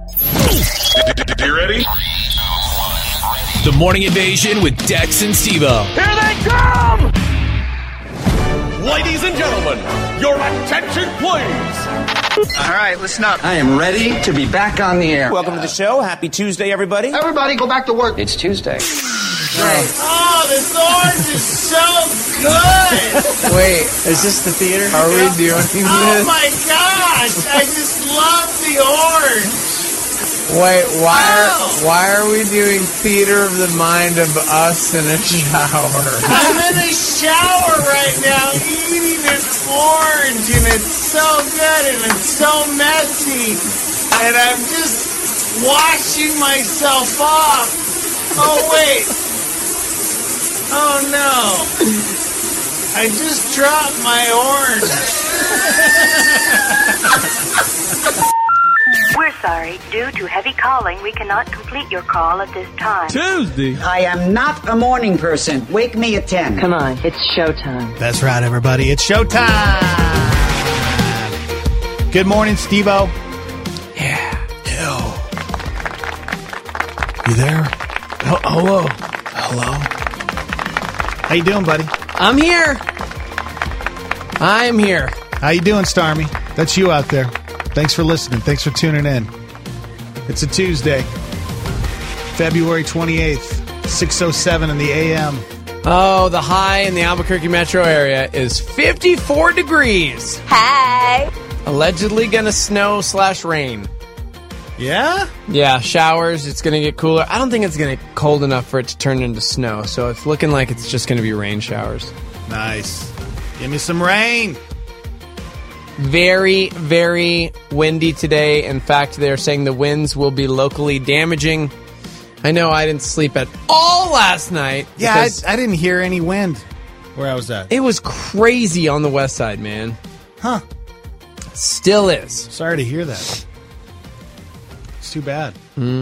You ready? The Morning Invasion with Dex and Steve-O. Here they come! Ladies and gentlemen, your attention please. All right, listen up. I am ready to be back on the air. Welcome to the show. Happy Tuesday, everybody. Everybody go back to work. It's Tuesday. Oh, this orange is so good! Wait, is this the theater? Are we doing this? Oh my gosh, I just love the orange! Wait, why are we doing theater of the mind of us in a shower? I'm in a shower right now eating this orange, and it's so good and it's so messy, and I'm just washing myself off. Oh wait. Oh no. I just dropped my orange. We're sorry. Due to heavy calling, we cannot complete your call at this time. Tuesday. I am not a morning person. Wake me at 10. Come on, it's showtime. That's right, everybody. It's showtime. Good morning, Steve-O. Yeah. Yo. You there? Hello. Hello. How you doing, buddy? I'm here. I'm here. How you doing, Starmy? That's you out there. Thanks for listening. Thanks for tuning in. It's a Tuesday, February 28th, 6:07 in the a.m. Oh, the high in the Albuquerque metro area is 54 degrees. Hi. Allegedly gonna snow/rain. Yeah? Yeah, showers. It's gonna get cooler. I don't think it's gonna get cold enough for it to turn into snow, so it's looking like it's just gonna be rain showers. Nice. Give me some rain. Very, very windy today. In fact, they're saying the winds will be locally damaging. I know I didn't sleep at all last night. Yeah, I didn't hear any wind where I was at. It was crazy on the west side, man. Huh. Still is. Sorry to hear that. It's too bad.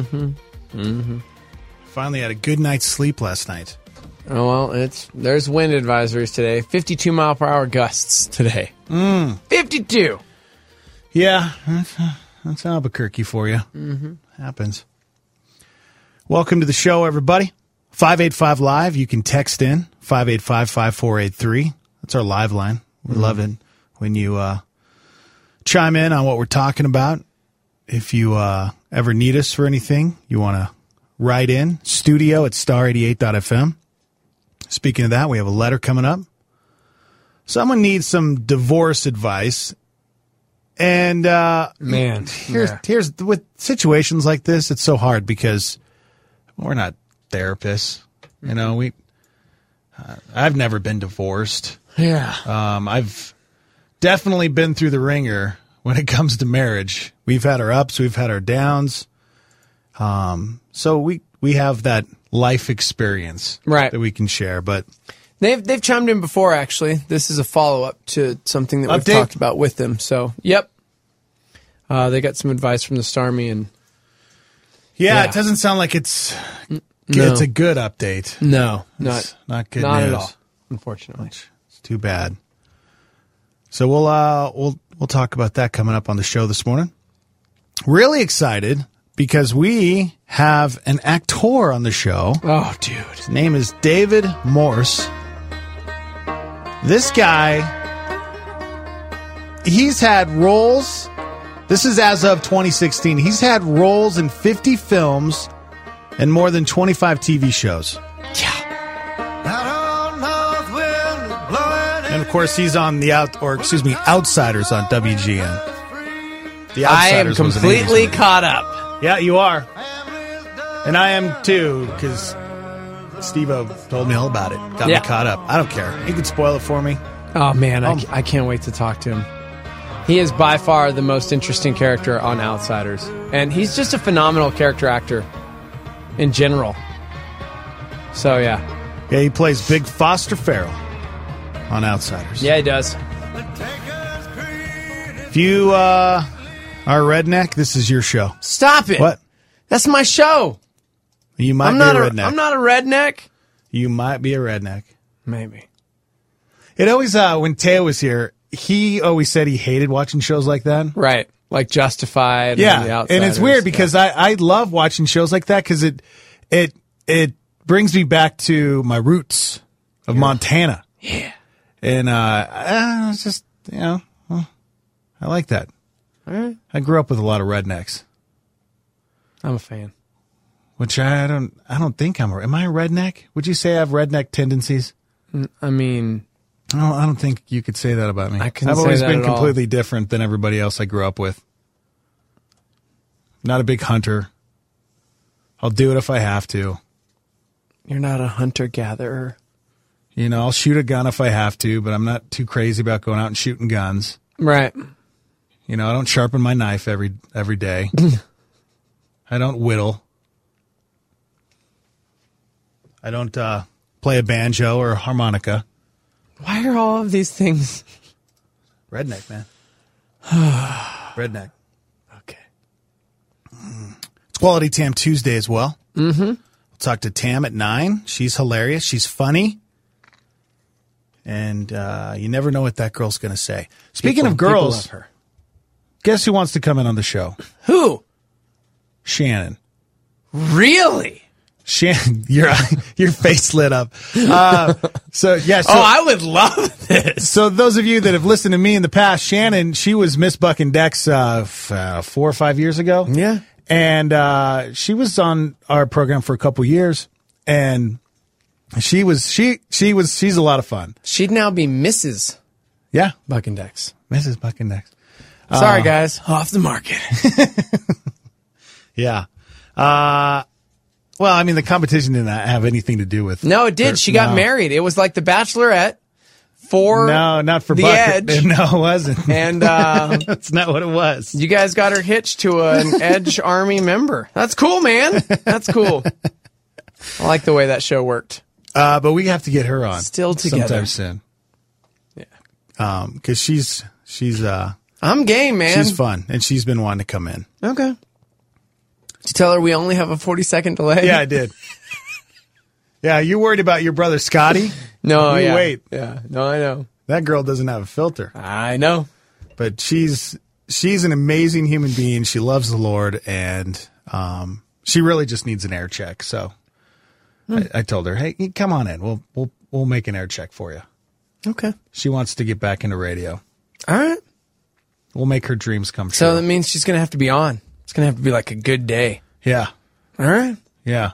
Finally had a good night's sleep last night. Oh, well, there's wind advisories today. 52 mile per hour gusts today. 52. Yeah, that's Albuquerque for you. Happens. Welcome to the show, everybody. 585 Live. You can text in 585-5483. That's our live line. We love it when you chime in on what we're talking about. If you ever need us for anything, you want to write in, studio at star88.fm. Speaking of that, we have a letter coming up. Someone needs some divorce advice. And here's with situations like this, it's so hard because we're not therapists. You know, I've never been divorced. Yeah. I've definitely been through the ringer when it comes to marriage. We've had our ups, we've had our downs. So we have that life experience right that we can share, but they've chimed in before. Actually, this is a follow up to something that we've talked about with them. So, yep, they got some advice from the Starmy, and yeah, it doesn't sound like it's a good update. No, it's not good not news at all. Unfortunately, it's too bad. So we'll talk about that coming up on the show this morning. Really excited because we have an actor on the show. Oh, dude. His name is David Morse. This guy, he's had roles. This is as of 2016. He's had roles in 50 films and more than 25 TV shows. Yeah. And of course, he's on Outsiders on WGN. The I am Outsiders was an completely 80s caught up. Yeah, you are. And I am too, because Steve-O told me all about it. Got me caught up. I don't care. He could spoil it for me. Oh, man, I can't wait to talk to him. He is by far the most interesting character on Outsiders. And he's just a phenomenal character actor in general. So, yeah. Yeah, he plays Big Foster Farrell on Outsiders. Yeah, he does. If you are a redneck, this is your show. Stop it. What? That's my show. You might be a redneck. I'm not a redneck. You might be a redneck. Maybe. It always, when Teo was here, he always said he hated watching shows like that. Right. Like Justified. Yeah, The and it's weird because I love watching shows like that because it brings me back to my roots of Montana. Yeah. And it's just, well, I like that. All right. I grew up with a lot of rednecks. I'm a fan. Which I don't think am I a redneck? Would you say I have redneck tendencies? I mean, no, I don't think you could say that about me. I've always been completely different than everybody else I grew up with. Not a big hunter. I'll do it if I have to. You're not a hunter-gatherer. I'll shoot a gun if I have to, but I'm not too crazy about going out and shooting guns. Right. I don't sharpen my knife every day. I don't whittle. I don't play a banjo or a harmonica. Why are all of these things? Redneck, man. Redneck. Okay. It's Quality Tam Tuesday as well. Mm-hmm. We'll talk to Tam at 9. She's hilarious. She's funny. And you never know what that girl's going to say. Speaking of girls, love her. Guess who wants to come in on the show? Who? Shannon. Really? Shannon, your face lit up. So yeah. So, I would love this. So those of you that have listened to me in the past, Shannon, she was Miss Buck and Dex 4 or 5 years ago. Yeah. And she was on our program for a couple years, and she's a lot of fun. She'd now be Mrs. Yeah, Buck and Dex. Mrs. Buck and Dex. Sorry, guys, off the market. Yeah. Well, I mean, the competition didn't have anything to do with. No, it did. She got married. It was like The Bachelorette for no, not for the Buck. Edge. No, it wasn't. And that's not what it was. You guys got her hitched to an Edge Army member. That's cool, man. That's cool. I like the way that show worked. But we have to get her on still together sometime soon. Yeah. Because she's I'm game, man. She's fun, and she's been wanting to come in. Okay. Did you tell her we only have a 40-second delay? Yeah, I did. Yeah, you worried about your brother Scotty? No, you wait. Yeah, no, I know. That girl doesn't have a filter. I know. But she's an amazing human being. She loves the Lord, and she really just needs an air check. So I told her, hey, come on in. We'll make an air check for you. Okay. She wants to get back into radio. All right. We'll make her dreams come true. So that means she's going to have to be on. It's going to have to be like a good day. Yeah. All right. Yeah.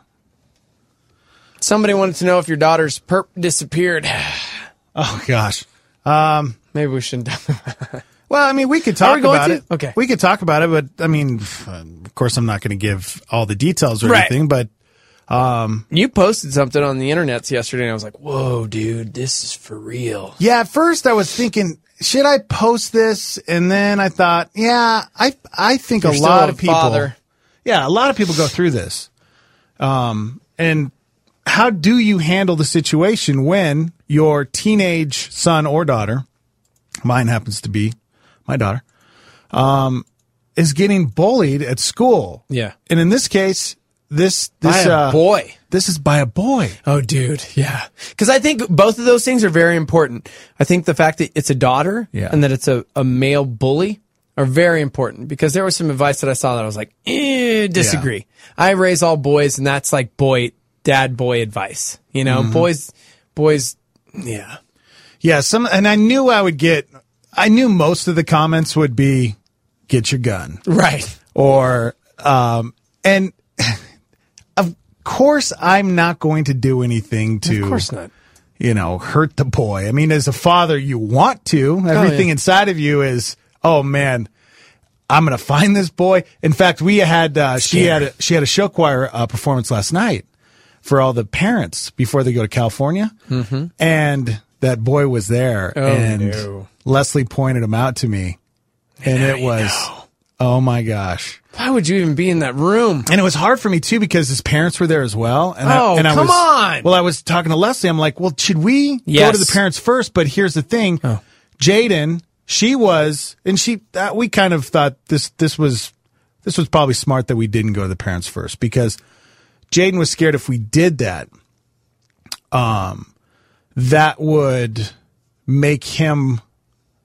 Somebody wanted to know if your daughter's perp disappeared. Oh, gosh. Maybe we shouldn't. Well, I mean, we could talk about it. Okay. We could talk about it, but, I mean, of course, I'm not going to give all the details or anything, but... you posted something on the internet yesterday, and I was like, whoa, dude, this is for real. Yeah, at first I was thinking, should I post this? And then I thought, yeah, I think a lot of people... Yeah, a lot of people go through this. And how do you handle the situation when your teenage son or daughter, mine happens to be my daughter, is getting bullied at school? Yeah. And in this case, this by a boy. This is by a boy. Oh, dude. Yeah. Because I think both of those things are very important. I think the fact that it's a daughter and that it's a male bully are very important, because there was some advice that I saw that I was like, disagree. Yeah. I raise all boys, and that's like dad boy advice. You know, boys, yeah. Yeah, and I knew most of the comments would be, get your gun. Right. Or, and of course I'm not going to do anything to, of course not, hurt the boy. I mean, as a father, you want to. Everything inside of you is, oh man, I'm going to find this boy. In fact, we had, she had a show choir performance last night for all the parents before they go to California. Mm-hmm. And that boy was there, and Leslie pointed him out to me, and it was, oh my gosh. Why would you even be in that room? And it was hard for me too, because his parents were there as well. And come on. Well, I was talking to Leslie. I'm like, well, should we go to the parents first? But here's the thing. Jaden, she was, and we kind of thought this was probably smart that we didn't go to the parents first, because Jaden was scared if we did that, that would make him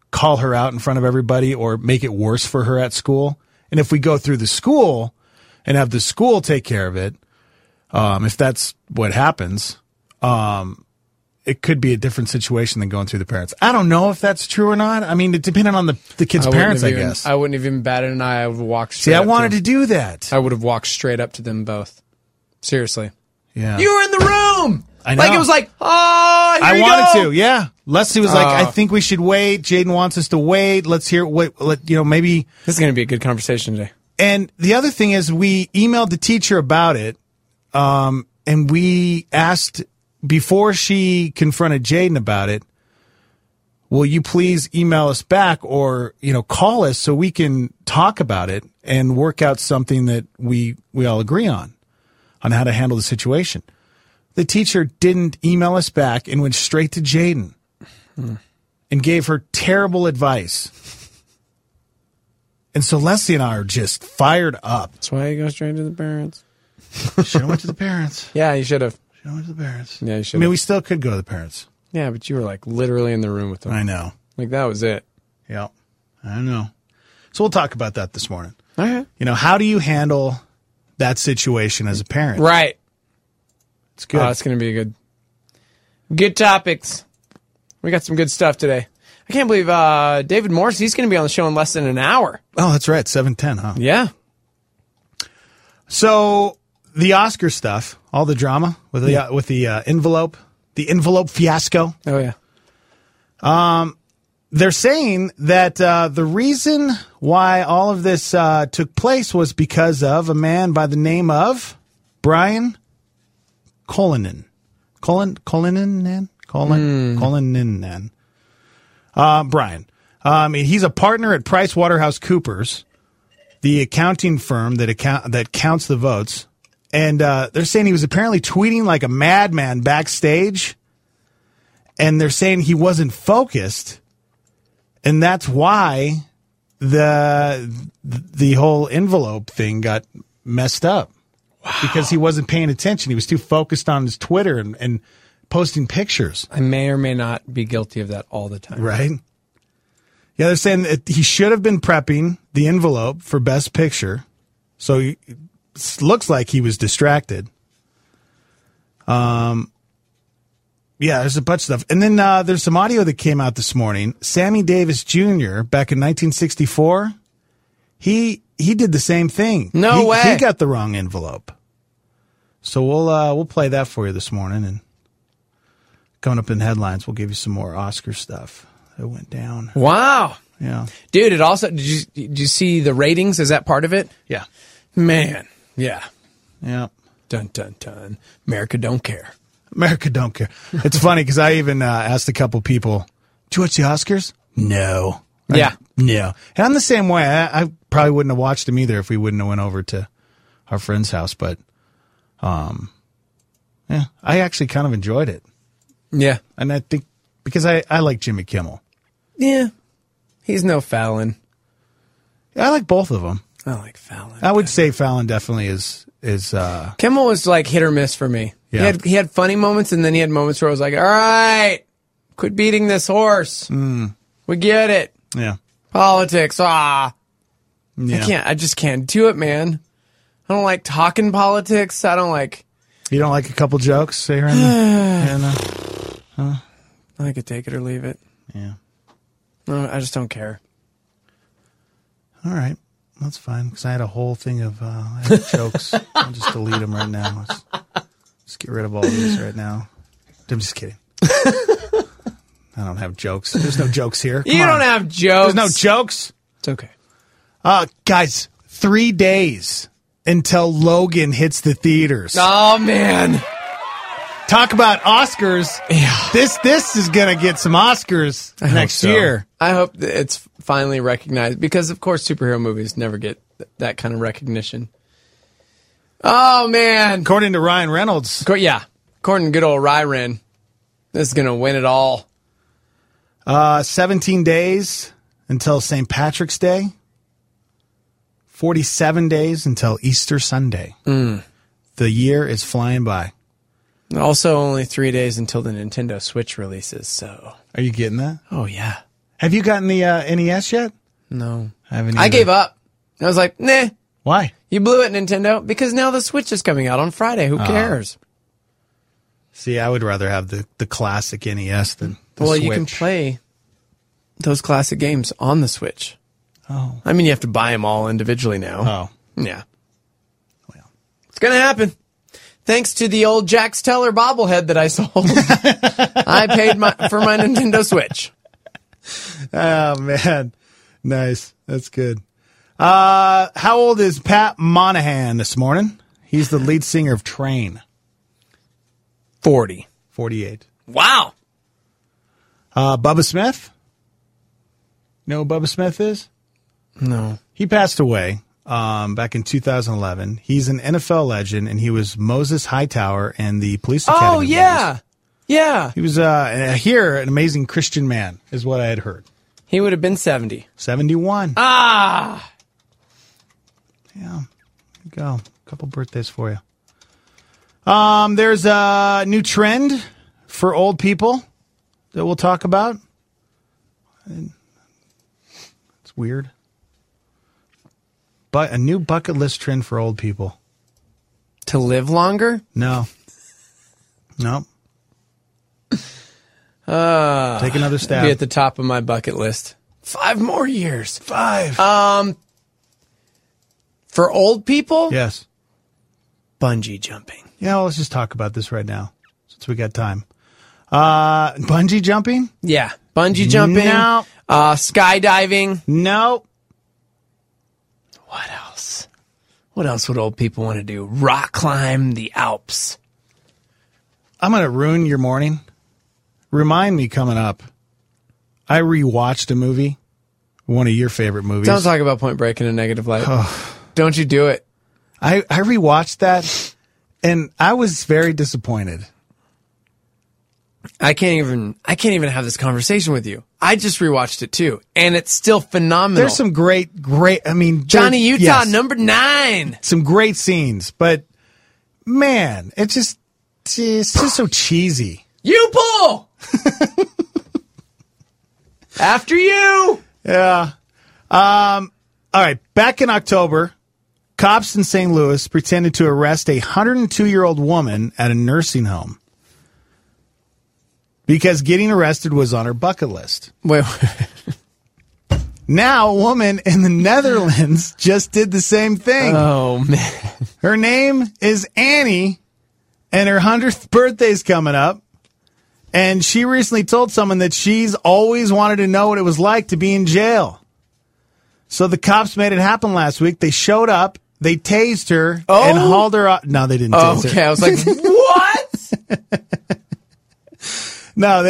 call her out in front of everybody or make it worse for her at school. And if we go through the school and have the school take care of it, if that's what happens, it could be a different situation than going through the parents. I don't know if that's true or not. I mean, it depended on the kid's parents, I guess. I wouldn't have even batted an eye. I would have walked straight up. See, I wanted to do that. I would have walked straight up to them both. Seriously. Yeah. You were in the room! I know. Like, it was like, oh, here I wanted to, yeah. Leslie was like, I think we should wait. Jaden wants us to wait. Let's hear, maybe. This is going to be a good conversation today. And the other thing is we emailed the teacher about it, and we asked, before she confronted Jaden about it, will you please email us back or, call us so we can talk about it and work out something that we all agree on how to handle the situation. The teacher didn't email us back and went straight to Jaden and gave her terrible advice. And so Leslie and I are just fired up. That's why you go straight to the parents. Should have went to the parents. Yeah, you should have. Should have went to the parents. Yeah, you should I have. mean, we still could go to the parents. Yeah, but you were like literally in the room with them. I know. Like that was it. Yeah, I know. So we'll talk about that this morning. All right. How do you handle that situation as a parent? Right. It's good. It's going to be good topics. We got some good stuff today. I can't believe David Morse, he's going to be on the show in less than an hour. Oh, that's right. 7:10, huh? Yeah. So the Oscar stuff, all the drama with the envelope fiasco. Oh, yeah. They're saying that the reason why all of this took place was because of a man by the name of Brian Cullinan. Cullinan. Brian. He's a partner at PricewaterhouseCoopers, the accounting firm that counts the votes. And they're saying he was apparently tweeting like a madman backstage. And they're saying he wasn't focused. And that's why the whole envelope thing got messed up. Wow. Because he wasn't paying attention. He was too focused on his Twitter and posting pictures. I may or may not be guilty of that all the time. Right? Yeah, they're saying that he should have been prepping the envelope for Best Picture. So it looks like he was distracted. Yeah, there's a bunch of stuff. And then there's some audio that came out this morning. Sammy Davis Jr., back in 1964, he did the same thing. No way. He got the wrong envelope. So we'll play that for you this morning. And coming up in headlines, we'll give you some more Oscar stuff that went down. Wow. Yeah. Dude, it also, did you see the ratings? Is that part of it? Yeah. Man. Yeah. Yeah. Dun, dun, dun. America don't care. America don't care. It's funny because I even asked a couple people, "Did you watch the Oscars?" No. Yeah. No. And I'm the same way. I probably wouldn't have watched them either if we wouldn't have went over to our friend's house. But, yeah, I actually kind of enjoyed it. Yeah. And I think because I like Jimmy Kimmel. Yeah. He's no Fallon. I like both of them. I like Fallon. I would say Fallon definitely is. Kimmel was like hit or miss for me. Yeah. He had funny moments, and then he had moments where I was like, all right, quit beating this horse. We get it. Yeah. Politics. Yeah. I just can't do it, man. I don't like talking politics. I don't like. You don't like a couple jokes, say her. I could take it or leave it. Yeah. No, I just don't care. All right. That's fine, because I had a whole thing of jokes. I'll just delete them right now. Just get rid of all of these right now. I'm just kidding. I don't have jokes. There's no jokes here. You don't have jokes. There's no jokes. It's okay. Guys, 3 days until Logan hits the theaters. Oh, man. Talk about Oscars. Yeah. This is going to get some Oscars next year. I hope that it's finally recognized because, of course, superhero movies never get that kind of recognition. Oh, man. According to Ryan Reynolds. Yeah. According to good old Ryan, this is going to win it all. 17 days until St. Patrick's Day. 47 days until Easter Sunday. The year is flying by. Also, only 3 days until the Nintendo Switch releases, so. Are you getting that? Oh, yeah. Have you gotten the NES yet? No. I haven't I either. gave up. I was like, nah. Why? You blew it, Nintendo, because now the Switch is coming out on Friday. Who cares? See, I would rather have the classic NES than the Well, Switch. you can play those classic games on the Switch. Oh. I mean, you have to buy them all individually now. Oh. Yeah. Well, it's going to happen. Thanks to the old Jax Teller bobblehead that I sold. I paid for my Nintendo Switch. Oh, man. Nice. That's good. How old is Pat Monahan this morning? He's the lead singer of Train. 40. 48. Wow. Bubba Smith? You know who Bubba Smith is? No. He passed away back in 2011. He's an NFL legend, and he was Moses Hightower in the Police Academy. Oh, yeah. movies. Yeah. He was, here, an amazing Christian man, is what I had heard. He would have been 70. 71. Ah! Yeah. There you go. A couple birthdays for you. There's a new trend for old people that we'll talk about. It's weird. But a new bucket list trend for old people. To live longer? No. Nope. Take another stab. Be at the top of my bucket list. 5 more years. 5. For old people? Yes. Bungee jumping. Yeah, well, let's just talk about this right now since we got time. Bungee jumping? Yeah. Bungee jumping. No. Skydiving. No. What else? What else would old people want to do? Rock climb the Alps. I'm going to ruin your morning. Remind me coming up. I rewatched a movie, one of your favorite movies. Don't talk about Point Break in a negative light. Don't you do it. I rewatched that, and I was very disappointed. I can't even have this conversation with you. I just rewatched it too, and it's still phenomenal. There's some great, I mean, Johnny Utah, yes, number 9. some great scenes, but man, it's just so cheesy. You pull! After you! Yeah. All right. Back in October, cops in St. Louis pretended to arrest a 102-year-old woman at a nursing home because getting arrested was on her bucket list. Wait. Now, a woman in the Netherlands just did the same thing. Oh, man. Her name is Annie, and her 100th birthday's coming up. And she recently told someone that she's always wanted to know what it was like to be in jail. So the cops made it happen last week. They showed up, they tased her, and hauled her up. No, they didn't tase her. Okay, I was like, what? No,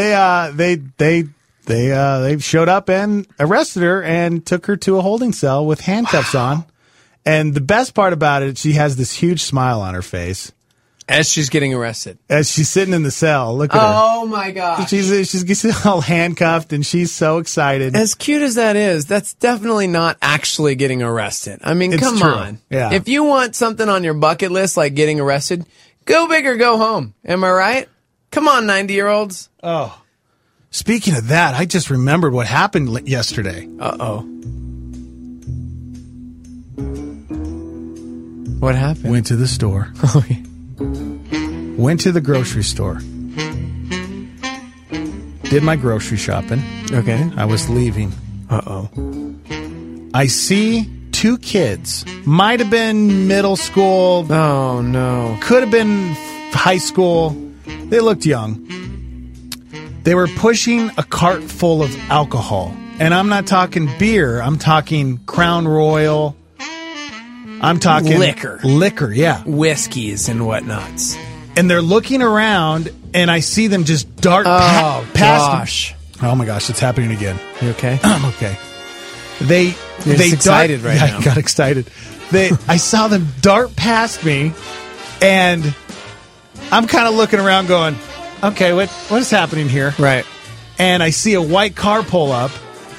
they showed up and arrested her and took her to a holding cell with handcuffs on. And the best part about it, she has this huge smile on her face. As she's getting arrested. As she's sitting in the cell. Look at her. Oh, my gosh. She's all handcuffed, and she's so excited. As cute as that is, that's definitely not actually getting arrested. I mean, It's come true. on. Yeah. If you want something on your bucket list like getting arrested, go big or go home. Am I right? Come on, 90-year-olds. Oh. Speaking of that, I just remembered what happened yesterday. Uh-oh. What happened? Went to the store. Oh, yeah. Went to the grocery store. Did my grocery shopping. Okay. I was leaving. Uh-oh. I see 2 kids. Might have been middle school. Oh, no. Could have been high school. They looked young. They were pushing a cart full of alcohol. And I'm not talking beer. I'm talking Crown Royal. I'm talking liquor. Liquor, yeah. Whiskeys and whatnots. And they're looking around, and I see them just dart past. Gosh. Oh my gosh, it's happening again. You okay? I'm okay. You're just excited right now. I got excited. I saw them dart past me, and I'm kind of looking around, going, "Okay, what is happening here?" Right. And I see a white car pull up.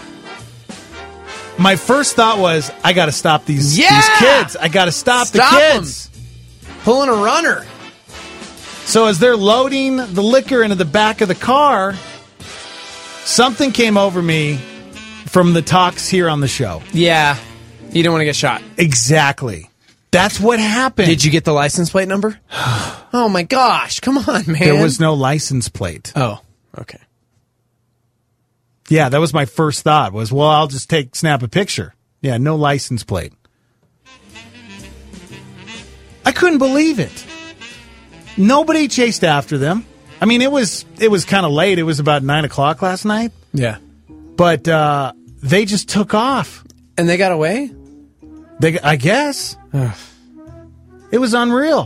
My first thought was, I got to stop these kids. I got to stop the kids. Pulling a runner. So as they're loading the liquor into the back of the car, something came over me from the talks here on the show. Yeah. You don't want to get shot. Exactly. That's what happened. Did you get the license plate number? Oh, my gosh. Come on, man. There was no license plate. Oh, okay. Yeah, that was my first thought was, well, I'll just snap a picture. Yeah, no license plate. I couldn't believe it. Nobody chased after them. I mean, it was kind of late. It was about 9 o'clock last night. Yeah. But they just took off. And they got away? I guess. It was unreal.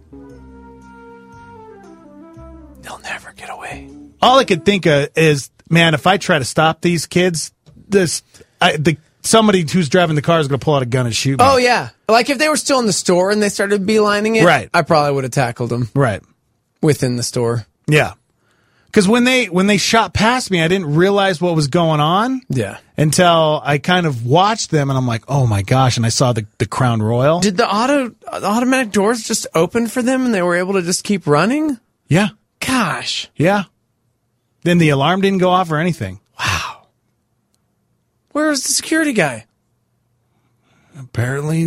They'll never get away. All I could think of is, man, if I try to stop these kids, somebody who's driving the car is going to pull out a gun and shoot me. Oh, yeah. Like if they were still in the store and they started beelining it, right. I probably would have tackled them. Right. Within the store. Yeah. Because when they shot past me, I didn't realize what was going on. Yeah. Until I kind of watched them, and I'm like, oh my gosh! And I saw the Crown Royal. Did the automatic doors just open for them, and they were able to just keep running? Yeah. Gosh. Yeah. Then the alarm didn't go off or anything. Wow. Where was the security guy? Apparently,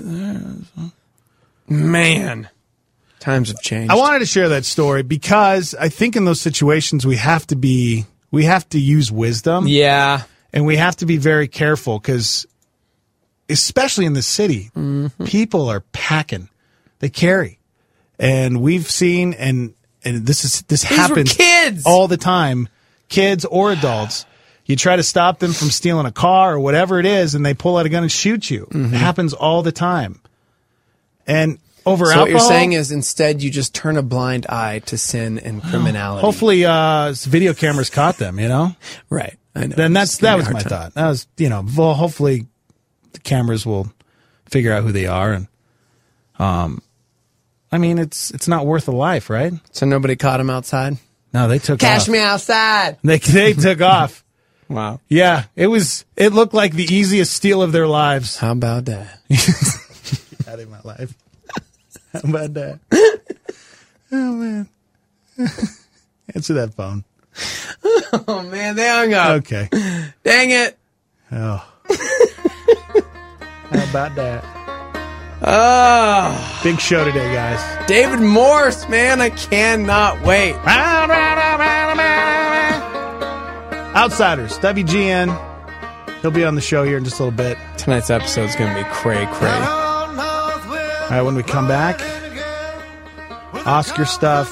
man. Times have changed. I wanted to share that story because I think in those situations we have to use wisdom. Yeah. And we have to be very careful because, especially in the city, people are packing. They carry. And we've seen, and this happens kids all the time, kids or adults. You try to stop them from stealing a car or whatever it is, and they pull out a gun and shoot you. It happens all the time. And over alcohol, what you're saying is instead you just turn a blind eye to sin and criminality. Hopefully, video cameras caught them. Right. I know. Then that was my thought. That was well, hopefully the cameras will figure out who they are, and I mean it's not worth a life, right? So nobody caught him outside. No, they took Cash off. me outside. They took off. Wow. Yeah, it looked like the easiest steal of their lives. How about that? That ain't my life. How about that? Oh, man. Answer that phone. Oh, man, they hung up. Okay. Dang it. Oh. How about that? Oh. Big show today, guys. David Morse, man, I cannot wait. Outsiders, WGN. He'll be on the show here in just a little bit. Tonight's episode is going to be cray. All right, when we come back, Oscar stuff,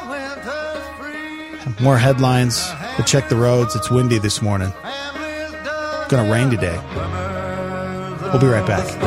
more headlines. We'll check the roads. It's windy this morning. It's going to rain today. We'll be right back.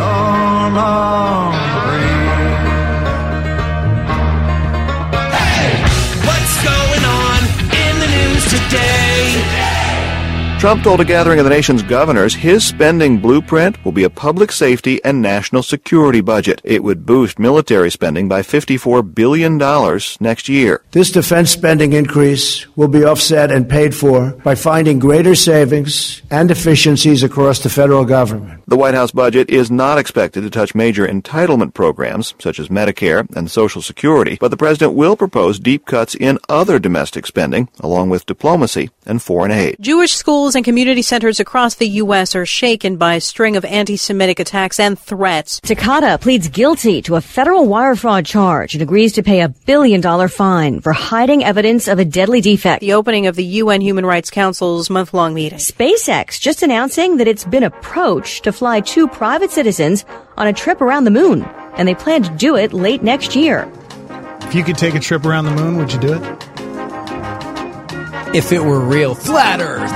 Hey, what's going on in the news today? Trump told a gathering of the nation's governors his spending blueprint will be a public safety and national security budget. It would boost military spending by $54 billion next year. This defense spending increase will be offset and paid for by finding greater savings and efficiencies across the federal government. The White House budget is not expected to touch major entitlement programs, such as Medicare and Social Security, but the president will propose deep cuts in other domestic spending, along with diplomacy and foreign aid. Jewish schools and community centers across the U.S. are shaken by a string of anti-Semitic attacks and threats. Takata pleads guilty to a federal wire fraud charge and agrees to pay $1 billion fine for hiding evidence of a deadly defect. The opening of the UN Human Rights Council's month-long meeting. SpaceX just announcing that it's been approached to fly 2 private citizens on a trip around the moon, and they plan to do it late next year. If you could take a trip around the moon, would you do it? If it were real. Flat Earth.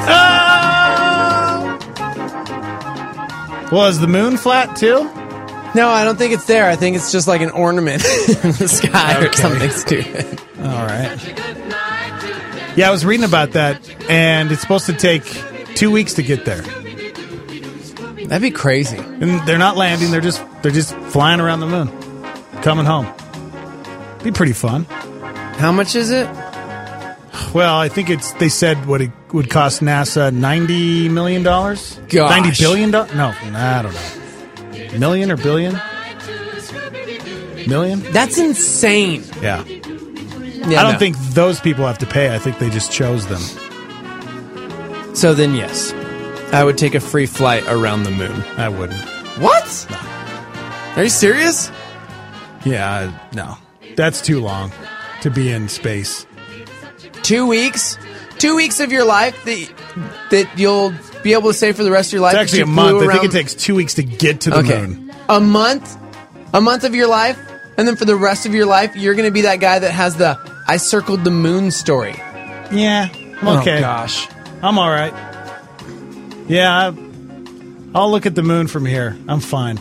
Well, is the moon flat too? No, I don't think it's there. I think it's just like an ornament in the sky or something stupid. All right. Yeah, I was reading about that, and it's supposed to take 2 weeks to get there. That'd be crazy. And they're not landing; they're just flying around the moon, coming home. Be pretty fun. How much is it? Well, I think they said what it would cost NASA $90 million. Gosh. $90 billion? No, I don't know. Million or billion? Million? That's insane. Yeah. I don't think those people have to pay. I think they just chose them. So then, yes. I would take a free flight around the moon. I wouldn't. What? No. Are you serious? Yeah, no. That's too long to be in space. 2 weeks? 2 weeks of your life that you'll be able to say for the rest of your life? It's actually a month. I think it takes 2 weeks to get to the moon. A month? A month of your life? And then for the rest of your life, you're going to be that guy that has the I circled the moon story. Yeah. I'm okay. Oh, gosh. I'm all right. Yeah, I'll look at the moon from here. I'm fine.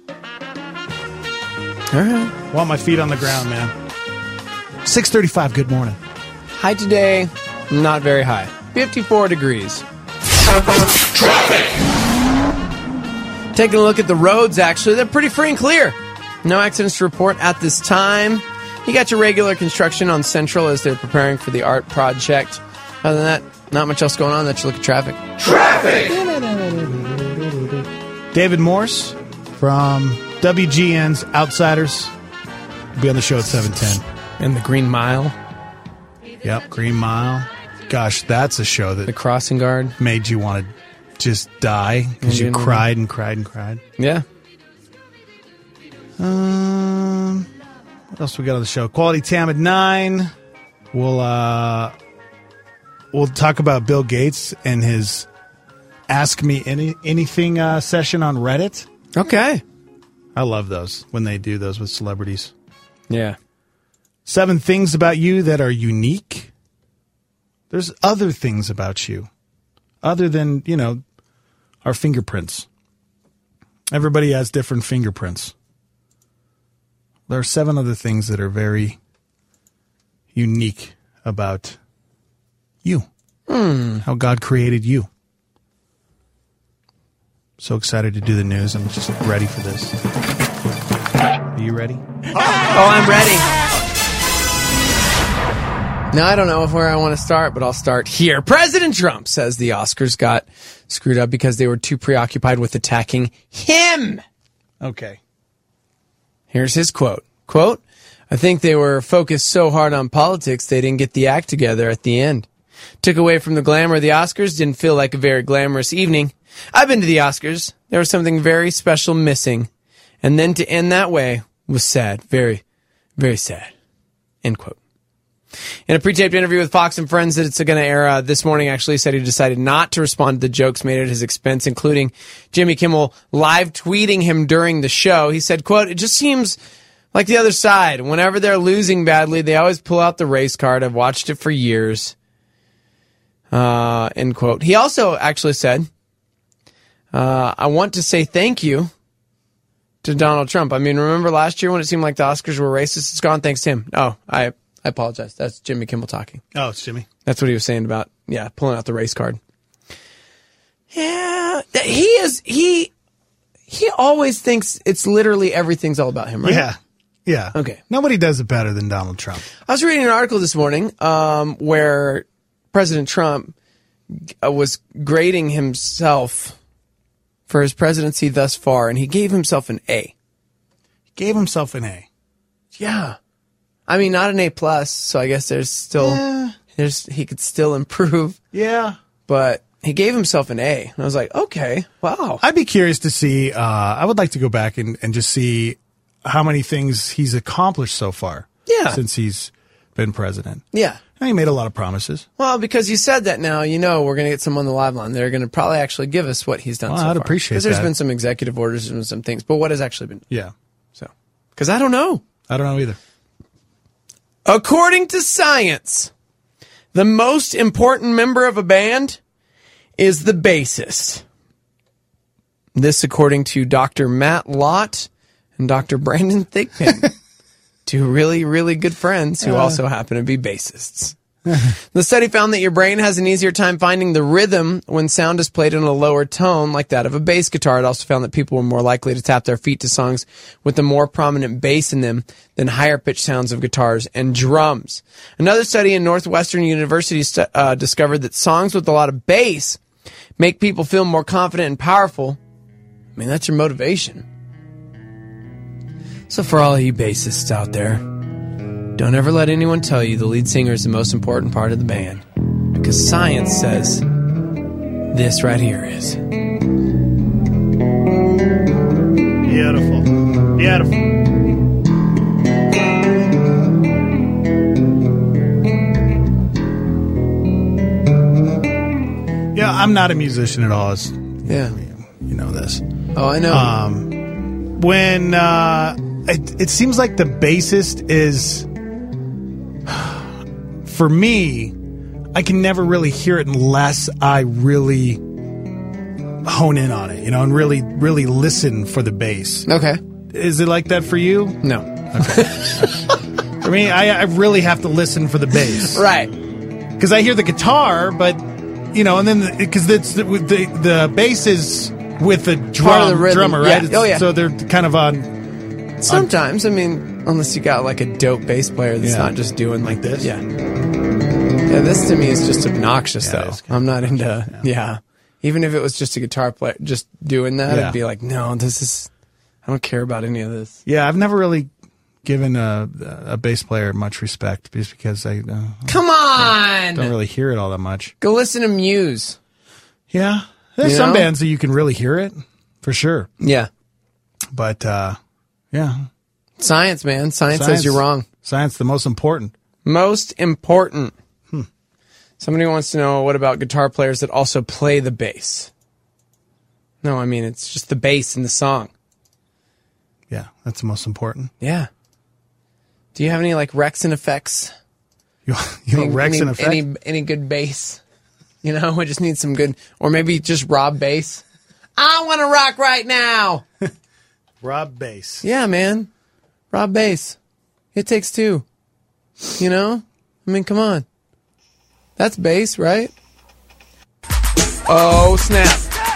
All right. Want my feet on the ground, man. 6:35, good morning. High today, not very high. 54 degrees. Traffic! Taking a look at the roads, actually, they're pretty free and clear. No accidents to report at this time. You got your regular construction on Central as they're preparing for the art project. Other than that, not much else going on. That's your look at traffic. Traffic! David Morse from WGN's Outsiders will be on the show at 7:10. And the Green Mile. Yep, Green Mile. Gosh, that's a show that The Crossing Guard made you want to just die because you cried and cried and cried. Yeah. What else we got on the show? Quality Tam at 9. We'll talk about Bill Gates and his Ask Me Anything session on Reddit. Okay. I love those when they do those with celebrities. Yeah. 7 things about you that are unique. There's other things about you other than, our fingerprints. Everybody has different fingerprints. There are 7 other things that are very unique about you. How God created you. So excited to do the news. I'm just ready for this. Are you ready? Oh, I'm ready. Now, I don't know where I want to start, but I'll start here. President Trump says the Oscars got screwed up because they were too preoccupied with attacking him. Okay. Here's his quote. Quote, I think they were focused so hard on politics they didn't get the act together at the end. Took away from the glamour of the Oscars, didn't feel like a very glamorous evening. I've been to the Oscars. There was something very special missing. And then to end that way was sad. Very, very sad. End quote. In a pre-taped interview with Fox and Friends that it's going to air this morning, actually said he decided not to respond to the jokes made at his expense, including Jimmy Kimmel live tweeting him during the show. He said, quote, it just seems like the other side. Whenever they're losing badly, they always pull out the race card. I've watched it for years. End quote. He also actually said, I want to say thank you to Donald Trump. I mean, remember last year when it seemed like the Oscars were racist? It's gone thanks to him. Oh, I apologize. That's Jimmy Kimmel talking. Oh, it's Jimmy. That's what he was saying about, pulling out the race card. Yeah, he always thinks it's literally everything's all about him, right? Yeah. Yeah. Okay. Nobody does it better than Donald Trump. I was reading an article this morning where President Trump was grading himself for his presidency thus far, and he gave himself an A. He gave himself an A. Yeah. I mean, not an A+, so I guess there's still, he could still improve. Yeah. But he gave himself an A. And I was like, okay, wow. I'd be curious to see, I would like to go back and just see how many things he's accomplished so far. Yeah. Since he's been president. Yeah. And he made a lot of promises. Well, because you said that now, we're going to get someone on the live line. They're going to probably actually give us what he's done so far. I'd appreciate that. Because there's been some executive orders and some things. But what has actually been? Yeah. So, because I don't know. I don't know either. According to science, the most important member of a band is the bassist. This according to Dr. Matt Lott and Dr. Brandon Thigpen, two really, really good friends who also happen to be bassists. The study found that your brain has an easier time finding the rhythm when sound is played in a lower tone like that of a bass guitar. It also found that people were more likely to tap their feet to songs with a more prominent bass in them than higher pitched sounds of guitars and drums. Another study in Northwestern University discovered that songs with a lot of bass make people feel more confident and powerful. I mean, that's your motivation. So for all you bassists out there, don't ever let anyone tell you the lead singer is the most important part of the band. Because science says this right here is. Beautiful. Beautiful. Yeah, I'm not a musician at all. Yeah. You know this. Oh, I know. When it seems like the bassist is, for me, I can never really hear it unless I really hone in on it, and really, really listen for the bass. Okay. Is it like that for you? No. Okay. For me, I really have to listen for the bass. Right. Because I hear the guitar, but, and then, because the bass is with the Part of the rhythm. drummer, right? Yeah. Oh, yeah. So they're kind of on... Sometimes, unless you got like a dope bass player that's not just doing like this. Yeah. Yeah, this to me is just obnoxious, though. I'm not into... Yeah. Even if it was just a guitar player just doing that, I'd be like, no, this is... I don't care about any of this. Yeah, I've never really given a bass player much respect just because I... Come on! Don't really hear it all that much. Go listen to Muse. Yeah. There's some bands that you can really hear it, for sure. Yeah. But, yeah. Science, man. Science says you're wrong. Science, the most important. Most important. Somebody wants to know, what about guitar players that also play the bass? No, it's just the bass in the song. Yeah, that's the most important. Yeah. Do you have any, like, Rexon effects? You want Rexon effects? Any good bass? We just need some good... Or maybe just Rob bass. I want to rock right now! Rob bass. Yeah, man. Rob bass. It takes two. Come on. That's bass, right? Oh, snap.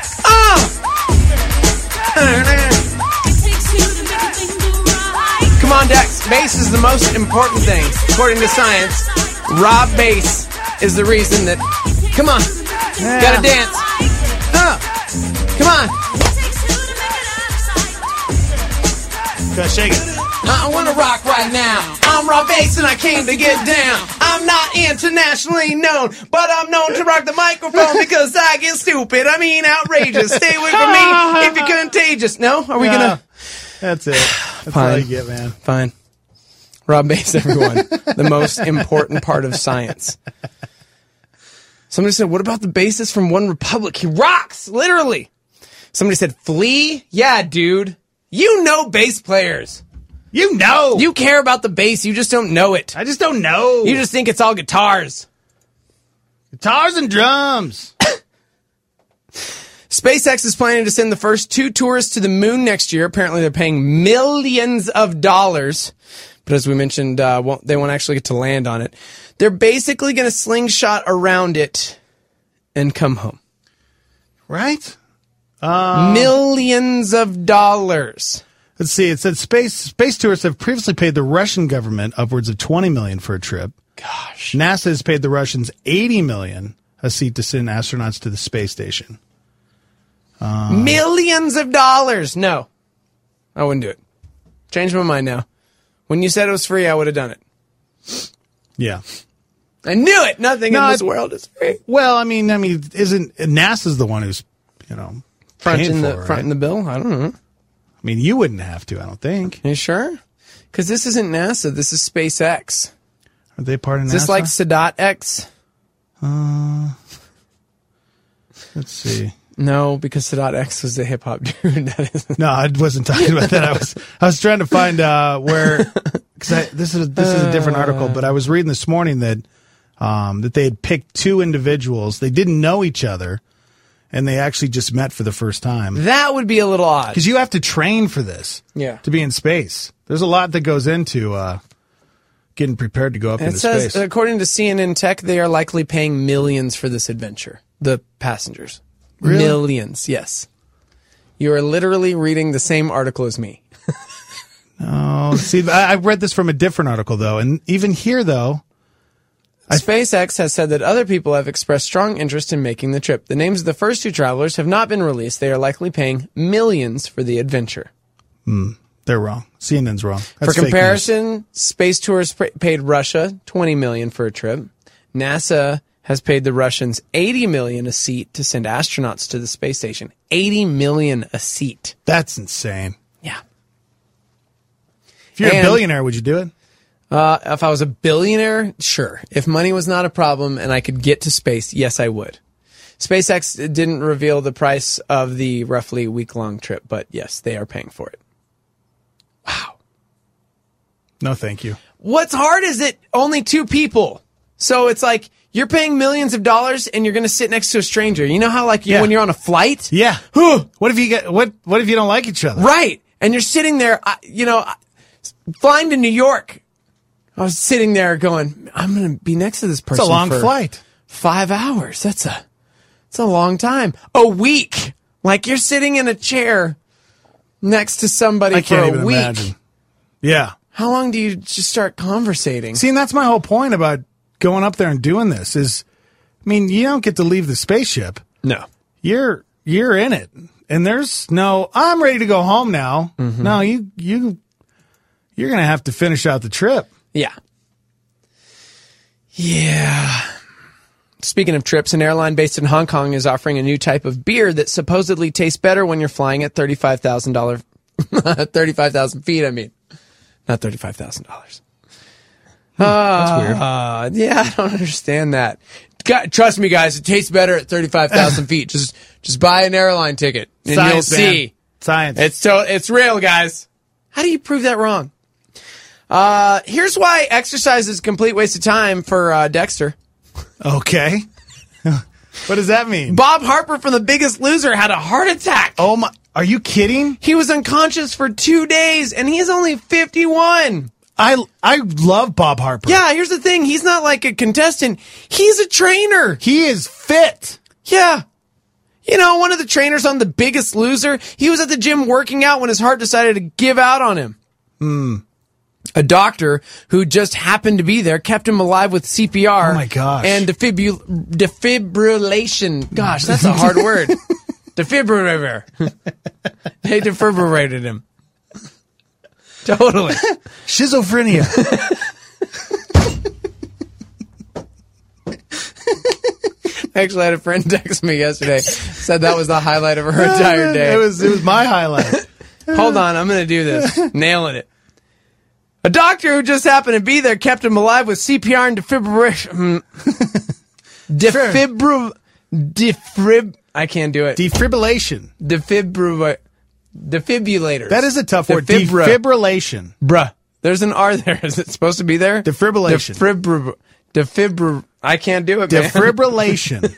Come on, Dex. Bass is the most important thing. According to science, Rob bass is the reason that... Come on. Gotta dance. Come on. Gotta shake it. I want to rock right now. I'm Rob Bass and I came to get down. I'm not internationally known, but I'm known to rock the microphone because I get stupid. Outrageous. Stay away from me if you're contagious. No? Are we gonna... That's it. That's all you get, man. Fine. Rob Bass, everyone. The most important part of science. Somebody said, what about the bassist from One Republic? He rocks, literally. Somebody said, Flea? Yeah, dude. You know bass players. You know. You care about the bass. You just don't know it. I just don't know. You just think it's all guitars. Guitars and drums. SpaceX is planning to send the first 2 tourists to the moon next year. Apparently, they're paying millions of dollars. But as we mentioned, they won't actually get to land on it. They're basically going to slingshot around it and come home. Right? Millions of dollars. Let's see. It said space tourists have previously paid the Russian government upwards of $20 million for a trip. Gosh. NASA has paid the Russians $80 million a seat to send astronauts to the space station. Millions of dollars. No, I wouldn't do it. Changed my mind now. When you said it was free, I would have done it. Yeah. I knew it. Nothing in this world is free. Well, isn't NASA's the one who's, fronting the bill? I don't know. You wouldn't have to, I don't think. You sure? Because this isn't NASA. This is SpaceX. Are they part of NASA? Is this like Sadat X? Let's see. No, because Sadat X was the hip hop dude. No, I wasn't talking about that. I was trying to find where, because this is a different article, but I was reading this morning that they had picked 2 individuals. They didn't know each other, and they actually just met for the first time. That would be a little odd. Because you have to train for this. Yeah. To be in space. There's a lot that goes into getting prepared to go up into space. It says, according to CNN Tech, they are likely paying millions for this adventure. The passengers. Really? Millions, yes. You are literally reading the same article as me. Oh, see, I read this from a different article, though. And even here, though... SpaceX has said that other people have expressed strong interest in making the trip. The names of the first 2 travelers have not been released. They are likely paying millions for the adventure. They're wrong. CNN's wrong. For comparison, Space Tours paid Russia $20 million for a trip. NASA has paid the Russians $80 million a seat to send astronauts to the space station. $80 million a seat. That's insane. Yeah. If you're a billionaire, would you do it? If I was a billionaire, sure. If money was not a problem and I could get to space, yes, I would. SpaceX didn't reveal the price of the roughly week-long trip, but yes, they are paying for it. Wow. No, thank you. What's hard is that only 2 people. So it's like you're paying millions of dollars and you're going to sit next to a stranger. You know how when you're on a flight? Yeah. What if you don't like each other? Right. And you're sitting there, flying to New York. I was sitting there going, I'm going to be next to this person. It's a long for flight. 5 hours. That's a long time. A week. Like you're sitting in a chair next to somebody for a week. Imagine. Yeah. How long do you just start conversating? See, and that's my whole point about going up there and doing this is, you don't get to leave the spaceship. No. You're in it. And there's no, I'm ready to go home now. Mm-hmm. No, you're going to have to finish out the trip. Yeah. Yeah. Speaking of trips, an airline based in Hong Kong is offering a new type of beer that supposedly tastes better when you're flying at $35,000, 35,000 feet, not $35,000. That's weird. Yeah, I don't understand that. Trust me, guys, it tastes better at 35,000 feet. Just buy an airline ticket and Science, you'll see. Man. Science. It's real, guys. How do you prove that wrong? Here's why exercise is a complete waste of time for Dexter. Okay. What does that mean? Bob Harper from The Biggest Loser had a heart attack. Oh my! Are you kidding? He was unconscious for 2 days, and he's only 51. I love Bob Harper. Yeah, here's the thing. He's not like a contestant. He's a trainer. He is fit. Yeah. One of the trainers on The Biggest Loser, he was at the gym working out when his heart decided to give out on him. A doctor who just happened to be there kept him alive with CPR. Oh my gosh. And defibrillation. Gosh, that's a hard word. Defibrillator. They defibrillated him. Totally. Schizophrenia. Actually, I had a friend text me yesterday. Said that was the highlight of her entire day. It was my highlight. Hold on, I'm going to do this. Nailing it. A doctor who just happened to be there kept him alive with CPR and defibrillation. I can't do it. Defibrillation. Defibrillators. That is a tough word. Defibrillation. Bruh. There's an R there. Is it supposed to be there? Defibrillation. I can't do it, man. Defibrillation.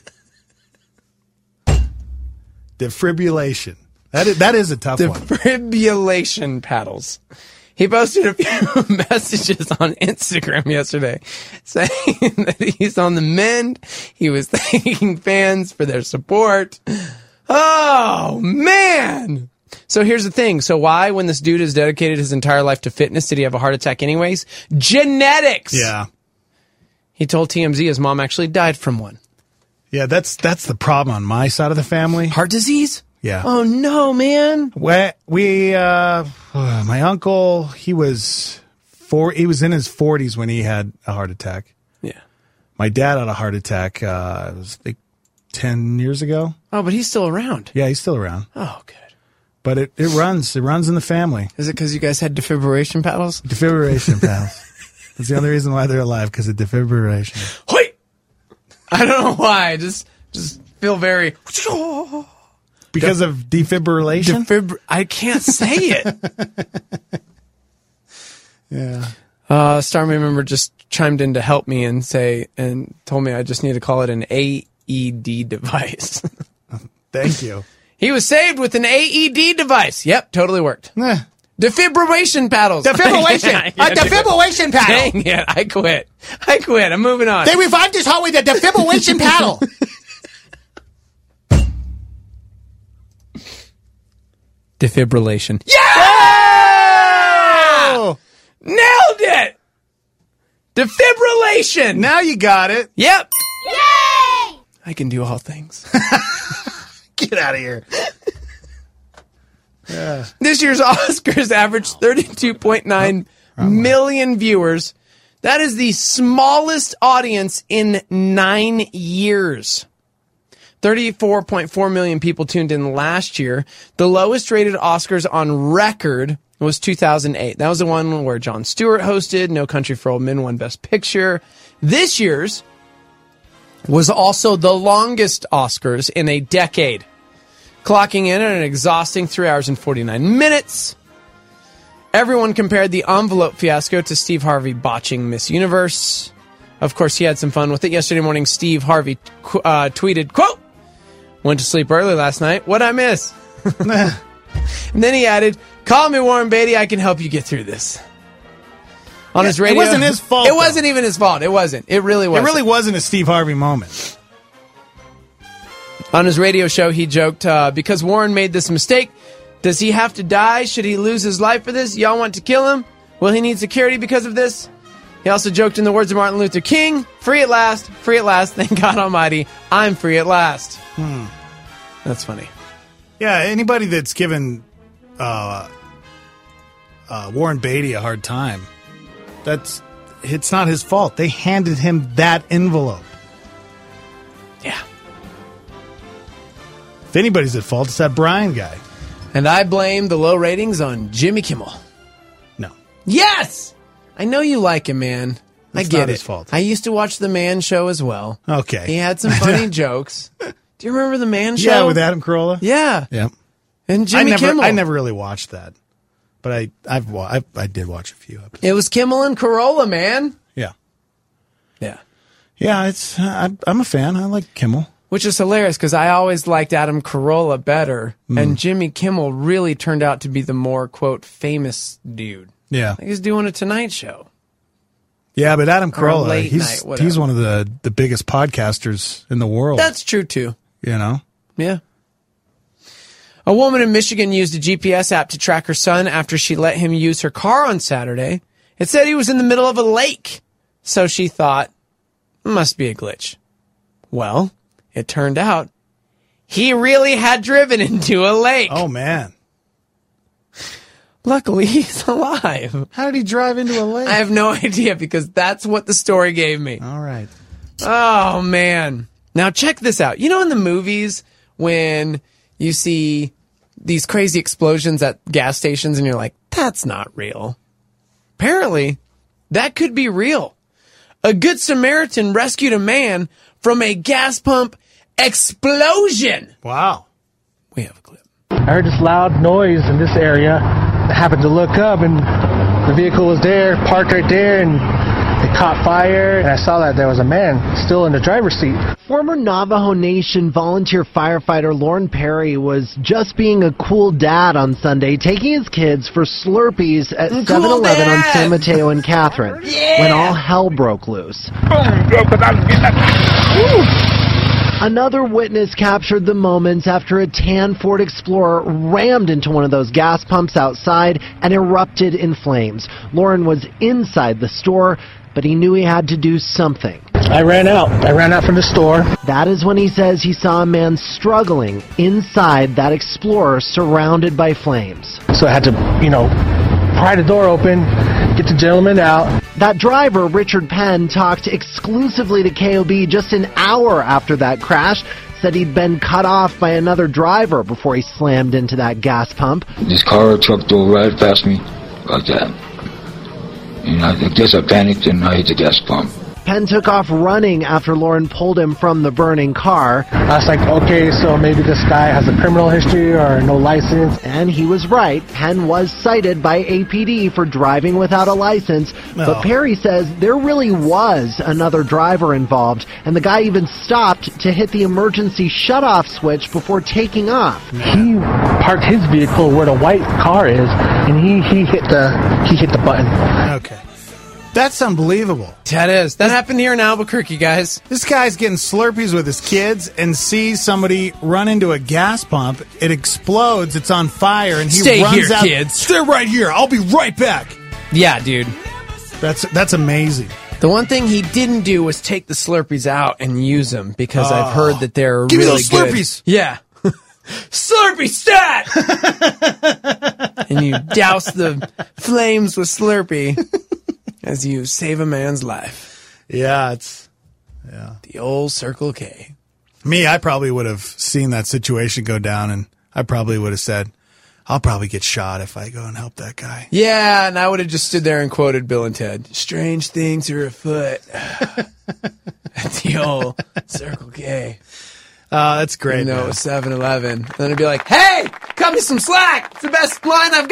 Defibrillation. That is a tough one. Defibrillation paddles. He posted a few messages on Instagram yesterday saying that he's on the mend. He was thanking fans for their support. Oh, man. So here's the thing. So why, when this dude has dedicated his entire life to fitness, did he have a heart attack anyways? Genetics. Yeah. He told TMZ his mom actually died from one. Yeah, that's the problem on my side of the family. Heart disease? Yeah. Oh, no, man. My uncle, he was in his 40s when he had a heart attack. Yeah. My dad had a heart attack, it was like 10 years ago. Oh, but he's still around. Yeah, he's still around. Oh, good. But it runs in the family. Is it because you guys had defibrillation paddles? Defibrillation paddles. That's the only reason why they're alive, because of defibrillation. Wait! I don't know why. I just feel very... Because of defibrillation? I can't say it. Yeah. Starmy member just chimed in to help me and told me I just need to call it an AED device. Thank you. He was saved with an AED device. Yep, totally worked. Defibrillation paddles. Defibrillation. A defibrillation paddle. Dang it, I quit. I'm moving on. They revived his heart with a defibrillation paddle. Defibrillation. Yeah! Nailed it! Defibrillation. Now you got it. Yep. Yay! I can do all things. Get out of here. Yeah. This year's Oscars averaged 32.9 million viewers. That is the smallest audience in 9 years. 34.4 million people tuned in last year. The lowest rated Oscars on record was 2008. That was the one where Jon Stewart hosted. No Country for Old Men won Best Picture. This year's was also the longest Oscars in a decade, clocking in at an exhausting 3 hours and 49 minutes. Everyone compared the envelope fiasco to Steve Harvey botching Miss Universe. Of course, he had some fun with it. Yesterday morning, Steve Harvey tweeted, quote, "Went to sleep early last night. What'd I miss?" And then he added, "Call me Warren Beatty. I can help you get through this." On his radio. It wasn't his fault. It wasn't even his fault. It wasn't. It really wasn't. It really wasn't a Steve Harvey moment. On his radio show, he joked, because Warren made this mistake, does he have to die? Should he lose his life for this? Y'all want to kill him? Will he need security because of this? He also joked in the words of Martin Luther King, free at last, thank God Almighty, I'm free at last. That's funny. Yeah, anybody that's given Warren Beatty a hard time, it's not his fault. They handed him that envelope. Yeah. If anybody's at fault, it's that Brian guy. And I blame the low ratings on Jimmy Kimmel. No. Yes! I know you like him, man. I It's get not it. his fault. I used to watch The Man Show as well. Okay. He had some funny jokes. Do you remember The Man Show? Yeah, with Adam Carolla? Yeah. Yep. And Jimmy Kimmel. I never really watched that. But I did watch a few episodes. It was Kimmel and Carolla, man. Yeah. Yeah. Yeah, I'm a fan. I like Kimmel. Which is hilarious because I always liked Adam Carolla better. And Jimmy Kimmel really turned out to be the more, quote, famous dude. Yeah. Like he's doing a Tonight Show. Yeah, but Adam Or a Carolla, late night, he's whatever. one of the biggest podcasters in the world. That's true, too. You know? Yeah. A woman in Michigan used a GPS app to track her son after she let him use her car on Saturday. It said he was in the middle of a lake. So she thought, must be a glitch. Well, it turned out he really had driven into a lake. Oh, man. Luckily, he's alive. How did he drive into a lake? I have no idea because that's what the story gave me. All right. Oh, man. Now, check this out. You know in the movies when you see these crazy explosions at gas stations and you're like, that's not real. Apparently, that could be real. A Good Samaritan rescued a man from a gas pump explosion. Wow. We have a clip. I heard this loud noise in this area. I happened to look up and the vehicle was there, parked right there, and it caught fire. And I saw that there was a man still in the driver's seat. Former Navajo Nation volunteer firefighter Lauren Perry was just being a cool dad on Sunday, taking his kids for Slurpees at 7-Eleven on San Mateo and Catherine when all hell broke loose. Another witness captured the moments after a tan Ford Explorer rammed into one of those gas pumps outside and erupted in flames. Lauren was inside the store, but he knew he had to do something. I ran out from the store. That is when he says he saw a man struggling inside that Explorer surrounded by flames. So I had to, pry the door open, get the gentleman out. That driver, Richard Penn, talked exclusively to KOB just an hour after that crash, said he'd been cut off by another driver before he slammed into that gas pump. This car or truck drove right past me like that. And I guess I panicked and I hit the gas pump. Penn took off running after Lauren pulled him from the burning car. I was like, okay, so maybe this guy has a criminal history or no license. And he was right. Penn was cited by APD for driving without a license. No. But Perry says there really was another driver involved. And the guy even stopped to hit the emergency shutoff switch before taking off. He parked his vehicle where the white car is, and he hit the button. Okay. That's unbelievable. That is. That happened here in Albuquerque, guys. This guy's getting Slurpees with his kids and sees somebody run into a gas pump. It explodes. It's on fire. And he Stay runs here, out. kids. Stay right here. I'll be right back. Yeah, dude. That's amazing. The one thing he didn't do was take the Slurpees out and use them because I've heard that they're Give really me those Slurpees. Good. Yeah. Slurpee stat! And you douse the flames with Slurpee. as you save a man's life. Yeah, the old Circle K. Me, I probably would have seen that situation go down, and I probably would have said, I'll probably get shot if I go and help that guy. Yeah, and I would have just stood there and quoted Bill and Ted. Strange things are afoot at the old Circle K. That's great. 7-Eleven. Then I'd be like, hey, cut me some slack. It's the best line I've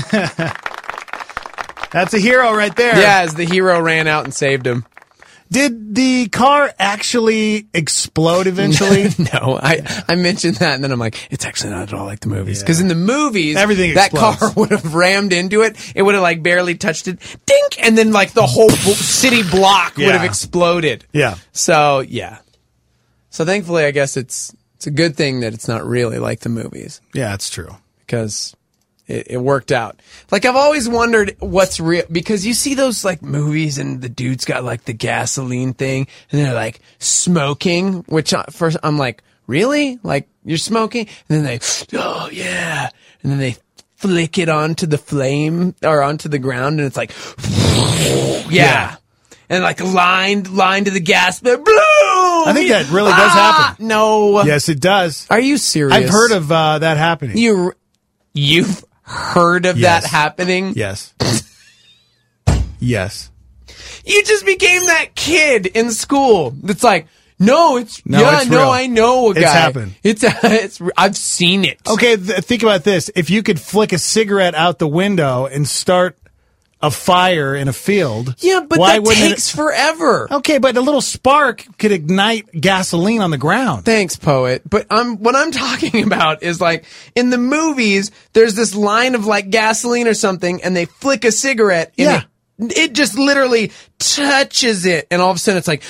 got. That's a hero right there. Yeah, as the hero ran out and saved him. Did the car actually explode eventually? No, I mentioned that, and then I'm like, it's actually not at all like the movies. Because in the movies, everything that explodes. car would have rammed into it. It would have like barely touched it. Dink! And then like the whole city block would have exploded. Yeah. So, yeah. So thankfully, I guess it's a good thing that it's not really like the movies. Yeah, it's true. Because it worked out. Like, I've always wondered what's real, because you see those, like, movies and the dude's got, like, the gasoline thing, and they're, like, smoking, which first I'm like, really? Like, you're smoking? And then they, oh, yeah. And then they flick it onto the flame, or onto the ground, and it's like, yeah. And, like, line to the gas, but bloom! I think that really does happen. No. Yes, it does. Are you serious? I've heard of that happening. You've heard of that happening? Yes. Yes. You just became that kid in school that's like, no, it's real. I know a guy. It's happened. It's I've seen it. Okay, think about this. If you could flick a cigarette out the window and start a fire in a field. Yeah, but why that takes forever. Okay, but a little spark could ignite gasoline on the ground. Thanks, poet. But what I'm talking about is like in the movies, there's this line of like gasoline or something, and they flick a cigarette, and it just literally touches it, and all of a sudden it's like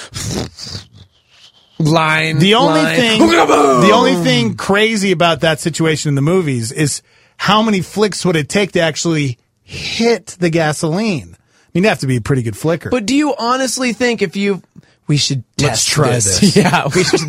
line. The only thing crazy about that situation in the movies is how many flicks would it take to actually hit the gasoline? I mean, you'd have to be a pretty good flicker. But do you honestly think we should Let's test try this. Yeah, we should.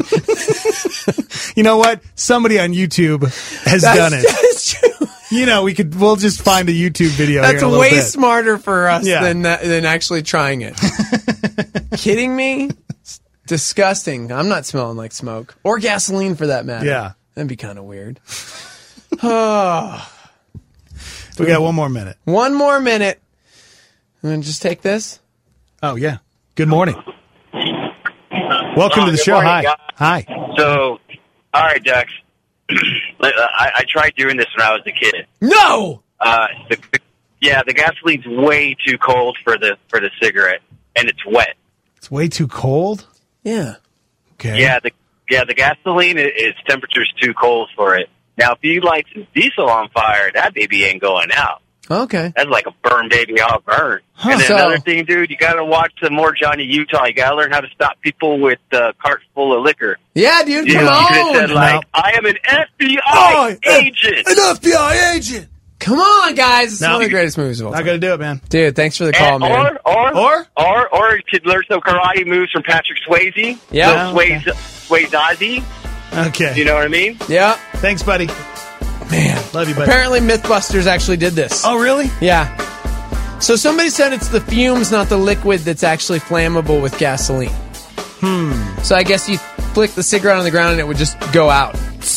You know what? Somebody on YouTube has done it. That's true. You know, we'll just find a YouTube video. That's here in a way little bit. smarter for us than actually trying it. Kidding me? It's disgusting. I'm not smelling like smoke or gasoline for that matter. Yeah, that'd be kind of weird. Oh. We got one more minute. One more minute. And then just take this. Oh, yeah. Good morning. Welcome to the show. Morning, Hi. So, all right, Dex. I tried doing this when I was a kid. No! The gasoline's way too cold for the cigarette, and it's wet. It's way too cold? Yeah. Okay. Yeah, the gasoline is temperature's too cold for it. Now, if you light some diesel on fire, that baby ain't going out. Okay. That's like a burn baby all burn. Huh. And then So- another thing, dude, you got to watch some more Johnny Utah. You got to learn how to stop people with carts full of liquor. Yeah, dude, You come know, you could on. have said, like, I am an FBI agent. An FBI agent. Come on, guys. It's No. one of the greatest movies of all Not time. going to do it, man. Dude, thanks for the call, man. Or you could learn some karate moves from Patrick Swayze. Yeah. Swayze. Okay. You know what I mean? Yeah. Thanks, buddy. Man. Love you, buddy. Apparently Mythbusters actually did this. Oh, really? Yeah. So somebody said it's the fumes, not the liquid, that's actually flammable with gasoline. So I guess you flick the cigarette on the ground and it would just go out.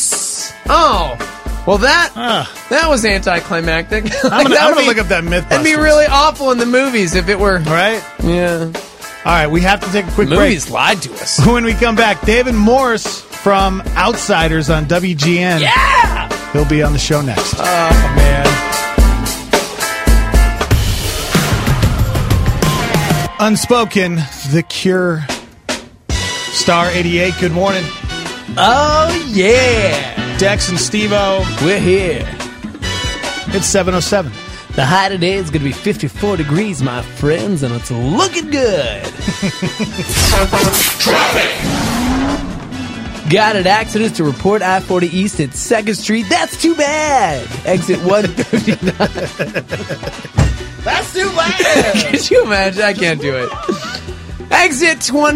Oh. Well, that was anticlimactic. I'm going to look up that Mythbusters. It'd be really awful in the movies if it were. Right? Yeah. All right, we have to take a quick break. Movies lied to us. When we come back, David Morse from Outsiders on WGN. Yeah! He'll be on the show next. Oh, man. Unspoken, The Cure, Star 88. Good morning. Oh, yeah. Dex and Steve-O. We're here. It's 7:07. The high today is going to be 54 degrees, my friends, and it's looking good. Got an accident to report I-40 East at 2nd Street. That's too bad. Exit 159. That's too bad. Could you imagine? I can't do it. Exit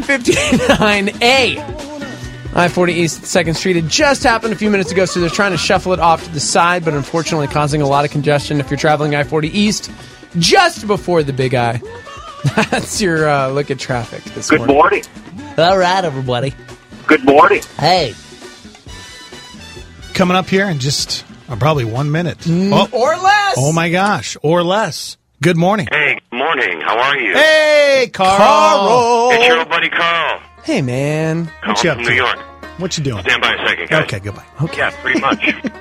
159A. I-40 East at 2nd Street. It just happened a few minutes ago, so they're trying to shuffle it off to the side, but unfortunately causing a lot of congestion if you're traveling I-40 East just before the Big I. That's your look at traffic this Good morning. All right, everybody. Good morning. Hey. Coming up here in just probably 1 minute. Or less. Oh, my gosh. Or less. Good morning. Hey, good morning. How are you? Hey, Carl. It's your old buddy Carl. Hey, man. What you up from to? New York. What you doing? Stand by a second, guys. Okay, goodbye. Okay. Yeah, pretty much.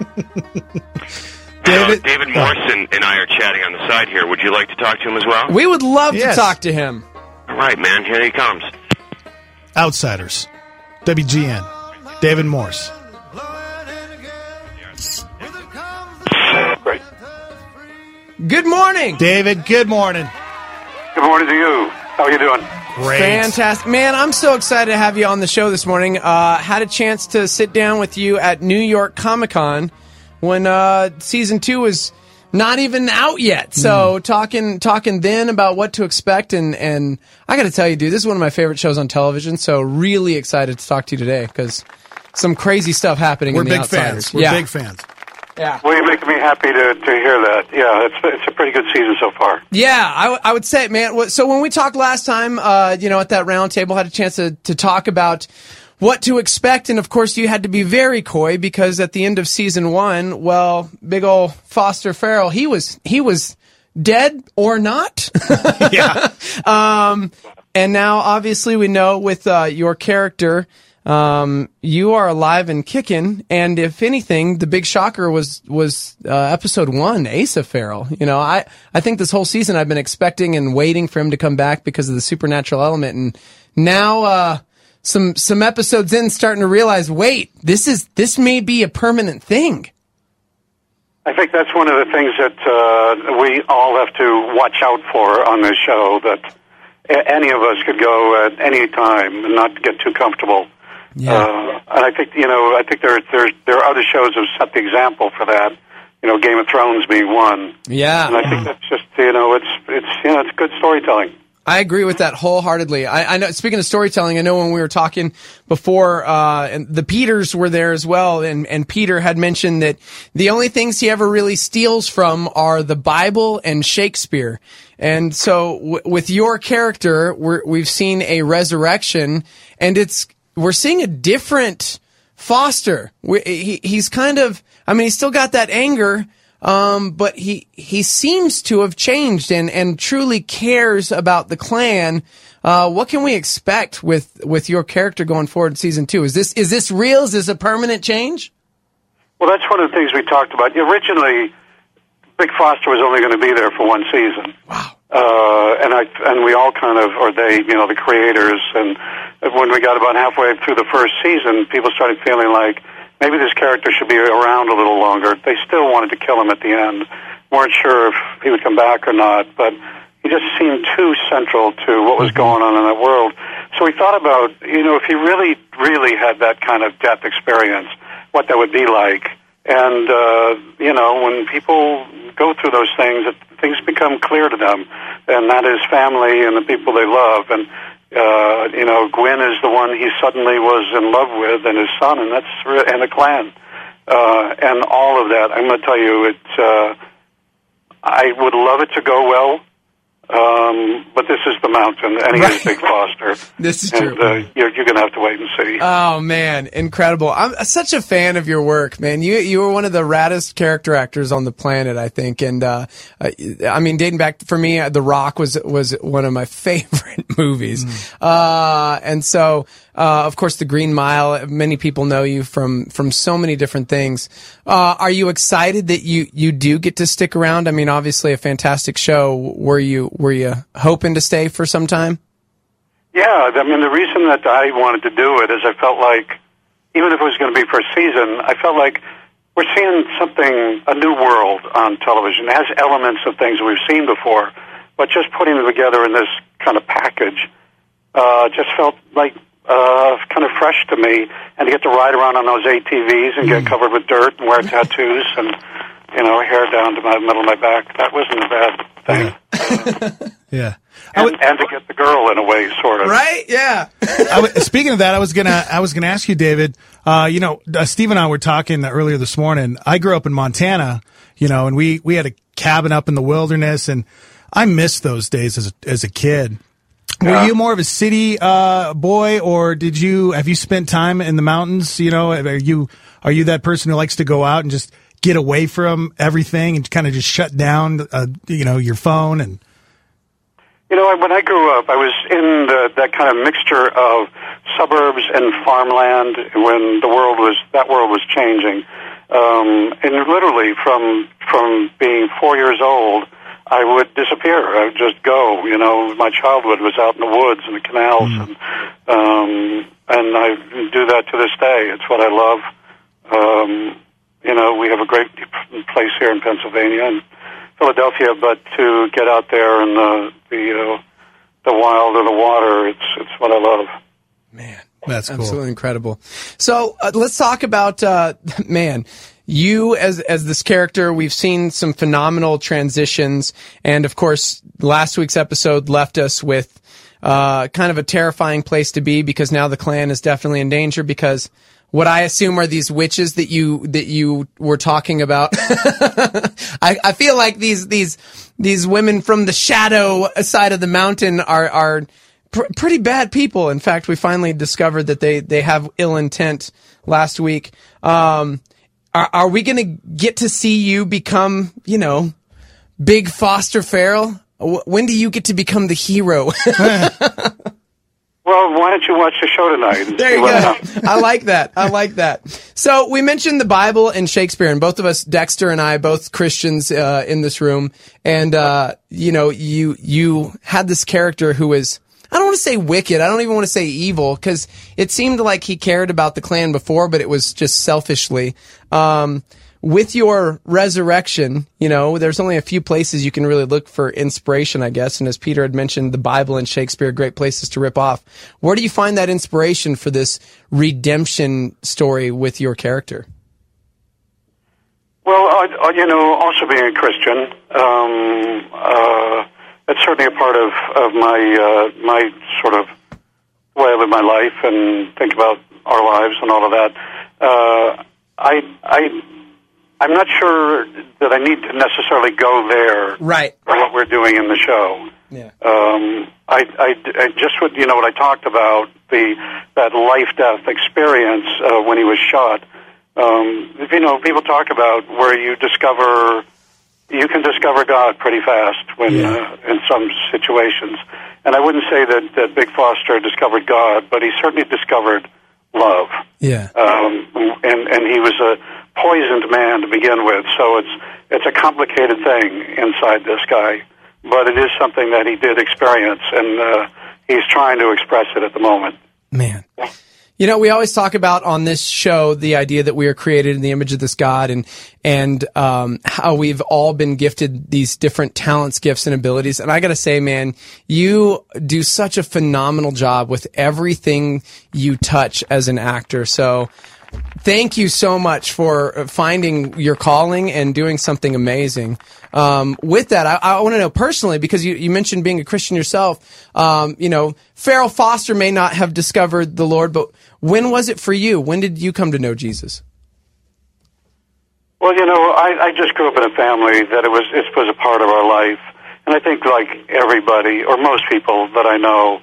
David Morrison and I are chatting on the side here. Would you like to talk to him as well? We would love to talk to him. All right, man. Here he comes. Outsiders. WGN. David Morse. Great. Good morning. David, good morning. Good morning to you. How are you doing? Great. Fantastic. Man, I'm so excited to have you on the show this morning. Had a chance to sit down with you at New York Comic-Con when season 2 was not even out yet. So talking then about what to expect, and I got to tell you, dude, this is one of my favorite shows on television. So really excited to talk to you today because some crazy stuff happening. We're in the big Outsiders. fans. We're big fans. Yeah. Well, you're making me happy to hear that. Yeah, it's a pretty good season so far. Yeah, I would say, man. So when we talked last time, at that round table, had a chance to talk about what to expect, and of course, you had to be very coy because at the end of season 1, well, big old Foster Farrell, he was dead or not. Yeah. And now, obviously, we know with your character. You are alive and kicking, and if anything, the big shocker was episode 1, Asa Farrell. I think this whole season I've been expecting and waiting for him to come back because of the supernatural element, and now some episodes in, starting to realize, wait, this may be a permanent thing. I think that's one of the things that we all have to watch out for on this show, that any of us could go at any time and not get too comfortable. Yeah. And I think there are other shows that have set the example for that. Game of Thrones being one. Yeah. And I think that's just it's good storytelling. I agree with that wholeheartedly. I know. Speaking of storytelling, I know when we were talking before, and the Peters were there as well, and Peter had mentioned that the only things he ever really steals from are the Bible and Shakespeare. And so, with your character, we've seen a resurrection, and we're seeing a different Foster. He's kind of, he's still got that anger, but he seems to have changed and truly cares about the clan. What can we expect with your character going forward in season 2? Is this real? Is this a permanent change? Well, that's one of the things we talked about. Originally, Big Foster was only going to be there for one season. Wow. And we all kind of, or they, the creators, and when we got about halfway through the first season, people started feeling like maybe this character should be around a little longer. They still wanted to kill him at the end. Weren't sure if he would come back or not, but he just seemed too central to what was going on in that world. So we thought about, if he really, really had that kind of death experience, what that would be like. And, when people go through those things become clear to them, and that is family and the people they love. And, Gwen is the one he suddenly was in love with, and his son, and the clan. And all of that, I'm going to tell you, I would love it to go well. But this is the mountain, and he is Big Foster. This is true. You're going to have to wait and see. Oh, man, incredible. I'm such a fan of your work, man. You were one of the raddest character actors on the planet, I think. And, dating back, for me, The Rock was one of my favorite movies. And so, of course, The Green Mile, many people know you from so many different things. Are you excited that you do get to stick around? Obviously a fantastic show. Were you hoping to stay for some time? Yeah, the reason that I wanted to do it is I felt like, even if it was going to be for a season, I felt like we're seeing a new world on television. It has elements of things we've seen before, but just putting them together in this kind of package just felt like kind of fresh to me. And to get to ride around on those ATVs and get covered with dirt and wear tattoos and, hair down to the middle of my back, that wasn't a bad thing. Yeah. And to get the girl in a way, sort of. Right? Yeah. Speaking of that, I was gonna ask you, David. Steve and I were talking earlier this morning. I grew up in Montana, and we had a cabin up in the wilderness, and I miss those days as a kid. Were you more of a city boy, or have you spent time in the mountains? You know, are you that person who likes to go out and just get away from everything and kind of just shut down, your phone? And when I grew up, I was in that kind of mixture of suburbs and farmland when that world was changing, and literally from being 4 years old, I would disappear. I would just go. My childhood was out in the woods and the canals, and I do that to this day. It's what I love. We have a great place here in Pennsylvania and Philadelphia, but to get out there in the wild or the water, it's what I love. Man, that's cool. Absolutely incredible. So let's talk about you as this character. We've seen some phenomenal transitions, and of course, last week's episode left us with kind of a terrifying place to be, because now the Klan is definitely in danger, because what I assume are these witches that you were talking about. I feel like these women from the shadow side of the mountain are pretty bad people. In fact, we finally discovered that they have ill intent last week. Are we going to get to see you become, big Foster Farrell? When do you get to become the hero? Well, why don't you watch the show tonight? There you go. I like that. So we mentioned the Bible and Shakespeare, and both of us, Dexter and I, both Christians in this room. And, you had this character who was, I don't want to say wicked. I don't even want to say evil, because it seemed like he cared about the Klan before, but it was just selfishly. With your resurrection, there's only a few places you can really look for inspiration, I guess. And as Peter had mentioned, the Bible and Shakespeare are great places to rip off. Where do you find that inspiration for this redemption story with your character? Well, also being a Christian, it's certainly a part of my sort of way I live my life and think about our lives and all of that. I'm not sure that I need to necessarily go there. Right. For what we're doing in the show. Yeah. I just what I talked about, that life-death experience when he was shot. People talk about where you can discover God pretty fast when in some situations. And I wouldn't say that Big Foster discovered God, but he certainly discovered love. Yeah. And he was a poisoned man to begin with, so it's a complicated thing inside this guy, but it is something that he did experience, and he's trying to express it at the moment. Man. We always talk about on this show the idea that we are created in the image of this God, and how we've all been gifted these different talents, gifts, and abilities. And I gotta say, man, you do such a phenomenal job with everything you touch as an actor. So thank you so much for finding your calling and doing something amazing. With that, I want to know personally, because you mentioned being a Christian yourself, Farrell Foster may not have discovered the Lord, but when was it for you? When did you come to know Jesus? Well, I just grew up in a family that it was a part of our life. And I think like everybody, or most people that I know,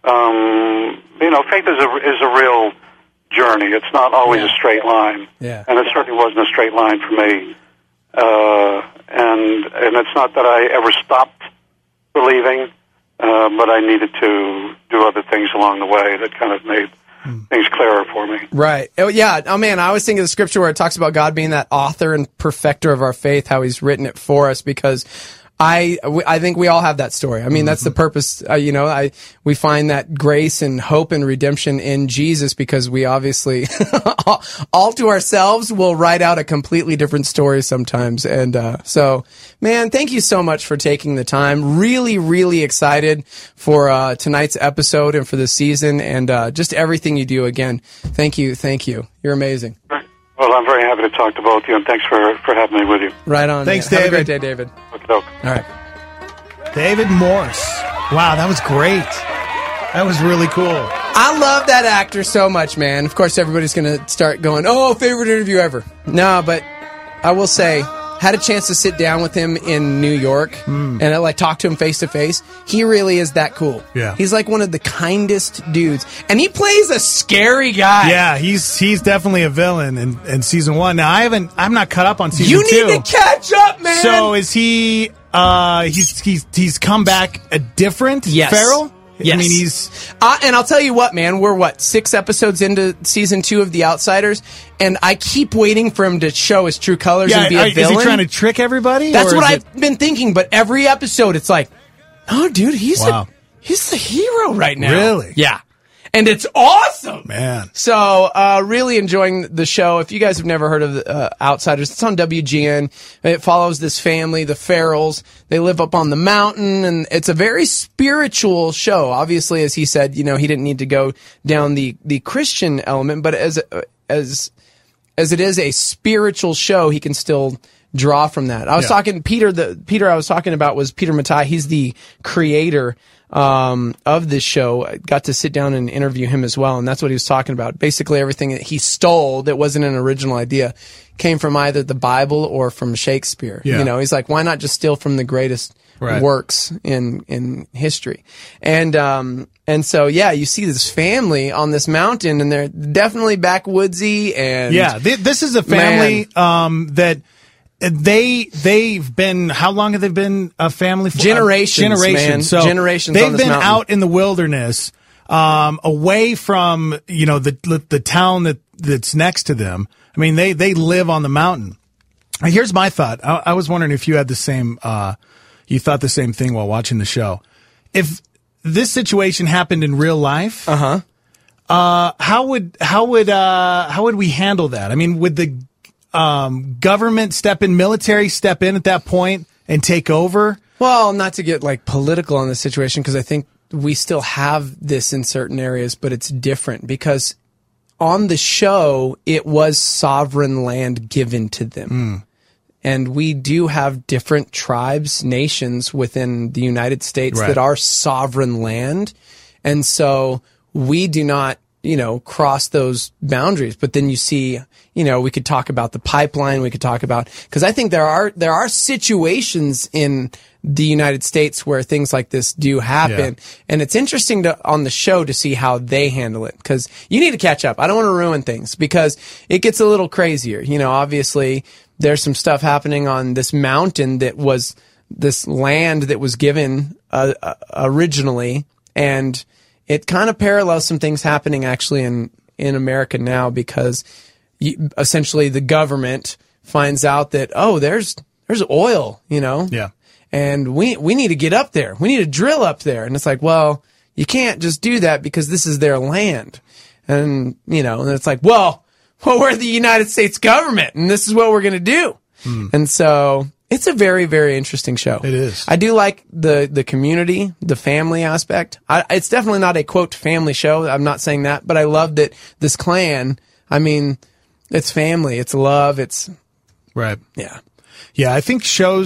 faith is a real journey. It's not always a straight line. Yeah. And it certainly wasn't a straight line for me. And it's not that I ever stopped believing, but I needed to do other things along the way that kind of made things clearer for me. Right. Oh, yeah. Oh, man, I always think of the scripture where it talks about God being that author and perfecter of our faith, how he's written it for us, because I think we all have that story. I mean, that's the purpose. We find that grace and hope and redemption in Jesus, because we obviously all to ourselves will write out a completely different story sometimes. And so, man, thank you so much for taking the time. Really, really excited for tonight's episode and for the season, and just everything you do. Again, thank you. You're amazing. Well, I'm very happy to talk to both of you, and thanks for having me with you. Right on. Thanks, man. David. Have a great day, David. Okay. All right. David Morse. Wow, that was great. That was really cool. I love that actor so much, man. Of course, everybody's going to start going, favorite interview ever. No, but I will say, had a chance to sit down with him in New York and I like talked to him face to face. He really is that cool. Yeah. He's like one of the kindest dudes. And he plays a scary guy. Yeah, he's definitely a villain in season 1. Now I'm not caught up on season 2. You need to catch up, man. So is he he's come back a different Farrell? Yes. I mean, he's... and I'll tell you what, man, we're 6 episodes into season 2 of The Outsiders, and I keep waiting for him to show his true colors and be a villain. Is he trying to trick everybody? That's what I've been thinking, but every episode it's like, oh, dude, he's the hero right now. Really? Yeah. And it's awesome, man. So, really enjoying the show. If you guys have never heard of Outsiders, it's on WGN. It follows this family, the Farrells. They live up on the mountain, and it's a very spiritual show. Obviously, as he said, he didn't need to go down the Christian element, but as it is a spiritual show, he can still draw from that. I was talking Peter I was talking about was Peter Mattei. He's the creator of this show. I got to sit down and interview him as well, and that's what he was talking about. Basically, everything that he stole that wasn't an original idea came from either the Bible or from Shakespeare. Yeah. He's like, why not just steal from the greatest works in history? And so, you see this family on this mountain, and they're definitely backwoodsy. And this is a family that they've been, how long have they been a family for? Generations. Man. So generations. They've on this been mountain. out in the wilderness, away from, the town that's next to them. I mean, they live on the mountain. Here's my thought. I was wondering if you had the same, you thought the same thing while watching the show. If this situation happened in real life, how would we handle that? I mean, would the government step in, military step in at that point and take over? Well, not to get political on the situation, because I think we still have this in certain areas, but it's different because on the show, it was sovereign land given to them. And we do have different tribes, nations within the United States that are sovereign land. And so we do not, cross those boundaries. But then you see, we could talk about the pipeline. We could talk about, because I think there are situations in the United States where things like this do happen. Yeah. And it's interesting on the show to see how they handle it, because you need to catch up. I don't want to ruin things because it gets a little crazier. Obviously there's some stuff happening on this mountain that was this land that was given originally, and it kind of parallels some things happening actually in America now, because essentially the government finds out that, there's oil, Yeah. And we need to get up there. We need to drill up there. And it's like, well, you can't just do that because this is their land. And, and it's like, well, we're the United States government and this is what we're going to do. And so it's a very, very interesting show. It is. I do like the community, the family aspect. It's definitely not a, quote, family show. I'm not saying that, but I love that this clan, I mean, it's family, it's love, it's... Right. Yeah. Yeah, I think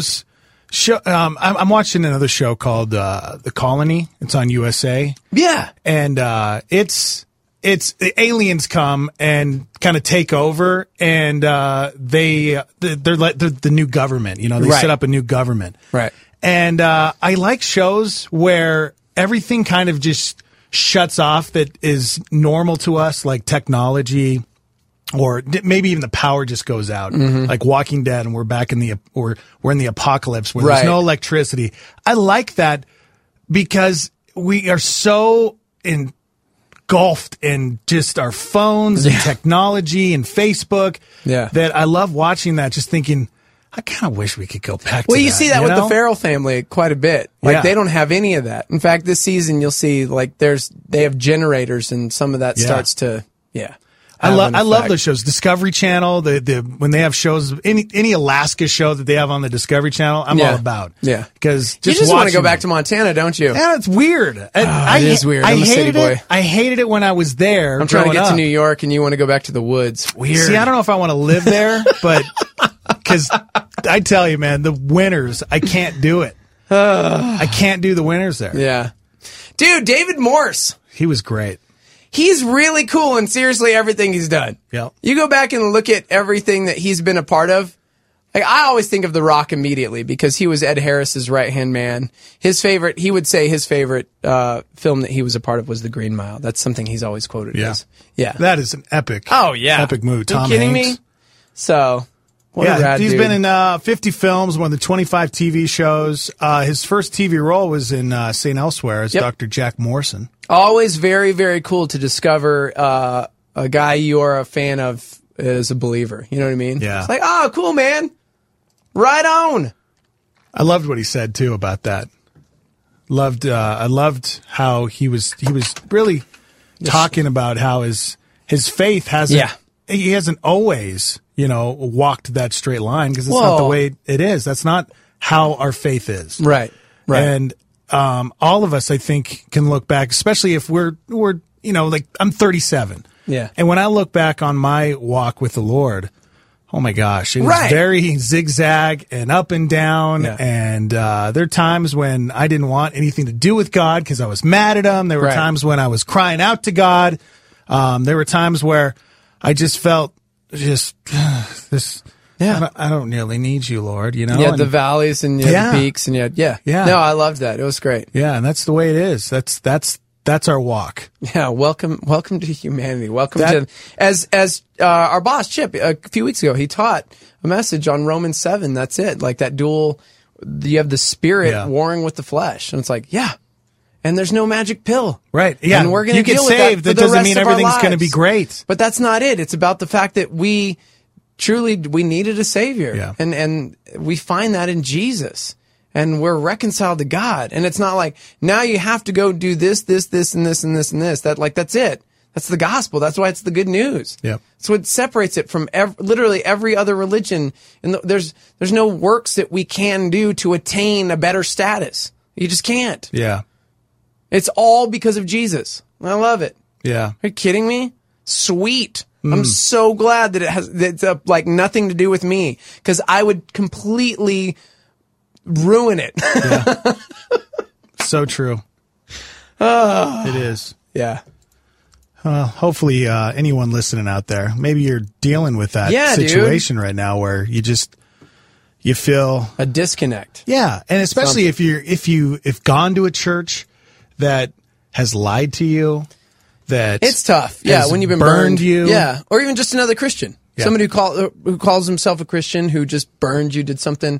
I'm watching another show called The Colony. It's on USA. Yeah. And it's the aliens come and kind of take over, and they're like the new government. They set up a new government. Right. And I like shows where everything kind of just shuts off that is normal to us, like technology. Or maybe even the power just goes out, like Walking Dead, and we're back we're in the apocalypse where there's no electricity. I like that because we are so engulfed in just our phones and technology and Facebook that I love watching that, just thinking, I kind of wish we could go back to that. Well, you see that with the Farrell family quite a bit. They don't have any of that. In fact, this season you'll see they have generators, and some of that starts to, I love those shows. Discovery Channel, when they have shows, any Alaska show that they have on the Discovery Channel, I'm all about. Yeah. Because you just want to go back to Montana, don't you? Yeah, it's weird. It is weird. I'm a city boy. I hated it when I was there. I'm trying to get to New York, and you want to go back to the woods. Weird. See, I don't know if I want to live there, but because I tell you, man, the winters, I can't do it. I can't do the winters there. Yeah. Dude, David Morse. He was great. He's really cool, and seriously, everything he's done. Yeah. You go back and look at everything that he's been a part of. Like, I always think of The Rock immediately because he was Ed Harris's right-hand man. He would say his favorite film that he was a part of was The Green Mile. That's something he's always quoted as. Yeah. That is an epic. Oh, yeah. Epic movie. Tom Are you kidding Hanks. me? So, what a rad he's dude. been in 50 films, one of the 25 TV shows. His first TV role was in St. Elsewhere as Dr. Jack Morrison. Always very, very cool to discover a guy you're a fan of as a believer. You know what I mean? Yeah. It's like, oh, cool, man. Right on. I loved what he said too about that. I loved how he was really talking about how his faith hasn't he hasn't always, walked that straight line because it's not the way it is. That's not how our faith is. Right. And all of us, I think, can look back, especially if we're like I'm 37. Yeah. And when I look back on my walk with the Lord, oh my gosh, it was very zigzag and up and down. Yeah. And there are times when I didn't want anything to do with God because I was mad at him. There were times when I was crying out to God. There were times where I just felt this. I don't nearly need you, Lord. Yeah, the valleys and the peaks and yeah. No, I loved that. It was great. Yeah, and that's the way it is. That's our walk. Yeah, welcome to humanity. Welcome to as our boss Chip a few weeks ago. He taught a message on Romans 7. That's it. Like that dual. You have the spirit warring with the flesh, and it's like and there's no magic pill. Right. Yeah. And we're going to get deal saved. With that doesn't mean everything's going to be great. But that's not it. It's about the fact that we needed a savior. Yeah. And we find that in Jesus. And we're reconciled to God. And it's not like, now you have to go do this, and this, and this, and this. That's it. That's the gospel. That's why it's the good news. Yeah. So it separates it from literally every other religion. And there's no works that we can do to attain a better status. You just can't. Yeah. It's all because of Jesus. I love it. Yeah. Are you kidding me? Sweet. I'm so glad that it's like nothing to do with me because I would completely ruin it. Yeah. So true. It is. Yeah. Hopefully, anyone listening out there, maybe you're dealing with that situation right now where you feel a disconnect. Yeah, and especially if you've gone to a church that has lied to you, that it's tough. Yeah, when you've been burned you. Yeah, or even just another Christian, somebody who calls himself a Christian who just burned you, did something.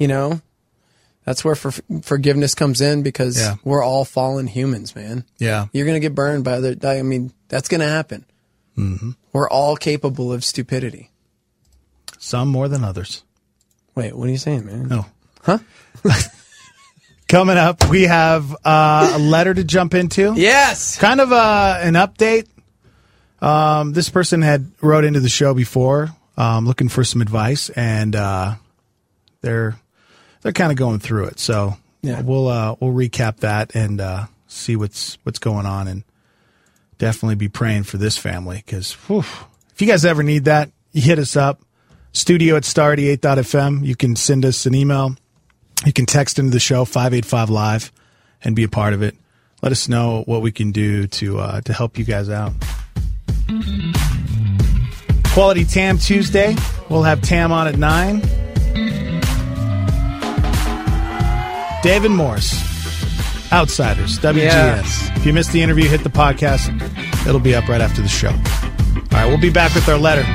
That's where forgiveness comes in because we're all fallen humans, man. Yeah. You're going to get burned by that's going to happen. Mm-hmm. We're all capable of stupidity. Some more than others. Wait, what are you saying, man? No. Huh? Coming up, we have a letter to jump into. Yes. Kind of an update. This person had wrote into the show before looking for some advice, and they're kind of going through it. So we'll recap that and see what's going on, and definitely be praying for this family because if you guys ever need that, you hit us up. studio@star88.fm. You can send us an email. You can text into the show 585-LIVE and be a part of it. Let us know what we can do to help you guys out. Quality Tam Tuesday. We'll have Tam on at 9. David Morse, Outsiders, WGN. Yes. If you missed the interview, hit the podcast. It'll be up right after the show. All right, we'll be back with our letter.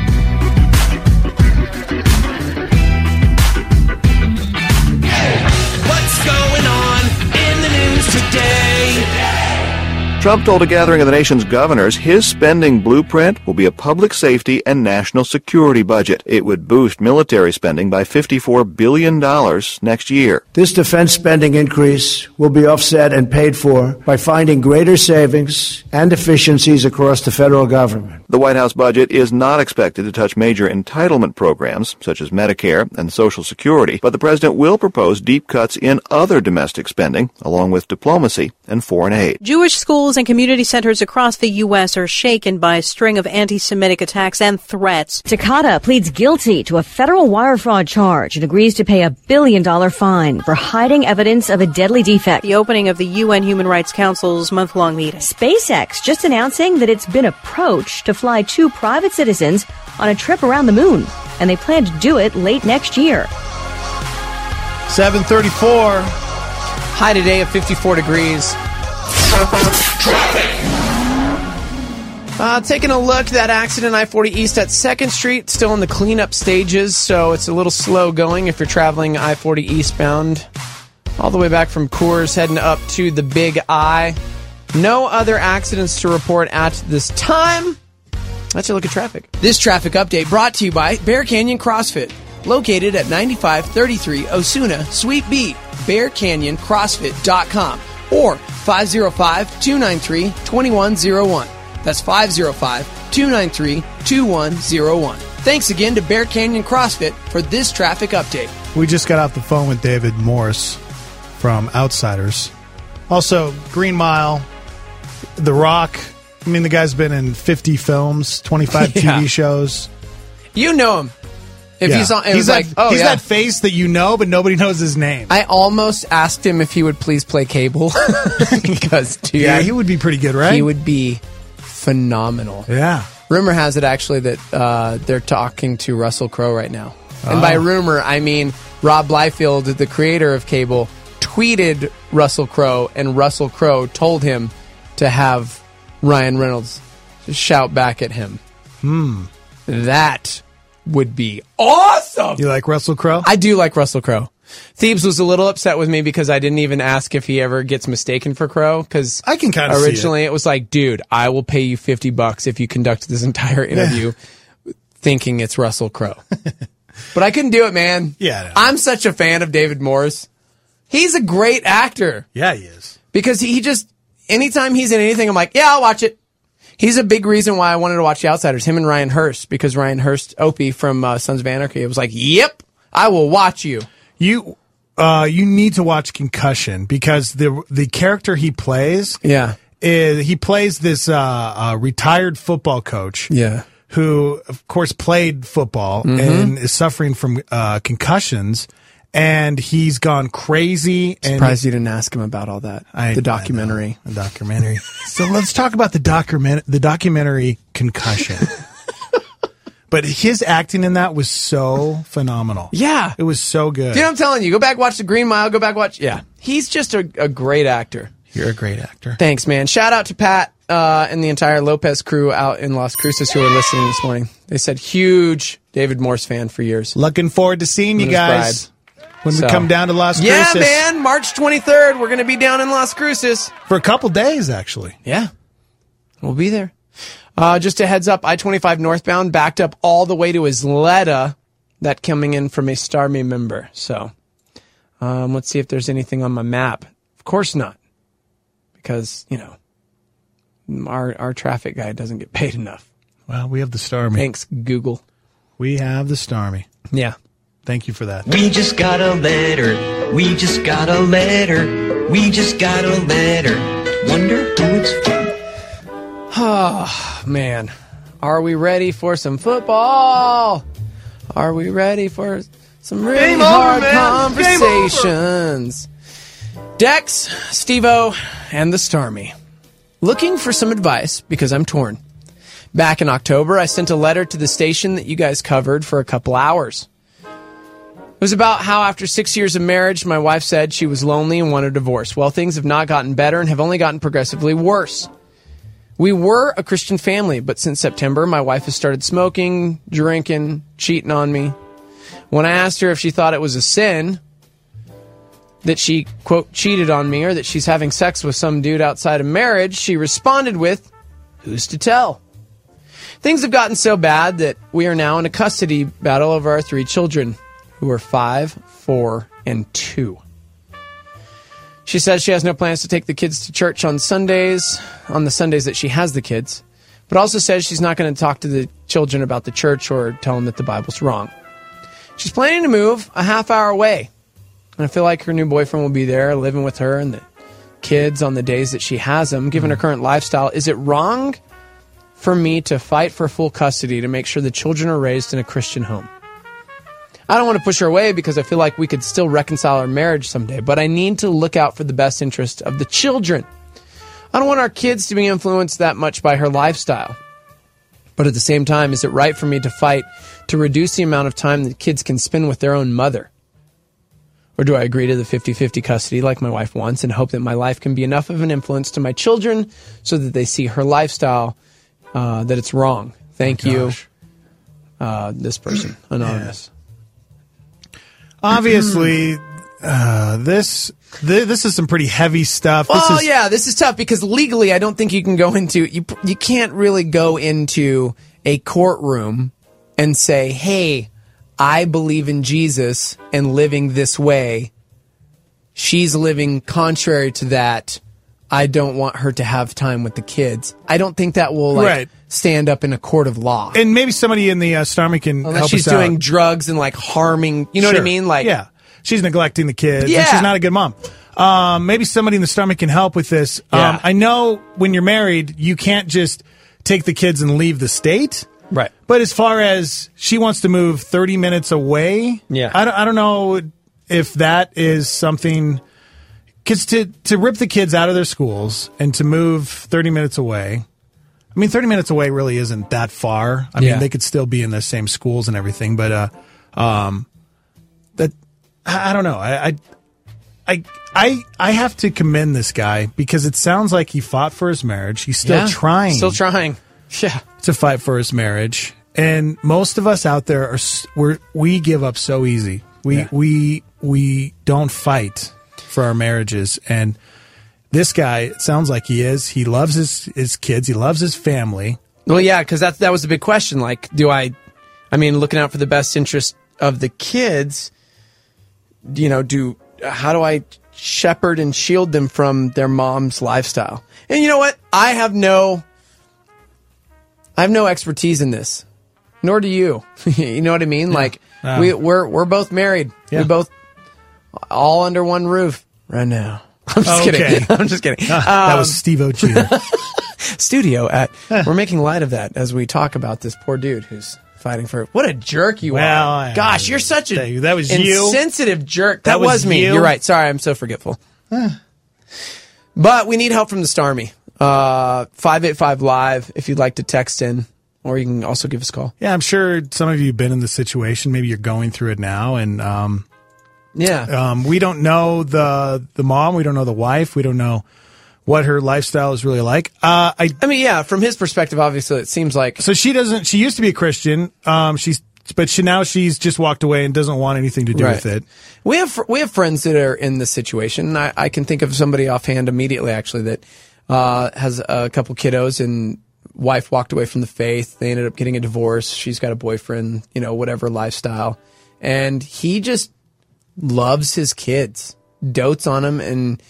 What's going on in the news today? Trump told a gathering of the nation's governors his spending blueprint will be a public safety and national security budget. It would boost military spending by $54 billion next year. This defense spending increase will be offset and paid for by finding greater savings and efficiencies across the federal government. The White House budget is not expected to touch major entitlement programs, such as Medicare and Social Security, but the president will propose deep cuts in other domestic spending, along with diplomacy and foreign aid. Jewish schools and community centers across the U.S. are shaken by a string of anti-Semitic attacks and threats. Takata pleads guilty to a federal wire fraud charge and agrees to pay $1 billion fine for hiding evidence of a deadly defect. The opening of the UN Human Rights Council's month-long meeting. SpaceX just announcing that it's been approached to fly 2 private citizens on a trip around the moon. and they plan to do it late next year. 7:34. High today of 54 degrees. Taking a look, that accident I-40 East at 2nd Street, still in the cleanup stages, so it's a little slow going if you're traveling I-40 eastbound. All the way back from Coors, heading up to the Big I. No other accidents to report at this time. Let's look at traffic. This traffic update brought to you by Bear Canyon CrossFit. Located at 9533 Osuna, Suite B, BearCanyonCrossFit.com or 505-293-2101. That's 505-293-2101. Thanks again to Bear Canyon CrossFit for this traffic update. We just got off the phone with David Morse from Outsiders. Also, Green Mile, The Rock. I mean, the guy's been in 50 films, 25 TV shows. You know him. If he's on, he's that face that you know, but nobody knows his name. I almost asked him if he would please play Cable. Because, dude, he would be pretty good, right? He would be phenomenal. Yeah. Rumor has it, actually, that they're talking to Russell Crowe right now. And by rumor, I mean Rob Liefeld, the creator of Cable, tweeted Russell Crowe, and Russell Crowe told him to have Ryan Reynolds shout back at him. That would be awesome. You like Russell Crowe? I do like Russell Crowe. Thebes was a little upset with me because I didn't even ask if he ever gets mistaken for Crowe. Because I can kind of originally it was like, dude, I will pay you $50 if you conduct this entire interview thinking it's Russell Crowe. But I couldn't do it, man. Yeah, no. I'm such a fan of David Morse. He's a great actor. Yeah, he is. Because he just, anytime he's in anything, I'm like, yeah, I'll watch it. He's a big reason why I wanted to watch The Outsiders, him and Ryan Hurst, because Ryan Hurst, Opie from Sons of Anarchy, it was like, yep, I will watch you. You need to watch Concussion because the character he plays, he plays this retired football coach, who of course played football and is suffering from concussions. And he's gone crazy. Surprised you didn't ask him about all that. The documentary. The documentary. So let's talk about the documentary Concussion. But his acting in that was so phenomenal. Yeah. It was so good. Dude, I'm telling you, go back, watch The Green Mile, go back, watch. Yeah. He's just a great actor. You're a great actor. Thanks, man. Shout out to Pat and the entire Lopez crew out in Las Cruces who were listening this morning. They said huge David Morse fan for years. Looking forward to seeing you guys. Bride. When we come down to Las Cruces. Yeah, man. March 23rd, we're going to be down in Las Cruces. For a couple days, actually. Yeah. We'll be there. Just a heads up, I-25 northbound backed up all the way to Isleta. That coming in from a Starmy member. So, let's see if there's anything on my map. Of course not. Because, our traffic guy doesn't get paid enough. Well, we have the Starmy. Thanks, Google. We have the Starmy. Yeah. Thank you for that. We just got a letter. We just got a letter. We just got a letter. Wonder who it's from. Oh, man. Are we ready for some football? Are we ready for some really hard conversations? Dex, Steve-O, and the Starmy. Looking for some advice because I'm torn. Back in October, I sent a letter to the station that you guys covered for a couple hours. It was about how after 6 years of marriage, my wife said she was lonely and wanted a divorce. Well, things have not gotten better and have only gotten progressively worse. We were a Christian family, but since September, my wife has started smoking, drinking, cheating on me. When I asked her if she thought it was a sin that she, quote, cheated on me or that she's having sex with some dude outside of marriage, she responded with, who's to tell? Things have gotten so bad that we are now in a custody battle over our 3 children, who are 5, 4, and 2. She says she has no plans to take the kids to church on the Sundays that she has the kids, but also says she's not going to talk to the children about the church or tell them that the Bible's wrong. She's planning to move a half hour away, and I feel like her new boyfriend will be there living with her and the kids on the days that she has them, given her current lifestyle. Is it wrong for me to fight for full custody to make sure the children are raised in a Christian home? I don't want to push her away because I feel like we could still reconcile our marriage someday, but I need to look out for the best interest of the children. I don't want our kids to be influenced that much by her lifestyle. But at the same time, is it right for me to fight to reduce the amount of time that kids can spend with their own mother? Or do I agree to the 50-50 custody like my wife wants and hope that my life can be enough of an influence to my children so that they see her lifestyle, that it's wrong? Thank you, this person, anonymous. Obviously, this is some pretty heavy stuff. This is tough because legally I don't think you can go into you can't really go into a courtroom and say, hey, I believe in Jesus and living this way. She's living contrary to that. I don't want her to have time with the kids. I don't think that will stand up in a court of law. And maybe somebody in the Starmy can help us out. She's doing drugs and harming, you know what I mean? She's neglecting the kids. Yeah. And she's not a good mom. Maybe somebody in the Starmy can help with this. Yeah. I know when you're married, you can't just take the kids and leave the state. Right. But as far as she wants to move 30 minutes away, I don't know if that is something, because to rip the kids out of their schools and to move 30 minutes away, I mean, 30 minutes away really isn't that far. I mean, they could still be in the same schools and everything, but that I don't know. I have to commend this guy because it sounds like he fought for his marriage. He's still trying. Still trying. Yeah. To fight for his marriage. And most of us out there we give up so easy. We don't fight for our marriages. And this guy, it sounds like he is. He loves his kids. He loves his family. Well, yeah, because that was the big question. Looking out for the best interest of the kids, how do I shepherd and shield them from their mom's lifestyle? And you know what? I have no expertise in this, nor do you. You know what I mean? We're both married. Yeah. We both all under one roof right now. I'm just kidding. I'm just kidding. That was Steve O'Cheater. We're making light of that as we talk about this poor dude who's fighting for it. What a jerk you are. Gosh, you're such a that was insensitive jerk. That was me. You're right. Sorry, I'm so forgetful. But we need help from the Starmy. 585 Live if you'd like to text in, or you can also give us a call. Yeah, I'm sure some of you have been in the situation. Maybe you're going through it now, and we don't know the mom, we don't know the wife, we don't know what her lifestyle is really like. From his perspective, obviously, it seems like she used to be a Christian. She's just walked away and doesn't want anything to do with it. We have friends that are in this situation. I can think of somebody offhand immediately, actually, that has a couple kiddos, and wife walked away from the faith. They ended up getting a divorce. She's got a boyfriend, whatever lifestyle. And he just loves his kids, dotes on them, and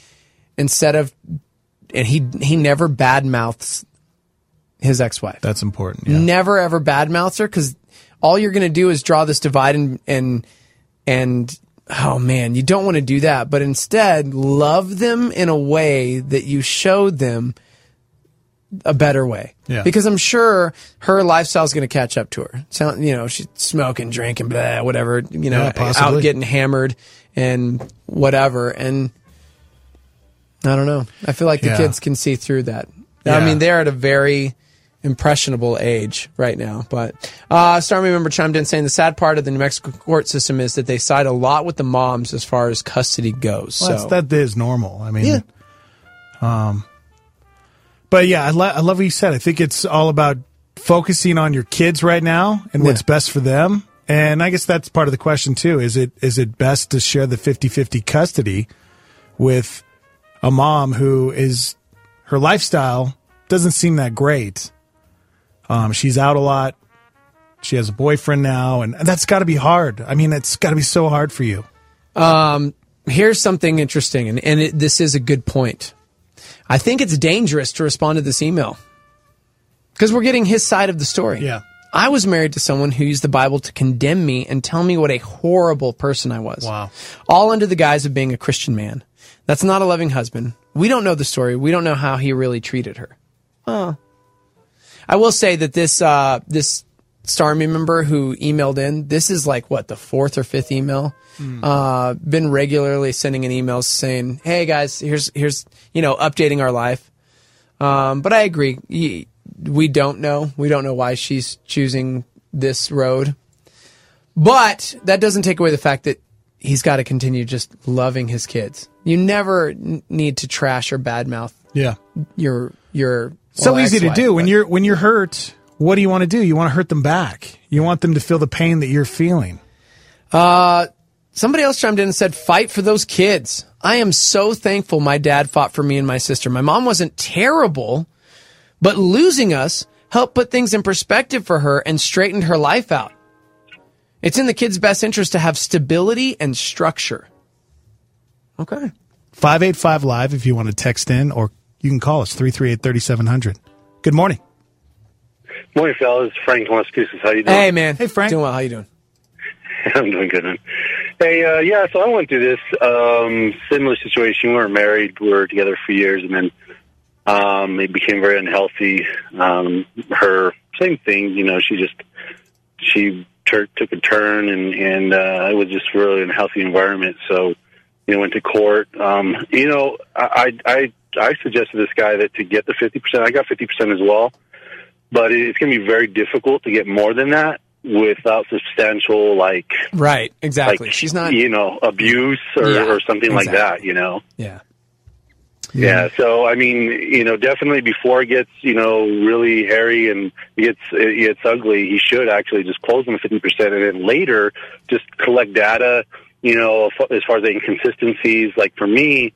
he never badmouths his ex-wife. That's important. Yeah. Never ever badmouths her, because all you're going to do is draw this divide and oh man, you don't want to do that, but instead love them in a way that you showed them a better way. Yeah. Because I'm sure her lifestyle is going to catch up to her. She's smoking, drinking, blah, whatever, out getting hammered and whatever. And I don't know. I feel like the kids can see through that. Yeah. I mean, they're at a very impressionable age right now. But Starmy member chimed in saying the sad part of the New Mexico court system is that they side a lot with the moms as far as custody goes. Well, that is normal. I mean, but yeah, I love what you said. I think it's all about focusing on your kids right now and what's best for them. And I guess that's part of the question too. Is it best to share the 50-50 custody with a mom who her lifestyle doesn't seem that great? She's out a lot. She has a boyfriend now, and that's got to be hard. I mean, it's got to be so hard for you. Here's something interesting, and this is a good point. I think it's dangerous to respond to this email because we're getting his side of the story. Yeah. I was married to someone who used the Bible to condemn me and tell me what a horrible person I was. Wow. All under the guise of being a Christian man. That's not a loving husband. We don't know the story. We don't know how he really treated her. I will say that this Starmy member who emailed in, this is like, the fourth or fifth email? Been regularly sending in emails saying, hey guys, here's updating our life. But I agree. we don't know. We don't know why she's choosing this road. But that doesn't take away the fact that he's got to continue just loving his kids. You never need to trash or badmouth your so easy to do. When you're hurt, what do you want to do? You want to hurt them back. You want them to feel the pain that you're feeling. Somebody else chimed in and said, fight for those kids. I am so thankful my dad fought for me and my sister. My mom wasn't terrible, but losing us helped put things in perspective for her and straightened her life out. It's in the kids' best interest to have stability and structure. Okay. 585 Live if you want to text in, or you can call us, 338-3700. Good morning. Morning, fellas. Frank in Massachusetts. How you doing? Hey, man. Hey, Frank. Doing well. How you doing? I'm doing good, man. Hey, so I went through this similar situation. We were married. We were together for years, and then it became very unhealthy. Her, same thing, she took a turn, and it was just really an unhealthy environment. So, went to court. I suggested to this guy that to get the 50%, I got 50% as well, but it's going to be very difficult to get more than that without substantial, right, exactly. She's not, abuse or something like that, Yeah. Yeah, so I mean, definitely before it gets, really hairy and it gets ugly, he should actually just close on the 50%, and then later just collect data, as far as the inconsistencies. Like for me,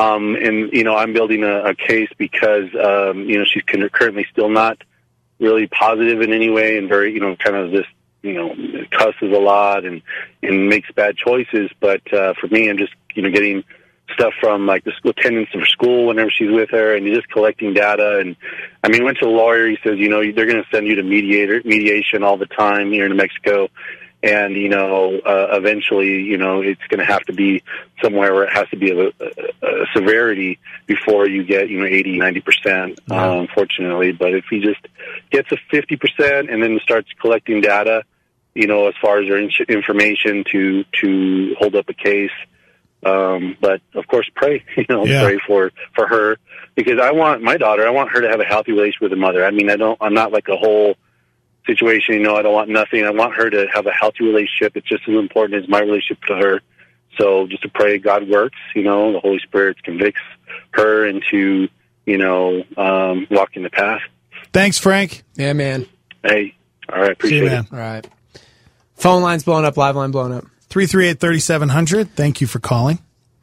I'm building a case because, she's currently still not really positive in any way, and very, kind of this, cusses a lot and makes bad choices. But for me, I'm just, getting stuff from the school attendance of school whenever she's with her, and just collecting data. And I mean, went to the lawyer. He says, they're going to send you to mediation all the time here in New Mexico. And, eventually, it's going to have to be somewhere where it has to be a severity before you get, 80, 90%, unfortunately. But if he just gets a 50% and then starts collecting data, as far as their information to hold up a case. But of course, pray, pray for her, because I want her to have a healthy relationship with her mother. I mean, I'm not like a whole situation, I don't want nothing. I want her to have a healthy relationship. It's just as important as my relationship to her. So just to pray God works, the Holy Spirit convicts her into, walking the path. Thanks, Frank. Yeah, man. Hey, all right, appreciate it. All right. Phone line's blowing up, live line blowing up. 338-3700. Thank you for calling.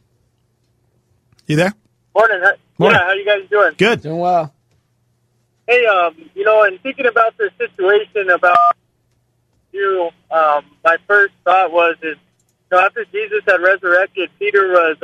You there? Morning. Morning. Yeah, how you guys doing? Good. Doing well. Hey, and thinking about the situation about you, my first thought was after Jesus had resurrected, Jesus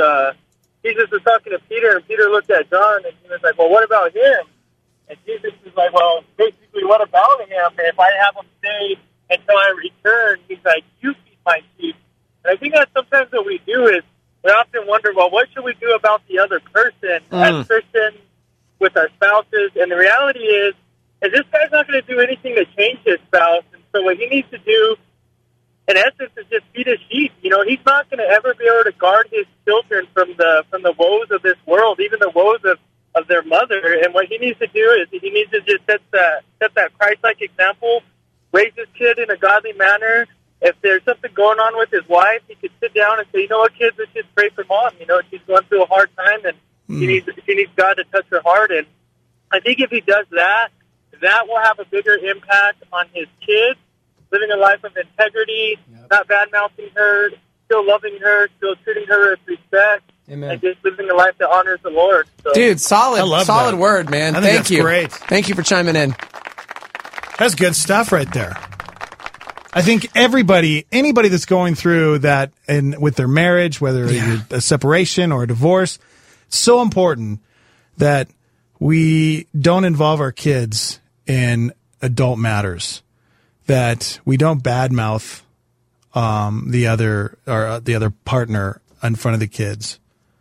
was talking to Peter, and Peter looked at John, and he was like, well, what about him? And Jesus was like, well, basically, what about him? If I have him stay until I return, he's like, you feed my sheep. And I think that sometimes what we do is we often wonder, well, what should we do about the other person as Christians with our spouses? And the reality is this guy's not going to do anything to change his spouse. And so what he needs to do, in essence, is just feed his sheep. He's not going to ever be able to guard his children from the woes of this world, even the woes of their mother. And what he needs to do is he needs to just set that Christ-like example, raise his kid in a godly manner. If there's something going on with his wife, he could sit down and say, you know what, kids, let's just pray for mom. She's going through a hard time, and she needs God to touch her heart. And I think if he does that, that will have a bigger impact on his kids, living a life of integrity, not bad-mouthing her, still loving her, still treating her with respect, Amen. And just living a life that honors the Lord. So. Dude, solid word, man. Thank you. Great. Thank you for chiming in. That's good stuff right there. I think anybody that's going through that with their marriage, whether it's a separation or a divorce, it's so important that we don't involve our kids in adult matters, that we don't badmouth the other partner in front of the kids.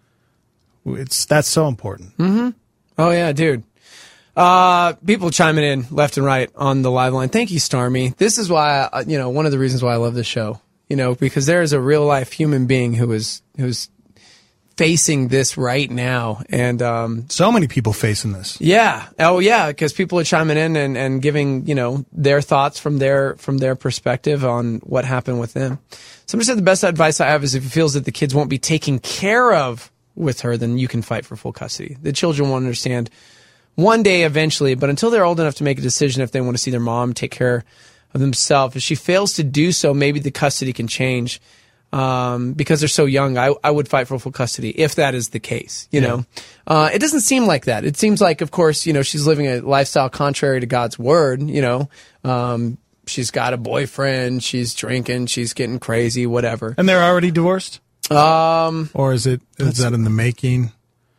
That's so important. Mm-hmm. Oh yeah, dude. People chiming in left and right on the live line. Thank you, Starmy. This is why, one of the reasons why I love this show, because there is a real life human being who is facing this right now. And so many people facing this. Yeah. Oh, yeah, because people are chiming in and giving, their thoughts from their perspective on what happened with them. Somebody said the best advice I have is if he feels that the kids won't be taken care of with her, then you can fight for full custody. The children will understand one day eventually, but until they're old enough to make a decision if they want to see their mom take care of themselves, if she fails to do so, maybe the custody can change. Because they're so young, I would fight for full custody if that is the case, you know. It doesn't seem like that. It seems like, of course, she's living a lifestyle contrary to God's word, she's got a boyfriend, she's drinking, she's getting crazy, whatever. And they're already divorced? Or is that in the making?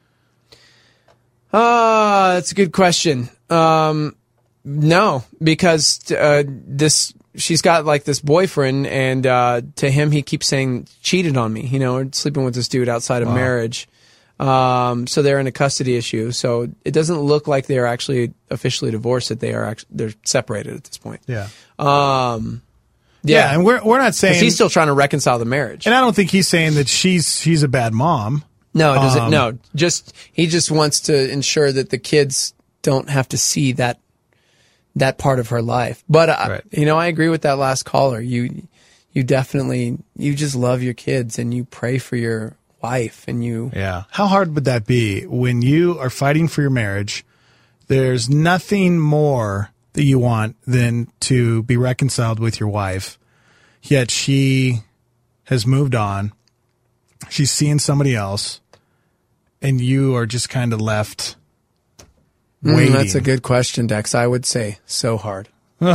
That's a good question. No, because she's got like this boyfriend, and to him he keeps saying cheated on me, or sleeping with this dude outside of marriage. So they're in a custody issue. So it doesn't look like they're actually officially divorced; that they're separated at this point. Yeah. Yeah, and we're not saying he's still trying to reconcile the marriage, and I don't think he's saying that she's a bad mom. No, it doesn't. No, he just wants to ensure that the kids don't have to see that part of her life. But I agree with that last caller. You definitely just love your kids and you pray for your wife and you. Yeah. How hard would that be when you are fighting for your marriage? There's nothing more that you want than to be reconciled with your wife, yet she has moved on. She's seeing somebody else, and you are just kind of left waiting. That's a good question, Dex. I would say so hard.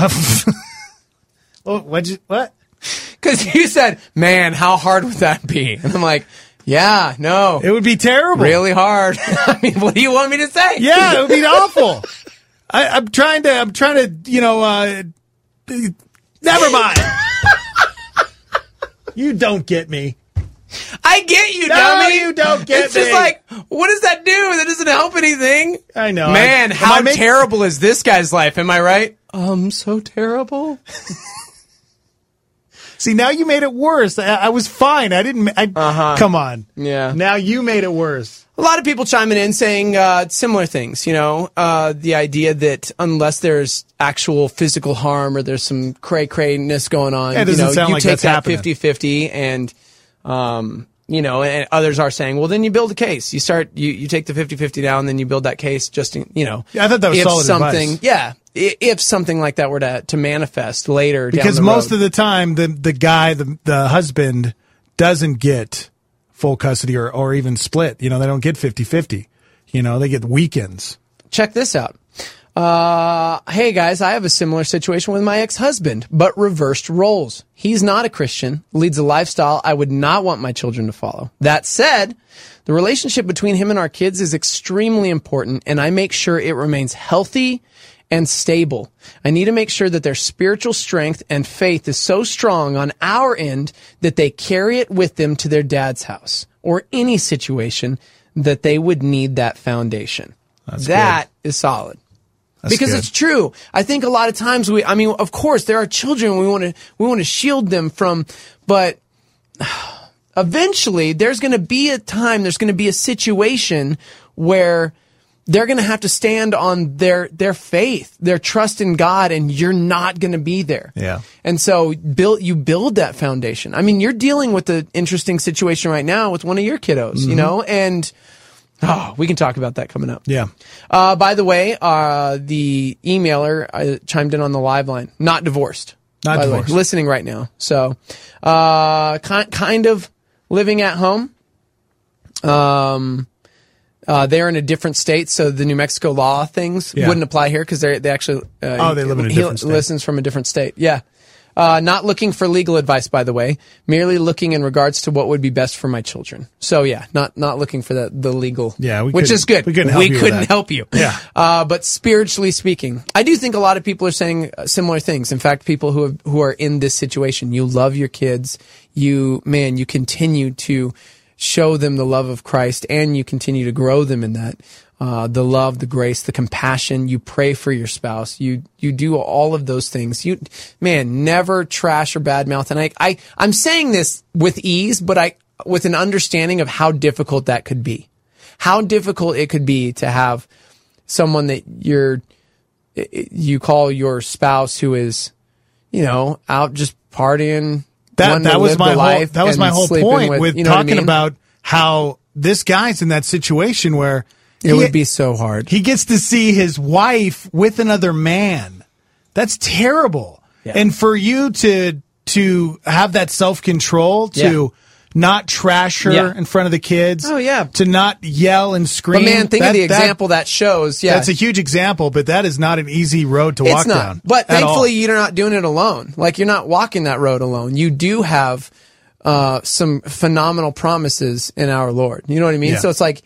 What? Because you said, man, how hard would that be? And I'm like, yeah, no. It would be terrible. Really hard. I mean, what do you want me to say? Yeah, it would be awful. I'm trying to, never mind. You don't get me. I get you, no, dummy. You don't get it's me. It's just like, what does that do? That doesn't help anything. I know. Man, how terrible is this guy's life? Am I right? So terrible. See, now you made it worse. I was fine. Come on. Yeah. Now you made it worse. A lot of people chiming in saying similar things, the idea that unless there's actual physical harm or there's some cray-crayness going on, it doesn't sound like take that's that 50-50 and, and others are saying, well, then you build a case. You take the 50-50 down, then you build that case just, Yeah, I thought that was solid advice. Yeah. If something like that were to manifest later because down the road. Most of the time, the guy, the husband, doesn't get full custody or even split. They don't get 50-50. They get weekends. Check this out. Hey, guys, I have a similar situation with my ex-husband, but reversed roles. He's not a Christian, leads a lifestyle I would not want my children to follow. That said, the relationship between him and our kids is extremely important, and I make sure it remains healthy and stable. I need to make sure that their spiritual strength and faith is so strong on our end that they carry it with them to their dad's house or any situation that they would need that foundation. That is solid. Because it's true. I think a lot of times of course there are children we want to shield them from, but eventually there's going to be a time, there's going to be a situation where they're going to have to stand on their faith, their trust in God, and you're not going to be there. Yeah. And so you build that foundation. I mean, you're dealing with an interesting situation right now with one of your kiddos, and we can talk about that coming up. Yeah. By the way, the emailer chimed in on the live line. Not divorced. Not divorced. Listening right now. So, kind of living at home. They're in a different state, so the New Mexico law things wouldn't apply here because they actually they live in a different state. He listens from a different state. Yeah. Not looking for legal advice, by the way. Merely looking in regards to what would be best for my children. So yeah, not looking for the legal. Yeah, which is good. We couldn't help you. Yeah. But spiritually speaking, I do think a lot of people are saying similar things. In fact, people who are in this situation, you love your kids. You continue to show them the love of Christ, and you continue to grow them in that. The love, the grace, the compassion. You pray for your spouse. You do all of those things. Never trash or badmouth. And I'm saying this with ease, but with an understanding of how difficult that could be. How difficult it could be to have someone that you call your spouse who is, out just partying. That was my whole point with talking about how this guy's in that situation where it would be so hard. He gets to see his wife with another man. That's terrible. Yeah. And for you to have that self-control, to not trash her in front of the kids. Oh, yeah. To not yell and scream. But man, think of the example that shows. Yeah. That's a huge example, but that is not an easy road to walk down. But thankfully, you're not doing it alone. Like, you're not walking that road alone. You do have some phenomenal promises in our Lord. You know what I mean? Yeah. So it's like,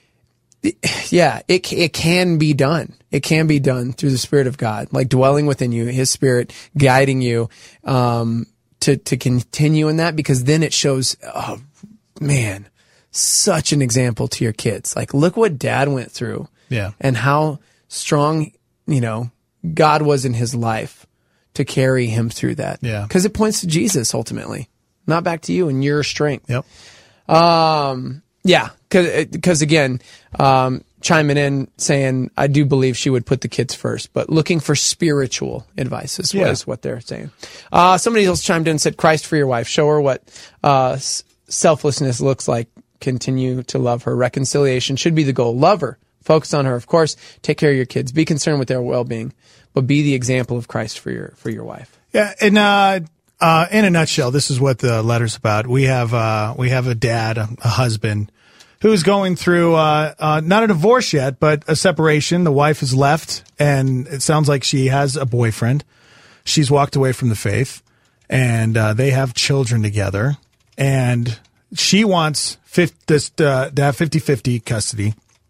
it can be done. It can be done through the Spirit of God, like dwelling within you, His Spirit guiding you, to continue in that, because then it shows, oh man, such an example to your kids. Like, look what Dad went through, and how strong, God was in his life to carry him through that. Yeah, because it points to Jesus ultimately, not back to you and your strength. Yep. Yeah, because again, chiming in saying, I do believe she would put the kids first, but looking for spiritual advice is what they're saying. Somebody else chimed in and said, Christ for your wife. Show her what selflessness looks like. Continue to love her. Reconciliation should be the goal. Love her. Focus on her. Of course, take care of your kids. Be concerned with their well-being, but be the example of Christ for your wife. Yeah, and in a nutshell, this is what the letter's about. We have a dad, a husband, who's going through not a divorce yet, but a separation. The wife is left, and it sounds like she has a boyfriend. She's walked away from the faith, and they have children together. And she wants to have 50-50 custody.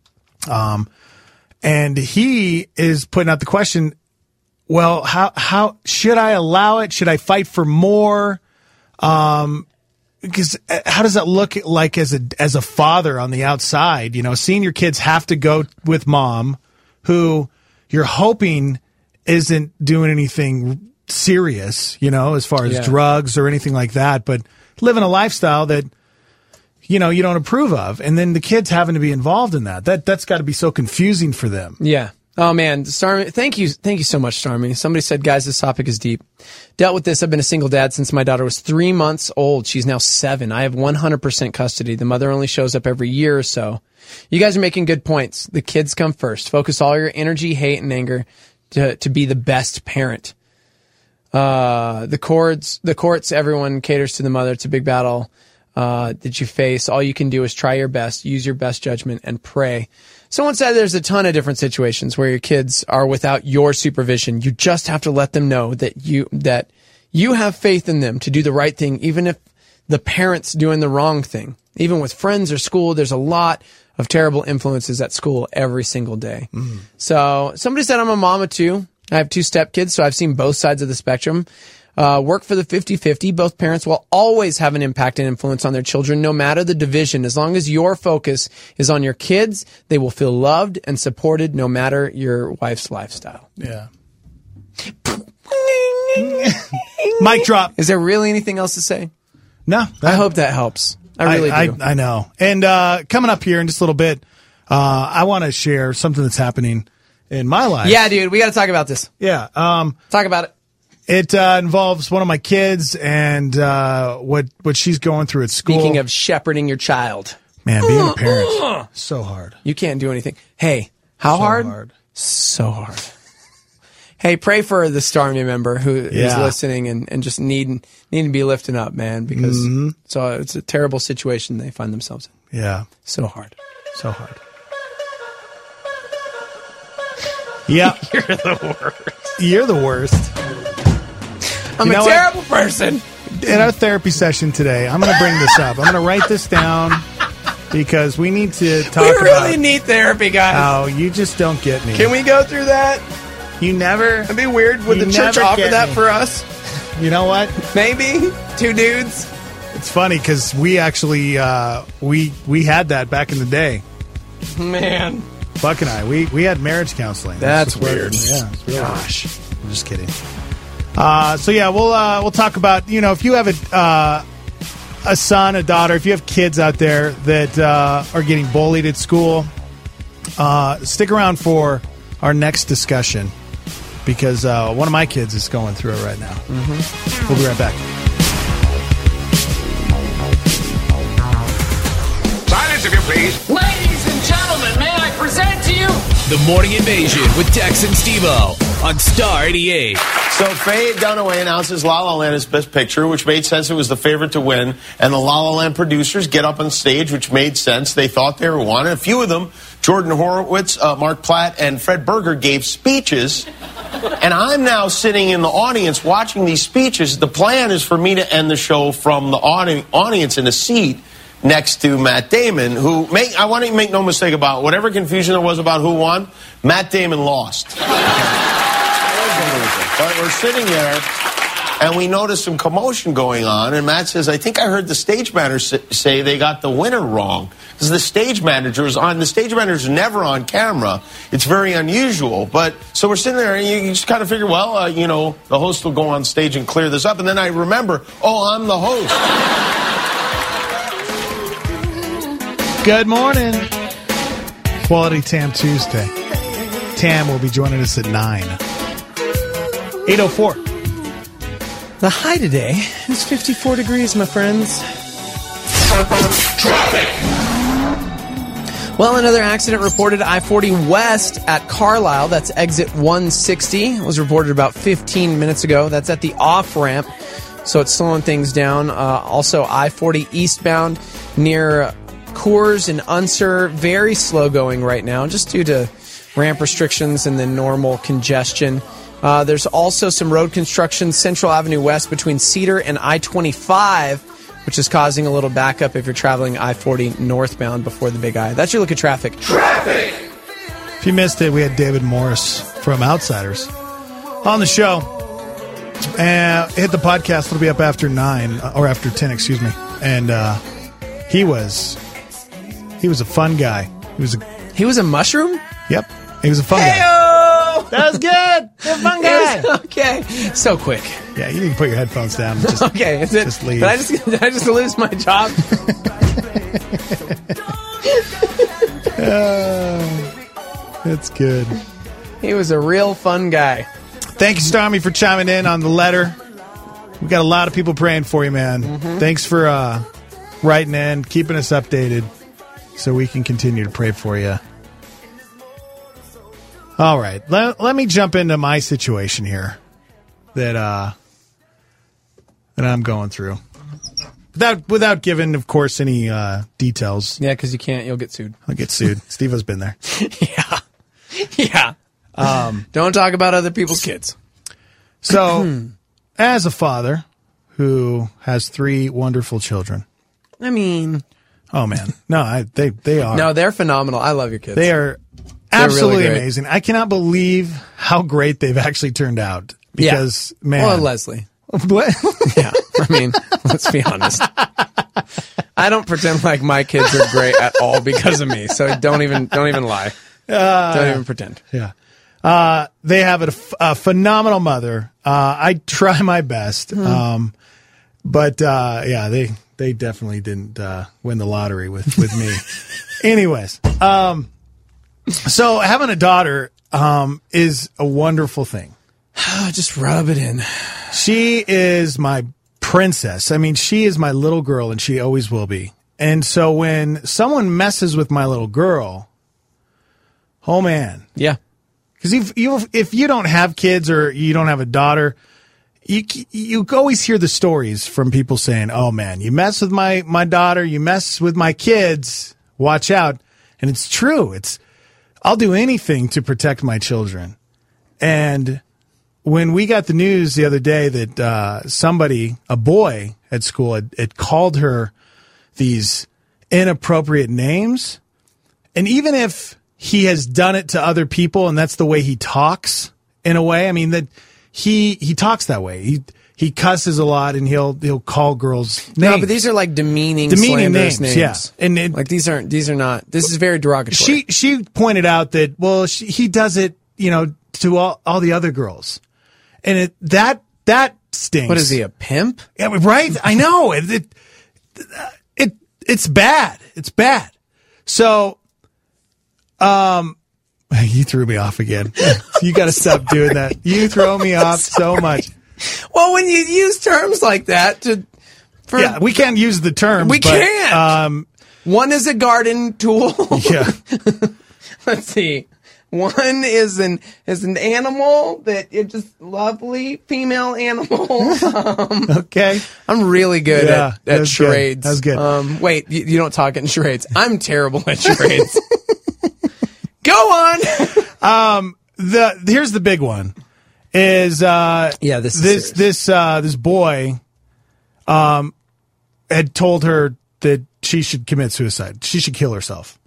And he is putting out the question, well, how should I allow it? Should I fight for more? Because how does that look like as a father on the outside? Seeing your kids have to go with mom, who you're hoping isn't doing anything serious, as far as drugs or anything like that, but living a lifestyle that you don't approve of, and then the kids having to be involved in that's got to be so confusing for them. Yeah. Oh man, Starmy, thank you so much, Starmy. Somebody said, guys, this topic is deep. Dealt with this. I've been a single dad since my daughter was 3 months old. She's now 7. I have 100% custody. The mother only shows up every year or so. You guys are making good points. The kids come first. Focus all your energy, hate, and anger to be the best parent. The courts, everyone caters to the mother. It's a big battle that you face. All you can do is try your best, use your best judgment, and pray. Someone said there's a ton of different situations where your kids are without your supervision. You just have to let them know that you have faith in them to do the right thing, even if the parent's doing the wrong thing. Even with friends or school, there's a lot of terrible influences at school every single day. Mm. So somebody said I'm a mom of 2. I have 2 stepkids, so I've seen both sides of the spectrum. Work for the 50-50. Both parents will always have an impact and influence on their children, no matter the division. As long as your focus is on your kids, they will feel loved and supported, no matter your wife's lifestyle. Yeah. Mic drop. Is there really anything else to say? No. I hope that helps. I really do. I know. And coming up here in just a little bit, I want to share something that's happening in my life. Yeah, dude. We got to talk about this. Yeah. Talk about it. It involves one of my kids and what she's going through at school. Speaking of shepherding your child. Man, being a parent, so hard. You can't do anything. Hey, how hard? So hard. Hey, pray for the Starmy member who is listening and just needing to be lifted up, man, because so it's a terrible situation they find themselves in. Yeah. So hard. So hard. Yeah. You're the worst. You're the worst. I'm a terrible person. In our therapy session today, I'm going to bring this up. I'm going to write this down because we need to talk about... We really need therapy, guys. Oh, you just don't get me. Can we go through that? You never... It'd be weird. Would the church offer that for us? You know what? Maybe. 2 dudes. It's funny because we actually... we had that back in the day. Man. Buck and I, we had marriage counseling. That's weird. Yeah. It's really Gosh. Weird. I'm just kidding. So yeah, we'll talk about, if you have a son, a daughter, if you have kids out there that are getting bullied at school, stick around for our next discussion because one of my kids is going through it right now. Mm-hmm. We'll be right back. Silence, if you please. Ladies and gentlemen, may I present to you The Morning Invasion with Dex and Steve-O on Star 88. So Faye Dunaway announces La La Land as Best Picture, which made sense. It was the favorite to win. And the La La Land producers get up on stage, which made sense. They thought they were one. A few of them, Jordan Horowitz, Mark Platt, and Fred Berger, gave speeches. And I'm now sitting in the audience watching these speeches. The plan is for me to end the show from the audience in a seat next to Matt Damon, who, I want to make no mistake about whatever confusion there was about who won, Matt Damon lost. But we're sitting there, and we notice some commotion going on, and Matt says, I think I heard the stage manager say they got the winner wrong. Because the stage manager is on. The stage manager is never on camera. It's very unusual. But so we're sitting there, and you just kind of figure, well, the host will go on stage and clear this up. And then I remember, I'm the host. Good morning. Quality Tam Tuesday. Tam will be joining us at 9. 8:04. The high today is 54 degrees, my friends. Traffic. Well, another accident reported I-40 West at Carlisle. That's exit 160. It was reported about 15 minutes ago. That's at the off-ramp, so it's slowing things down. Also, I-40 eastbound near Coors and Unser, very slow going right now, just due to ramp restrictions and then normal congestion. There's also some road construction Central Avenue West between Cedar and I-25, which is causing a little backup if you're traveling I-40 northbound before the Big I. That's your look at traffic. Traffic! If you missed it, we had David Morris from Outsiders on the show. Hit the podcast. It'll be up after 9, or after 10, excuse me. And he was a fun guy. He was a mushroom? Yep. He was a fun guy. That was good. You're a fun guy. Okay. So quick. Yeah, you need to put your headphones down. And okay. Just leave. Did I just lose my job? That's good. He was a real fun guy. Thank you, Stormy, for chiming in on the letter. We got a lot of people praying for you, man. Mm-hmm. Thanks for writing in, keeping us updated so we can continue to pray for you. All right, let me jump into my situation here that I'm going through without giving, of course, any details. Yeah, because you can't. You'll get sued. I'll get sued. Steve-O's been there. Yeah. Don't talk about other people's kids. So, as a father who has 3 wonderful children, I mean, oh man, no, they are. No, they're phenomenal. I love your kids. They are. Absolutely really amazing. I cannot believe how great they've actually turned out. Because, man. Well, Leslie. What? Yeah. I mean, let's be honest. I don't pretend like my kids are great at all because of me. So don't even lie. Don't even pretend. Yeah. They have a phenomenal mother. I try my best. But they definitely didn't win the lottery with me. Anyways, so having a daughter is a wonderful thing. Just rub it in. She is my princess. I mean, she is my little girl, and she always will be. And so when someone messes with my little girl, oh man. Yeah. Because if you don't have kids or you don't have a daughter, you always hear the stories from people saying, oh man, you mess with my daughter, you mess with my kids, watch out. And it's true. I'll do anything to protect my children. And when we got the news the other day that a boy at school had called her these inappropriate names, and even if he has done it to other people and that's the way he talks in a way, I mean that he talks that way. He cusses a lot and he'll call girls names. No, but these are like demeaning slanderous names. Yeah. And these are not. This is very derogatory. She pointed out that he does it, to all the other girls, and that stinks. What is he, a pimp? Yeah, right. I know. it's bad. It's bad. So, you threw me off again. You got to stop doing that. You throw me off so much. Well, when you use terms like that yeah, we can't use the terms. We can't. One is a garden tool. Yeah. Let's see. One is an animal that is just lovely female animal. Okay. I'm really good at charades. That's good. Wait, you don't talk in charades. I'm terrible at charades. Go on. Here's the big one. Is this boy had told her that she should commit suicide. She should kill herself.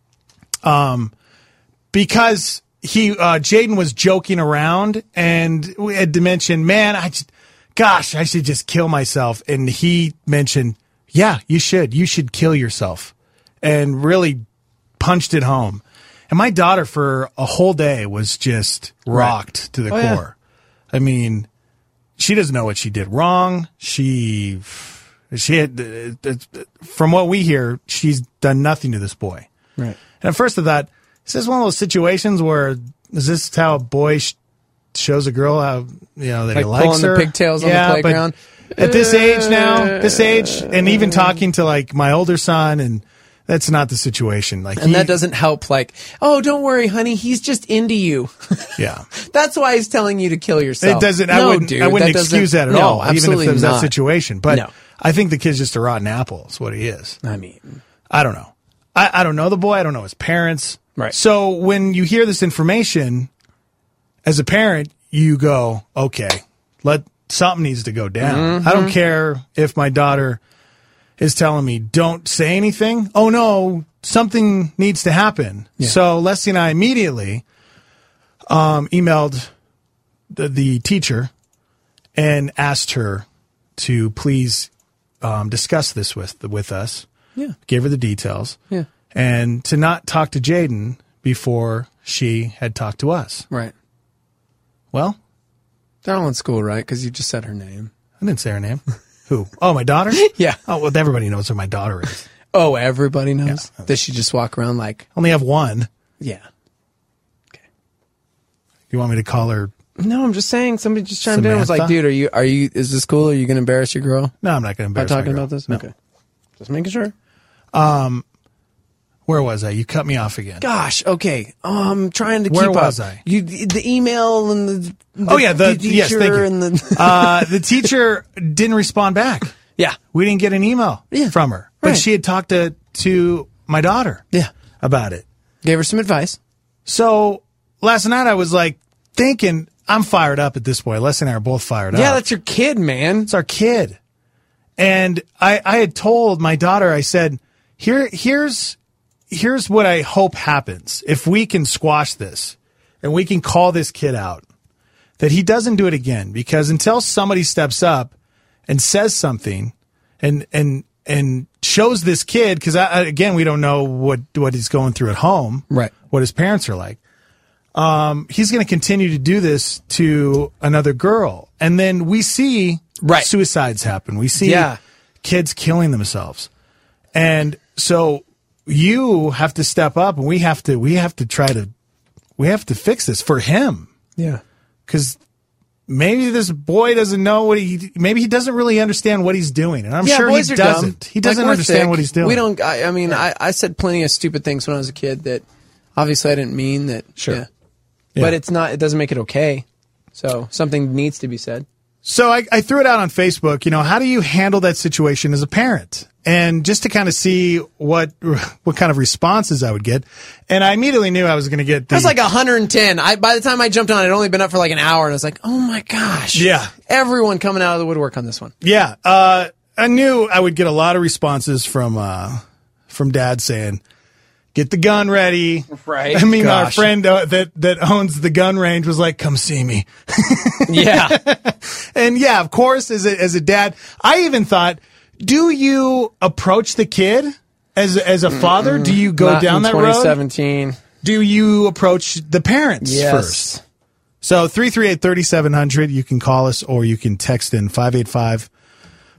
Because Jaden was joking around and had mentioned, man, I should just kill myself. And he mentioned, yeah, you should kill yourself, and really punched it home. And my daughter for a whole day was just rocked to the core. Yeah. I mean, she doesn't know what she did wrong. She had, from what we hear, she's done nothing to this boy. Right. And at first I thought, is this one of those situations where, is this how a boy shows a girl how, that he likes her? Pulling the pigtails on the playground. But at this age, and even talking to like my older son, and that's not the situation. That doesn't help. Like, oh, don't worry, honey, he's just into you. Yeah. That's why he's telling you to kill yourself. It doesn't. I wouldn't excuse that at all, even if there's that situation. But no. I think the kid's just a rotten apple. Is what he is. I mean, I don't know. I don't know the boy. I don't know his parents. Right. So when you hear this information, as a parent, you go, okay, something needs to go down. Mm-hmm. I don't care if my daughter is telling me, don't say anything. Oh no, something needs to happen. Yeah. So Leslie and I immediately emailed the teacher and asked her to please discuss this with us. Yeah. Gave her the details. Yeah. And to not talk to Jaden before she had talked to us. Right. Well, they're all in school, right? Because you just said her name. I didn't say her name. Who? Oh, my daughter? Yeah. Oh, well, everybody knows who my daughter is. Oh, everybody knows? Yeah. Does she just walk around like... Only have one. Yeah. Okay. You want me to call her... No, I'm just saying. Somebody just chimed in and was like, dude, are you, is this cool? Are you going to embarrass your girl? No, I'm not going to embarrass her. By talking about this? No. Okay. Just making sure. Where was I? You cut me off again. Gosh, okay. I'm trying to keep up. Where was I? The email and the teacher. Yes, thank you. And the teacher didn't respond back. Yeah. We didn't get an email from her. But Right. she had talked to my daughter about it. Gave her some advice. So last night I was like thinking, I'm fired up at this point. Leslie and I are both fired up. Yeah, that's your kid, man. It's our kid. And I had told my daughter, I said, here's what I hope happens. If we can squash this and we can call this kid out, that he doesn't do it again. Because until somebody steps up and says something and shows this kid, because again, we don't know what he's going through at home, right? What his parents are like. He's going to continue to do this to another girl. And then we see suicides happen. We see kids killing themselves. And so you have to step up, and we have to fix this for him. Yeah. Because maybe this boy doesn't know maybe he doesn't really understand what he's doing. And I'm sure he doesn't. Dumb. He doesn't understand what he's doing. We don't, I said plenty of stupid things when I was a kid that obviously I didn't mean that. Sure. Yeah. But it doesn't make it okay. So something needs to be said. So I threw it out on Facebook, how do you handle that situation as a parent? And just to kind of see what kind of responses I would get. And I immediately knew I was going to get It was like 110. By the time I jumped on, it had only been up for like an hour, and I was like, oh my gosh. Yeah. Everyone coming out of the woodwork on this one. Yeah. I knew I would get a lot of responses from Dad saying, get the gun ready. Right. I mean, our friend that owns the gun range was like, come see me. Yeah. And yeah, of course, as a dad, I even thought, do you approach the kid as a father? Do you go down that road? 2017. Do you approach the parents first? So 338-3700, you can call us or you can text in 585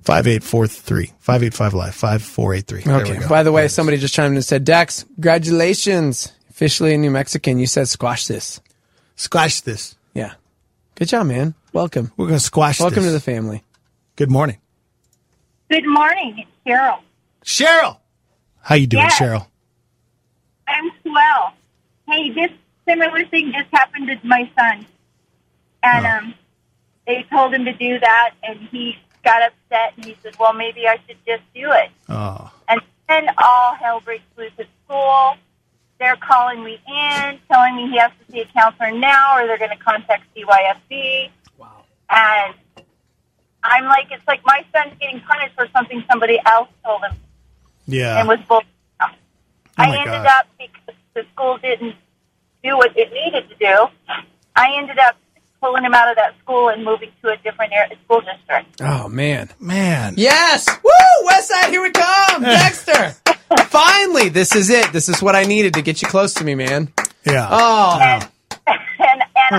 5843. 585 Live. 5483. There we Okay. go. By the way, somebody just chimed in and said, Dex, congratulations. Officially a New Mexican. You said squash this. Squash this. Yeah. Good job, man. Welcome. We're going to squash Welcome this. to the family. Good morning. Good morning. It's Cheryl. Cheryl! How you doing, Yes. Cheryl? I'm swell. Hey, this similar thing just happened to my son. And they told him to do that, and he got upset, and he said, well, maybe I should just do it. Oh. And then all hell breaks loose at school. They're calling me in, telling me he has to see a counselor now, or they're going to contact CYFB. Wow. And I'm like, it's like my son's getting punished for something somebody else told him. Yeah. And was bullied. I my ended gosh. up, because the school didn't do what it needed to do, I ended up pulling him out of that school and moving to a different school district. Oh, man. Man. Yes! Woo! West Side, here we come! Dexter! Finally! This is it. This is what I needed to get you close to me, man. Yeah. Oh. And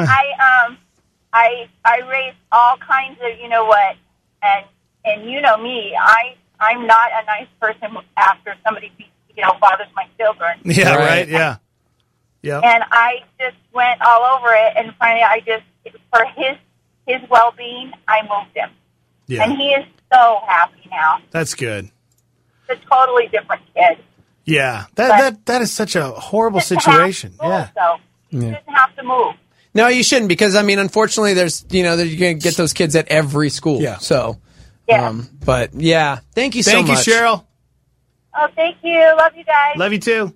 I raised all kinds of, you know what, and you know me, I'm not a nice person after somebody, bothers my children. Yeah, right. Yeah. Yeah. And I just went all over it, and finally for his well-being, I moved him. Yeah. And he is so happy now. That's good. It's a totally different kid. Yeah. That is such a horrible situation. Yeah. So he doesn't have to move. No, you shouldn't, because, I mean, unfortunately, you're going to get those kids at every school. Yeah. So, Yeah. but, yeah. Thank you so much. Thank you, Cheryl. Oh, thank you. Love you guys. Love you, too.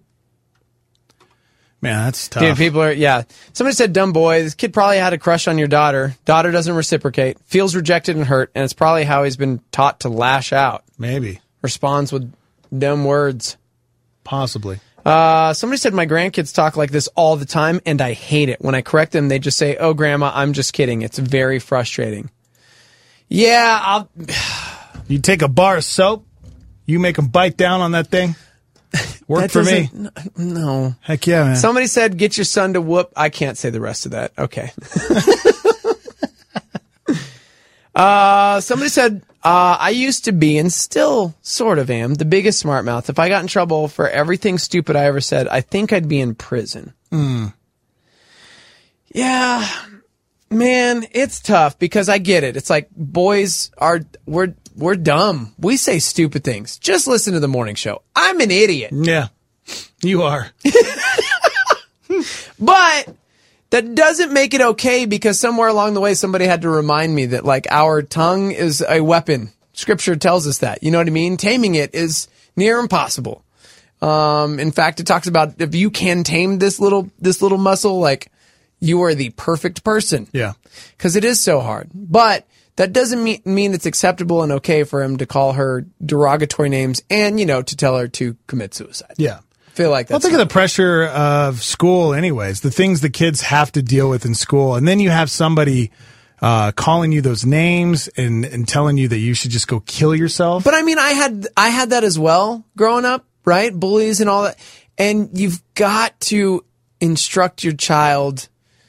Man, that's tough. Dude, people are, Somebody said, dumb boy, this kid probably had a crush on your daughter. Daughter doesn't reciprocate, feels rejected and hurt, and it's probably how he's been taught to lash out. Maybe. Responds with dumb words. Possibly. Somebody said, my grandkids talk like this all the time, and I hate it. When I correct them, they just say, oh, Grandma, I'm just kidding. It's very frustrating. Yeah, You take a bar of soap, you make them bite down on that thing. Worked for me. No. Heck yeah, man. Somebody said, get your son to whoop. I can't say the rest of that. Okay. Somebody said, I used to be, and still sort of am, the biggest smart mouth. If I got in trouble for everything stupid I ever said, I think I'd be in prison. Yeah, man, it's tough because I get it. It's like boys we're dumb. We say stupid things. Just listen to the morning show. I'm an idiot. Yeah, you are. But that doesn't make it okay, because somewhere along the way somebody had to remind me that, like, our tongue is a weapon. Scripture tells us that. You know what I mean? Taming it is near impossible. In fact, it talks about if you can tame this little muscle, like, you are the perfect person. Yeah. Because it is so hard. But that doesn't mean it's acceptable and okay for him to call her derogatory names and, to tell her to commit suicide. Yeah. Feel like Well, think of the pressure of school anyways, the things the kids have to deal with in school. And then you have somebody calling you those names and telling you that you should just go kill yourself. But I mean, I had that as well growing up, right? Bullies and all that. And you've got to instruct your child.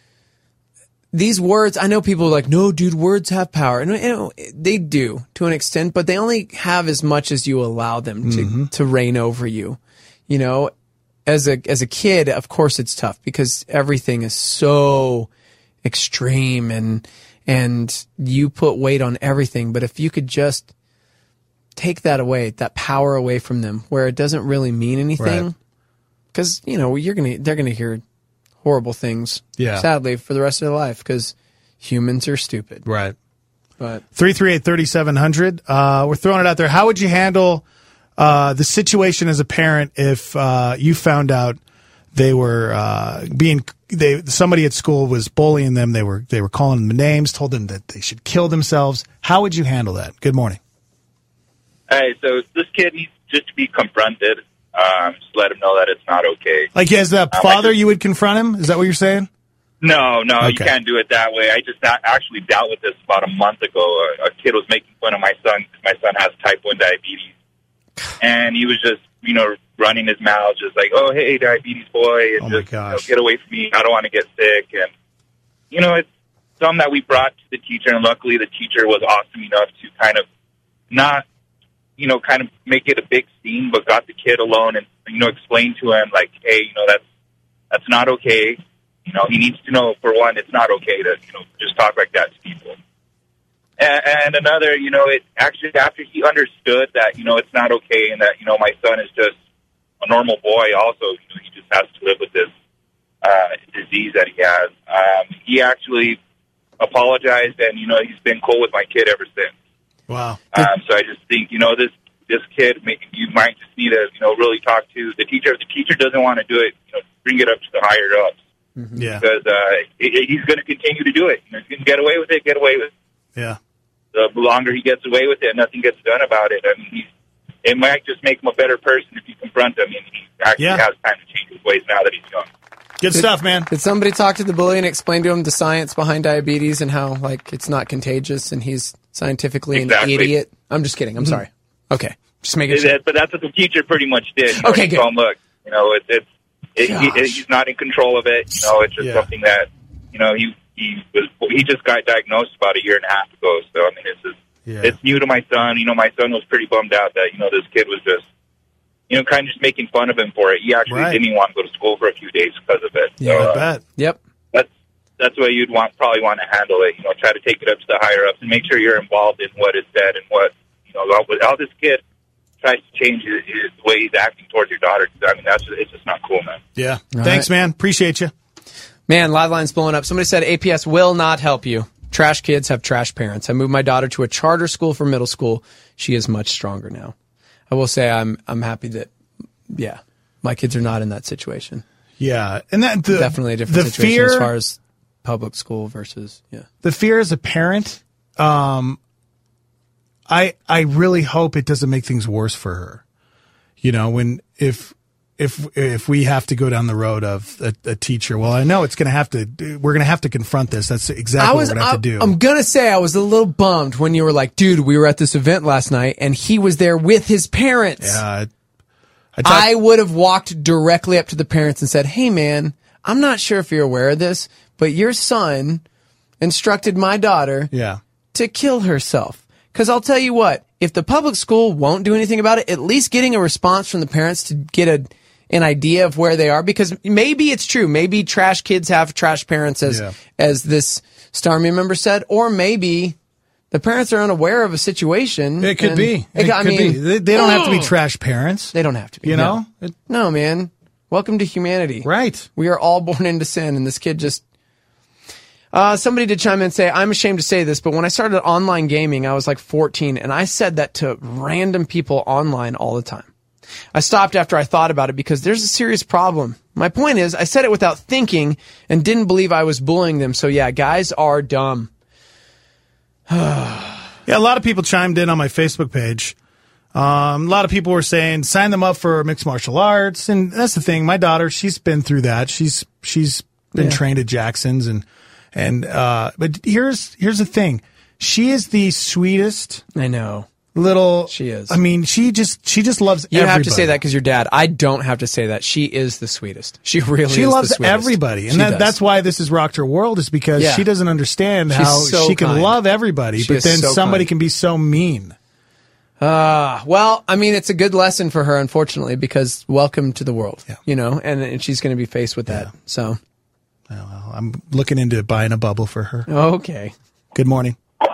These words, I know people are like, no, dude, words have power. And they do to an extent, but they only have as much as you allow them to reign over you. As a kid, of course it's tough because everything is so extreme and you put weight on everything. But if you could just take that away, that power away from them, where it doesn't really mean anything, because they're gonna hear horrible things, sadly, for the rest of their life, because humans are stupid. Right. But 338-3700. We're throwing it out there. How would you handle the situation as a parent if you found out they were somebody at school was bullying them, they were calling them names, told them that they should kill themselves? How would you handle that? Good morning. Hey, so this kid needs just to be confronted. Just let him know that it's not okay. Like, as the father, you would confront him? Is that what you're saying? No, Okay. You can't do it that way. I just actually dealt with this about a month ago. A kid was making fun of my son. My son has type 1 diabetes. And he was just, running his mouth, just like, oh, hey, diabetes boy, and get away from me. I don't want to get sick. And, it's something that we brought to the teacher, and luckily the teacher was awesome enough to kind of not, kind of make it a big scene, but got the kid alone and, explained to him, like, hey, that's not okay. He needs to know, for one, it's not okay to, just talk like that to people. And another, it actually, after he understood that, it's not okay and that, my son is just a normal boy also, he just has to live with this disease that he has. He actually apologized and, he's been cool with my kid ever since. Wow. So I just think, this kid, you might just need to, really talk to the teacher. If the teacher doesn't want to do it, bring it up to the higher ups. Mm-hmm. Yeah. Because he's going to continue to do it. He's going to get away with it, Yeah. The longer he gets away with it, nothing gets done about it. I mean, it might just make him a better person if you confront him. And he actually has time to change his ways now that he's young. Good stuff, man. Did somebody talk to the bully and explain to him the science behind diabetes and how, it's not contagious and he's scientifically an idiot? I'm just kidding. I'm sorry. Okay. Just making sure. But that's what the teacher pretty much did. Okay, good. So, look, he's not in control of it. It's just something that, he just got diagnosed about a year and a half ago. So, I mean, it's new to my son. My son was pretty bummed out that, this kid was just, kind of just making fun of him for it. He actually didn't even want to go to school for a few days because of it. Yeah, so, I bet. Yep. That's the way you'd probably want to handle it. Try to take it up to the higher ups and make sure you're involved in what is said and what, how this kid tries to change the way he's acting towards your daughter. I mean, it's just not cool, man. Yeah. Thanks, man. Appreciate you. Man, live line's blowing up. Somebody said APS will not help you. Trash kids have trash parents. I moved my daughter to a charter school for middle school. She is much stronger now. I will say I'm happy that, my kids are not in that situation. Yeah. And that definitely a different situation fear, as far as public school versus, The fear as a parent, I really hope it doesn't make things worse for her. If we have to go down the road of a teacher, well, I know we're going to have to confront this. That's exactly what we're going to have to do. I'm going to say I was a little bummed when you were like, dude, we were at this event last night and he was there with his parents. Yeah. I would have walked directly up to the parents and said, hey man, I'm not sure if you're aware of this, but your son instructed my daughter to kill herself. Because I'll tell you what, if the public school won't do anything about it, at least getting a response from the parents to get an idea of where they are, because maybe it's true. Maybe trash kids have trash parents, as this Starmie member said, or maybe the parents are unaware of a situation. It could be. They don't have to be trash parents. They don't have to be. No, man. Welcome to humanity. Right. We are all born into sin, and this kid just... somebody did chime in and say, I'm ashamed to say this, but when I started online gaming, I was like 14, and I said that to random people online all the time. I stopped after I thought about it because there's a serious problem. My point is, I said it without thinking and didn't believe I was bullying them. So yeah, guys are dumb. Yeah, a lot of people chimed in on my Facebook page. A lot of people were saying, sign them up for mixed martial arts. And that's the thing. My daughter, she's been through that. She's been trained at Jackson's but here's the thing. She is the sweetest. I know. She is. I mean, she just loves everybody. You have to say that because you're dad. I don't have to say that. She is the sweetest. She really is the sweetest. She loves everybody. And that's why this has rocked her world, is because she doesn't understand how she can love everybody, but then somebody can be so mean. Well, I mean, it's a good lesson for her, unfortunately, because welcome to the world, and she's going to be faced with that. So, well, I'm looking into buying a bubble for her. Okay. Good morning.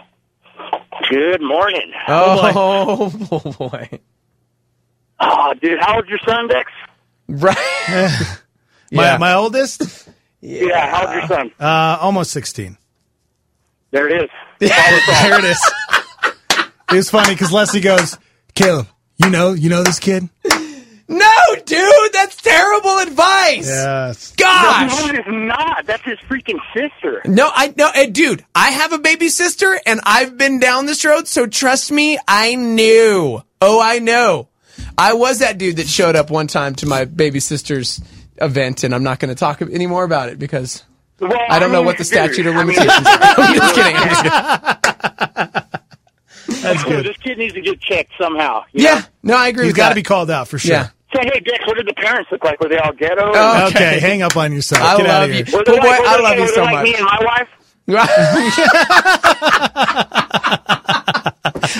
Good morning. Oh, boy. Oh, dude, how old's your son, Dex? Right. My oldest? Yeah, how old's your son? Almost 16. There it is. There it is. It was funny because Leslie goes, Caleb, you know this kid? No, dude, that's terrible advice. Yes. Gosh. No, it is not. That's his freaking sister. No, dude, I have a baby sister and I've been down this road, so trust me, I knew. Oh, I know. I was that dude that showed up one time to my baby sister's event, and I'm not going to talk any more about it because I don't know what the statute of limitations is. I'm just kidding. That's good. This kid needs to get checked somehow. No, I agree with that. He's got to be called out for sure. Yeah. Say, hey, Dex, what did the parents look like? Were they all ghetto? Oh, okay, hang up on yourself. I Get out love of you. here. Boy, I love you so like much. Me and my wife?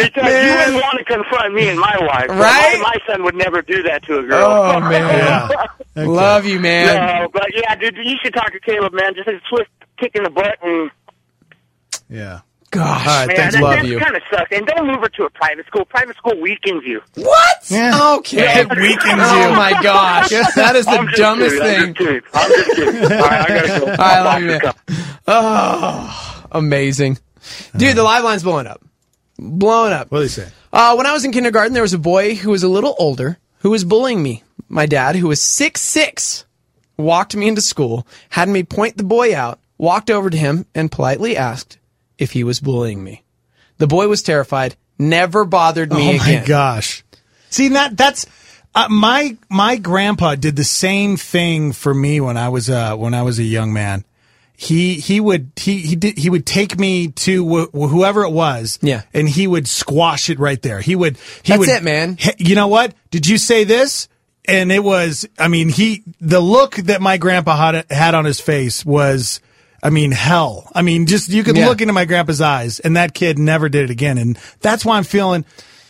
Because you wouldn't want to confront me and my wife. Right? My son would never do that to a girl. Oh, man. Okay. Love you, man. No, but yeah, dude, you should talk to Caleb, man. Just a swift kick in the butt and... Yeah. Gosh, all right, man, thanks, love you. That kind of sucks. And don't move her to a private school. Private school weakens you. What? Yeah. Okay. It weakens you. Oh, my gosh. That is the dumbest thing. I'm just kidding. All right, I gotta go. All right, love you, man. Oh, amazing. Dude, the live line's blowing up. Blowing up. What do they say? When I was in kindergarten, there was a boy who was a little older who was bullying me. My dad, who was 6'6", walked me into school, had me point the boy out, walked over to him, and politely asked if he was bullying me. The boy was terrified, never bothered me again. Oh, my gosh. See, that's... my grandpa did the same thing for me when I was a young man. He would take me to whoever it was, yeah, and he would squash it right there. That's it, man. You know what? Did you say this? And it was, I mean, the look that my grandpa had on his face was, I mean, hell. I mean, just you could look into my grandpa's eyes, and that kid never did it again. And that's why I'm feeling.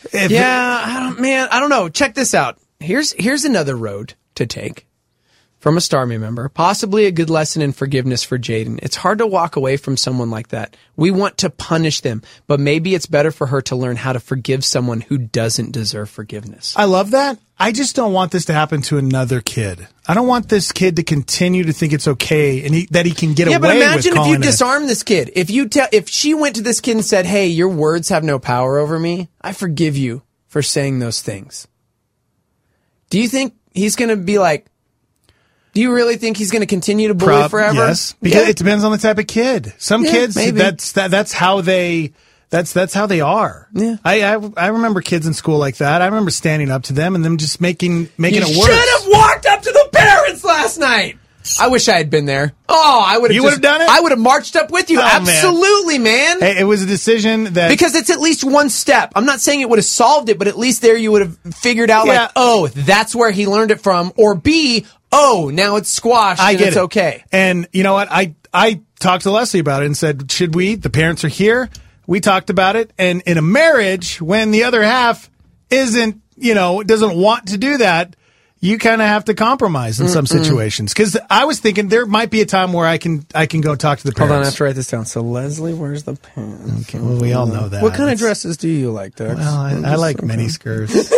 I don't know. Check this out. Here's another road to take. From a Star Me member, possibly a good lesson in forgiveness for Jaden. It's hard to walk away from someone like that. We want to punish them, but maybe it's better for her to learn how to forgive someone who doesn't deserve forgiveness. I love that. I just don't want this to happen to another kid. I don't want this kid to continue to think it's okay and that he can get away with calling it. Yeah, but imagine if you disarm this kid. If she went to this kid and said, "Hey, your words have no power over me. I forgive you for saying those things." Do you think he's going to be like? Do you really think he's going to continue to bully forever? Yes, because it depends on the type of kid. Some kids, maybe. That's how they are. Yeah, I remember kids in school like that. I remember standing up to them and them just making it worse. You should have walked up to the parents last night. I wish I had been there. Oh, I would have. You would have done it? I would have marched up with you. Absolutely, man. Hey, it was a decision that... Because it's at least one step. I'm not saying it would have solved it, but at least there you would have figured out, like, oh, that's where he learned it from. Or B, oh, now it's squashed and it's okay. And you know what? I talked to Leslie about it and said, should we? The parents are here. We talked about it. And in a marriage, when the other half doesn't want to do that, you kind of have to compromise in some situations. Because I was thinking there might be a time where I can go talk to the parents. Hold on, I have to write this down. So Leslie wears the pants. Okay, well, we all know that. What kind of dresses do you like, Dex? Well, I like mini skirts.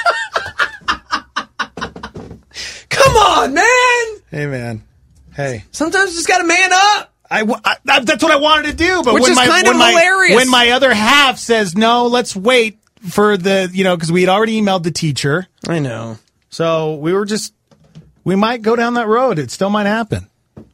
Come on, man! Hey, man. Hey. Sometimes you just got to man up. That's what I wanted to do. But Which is kind of hilarious. When my other half says, no, let's wait for because we had already emailed the teacher. I know. So we might go down that road. It still might happen.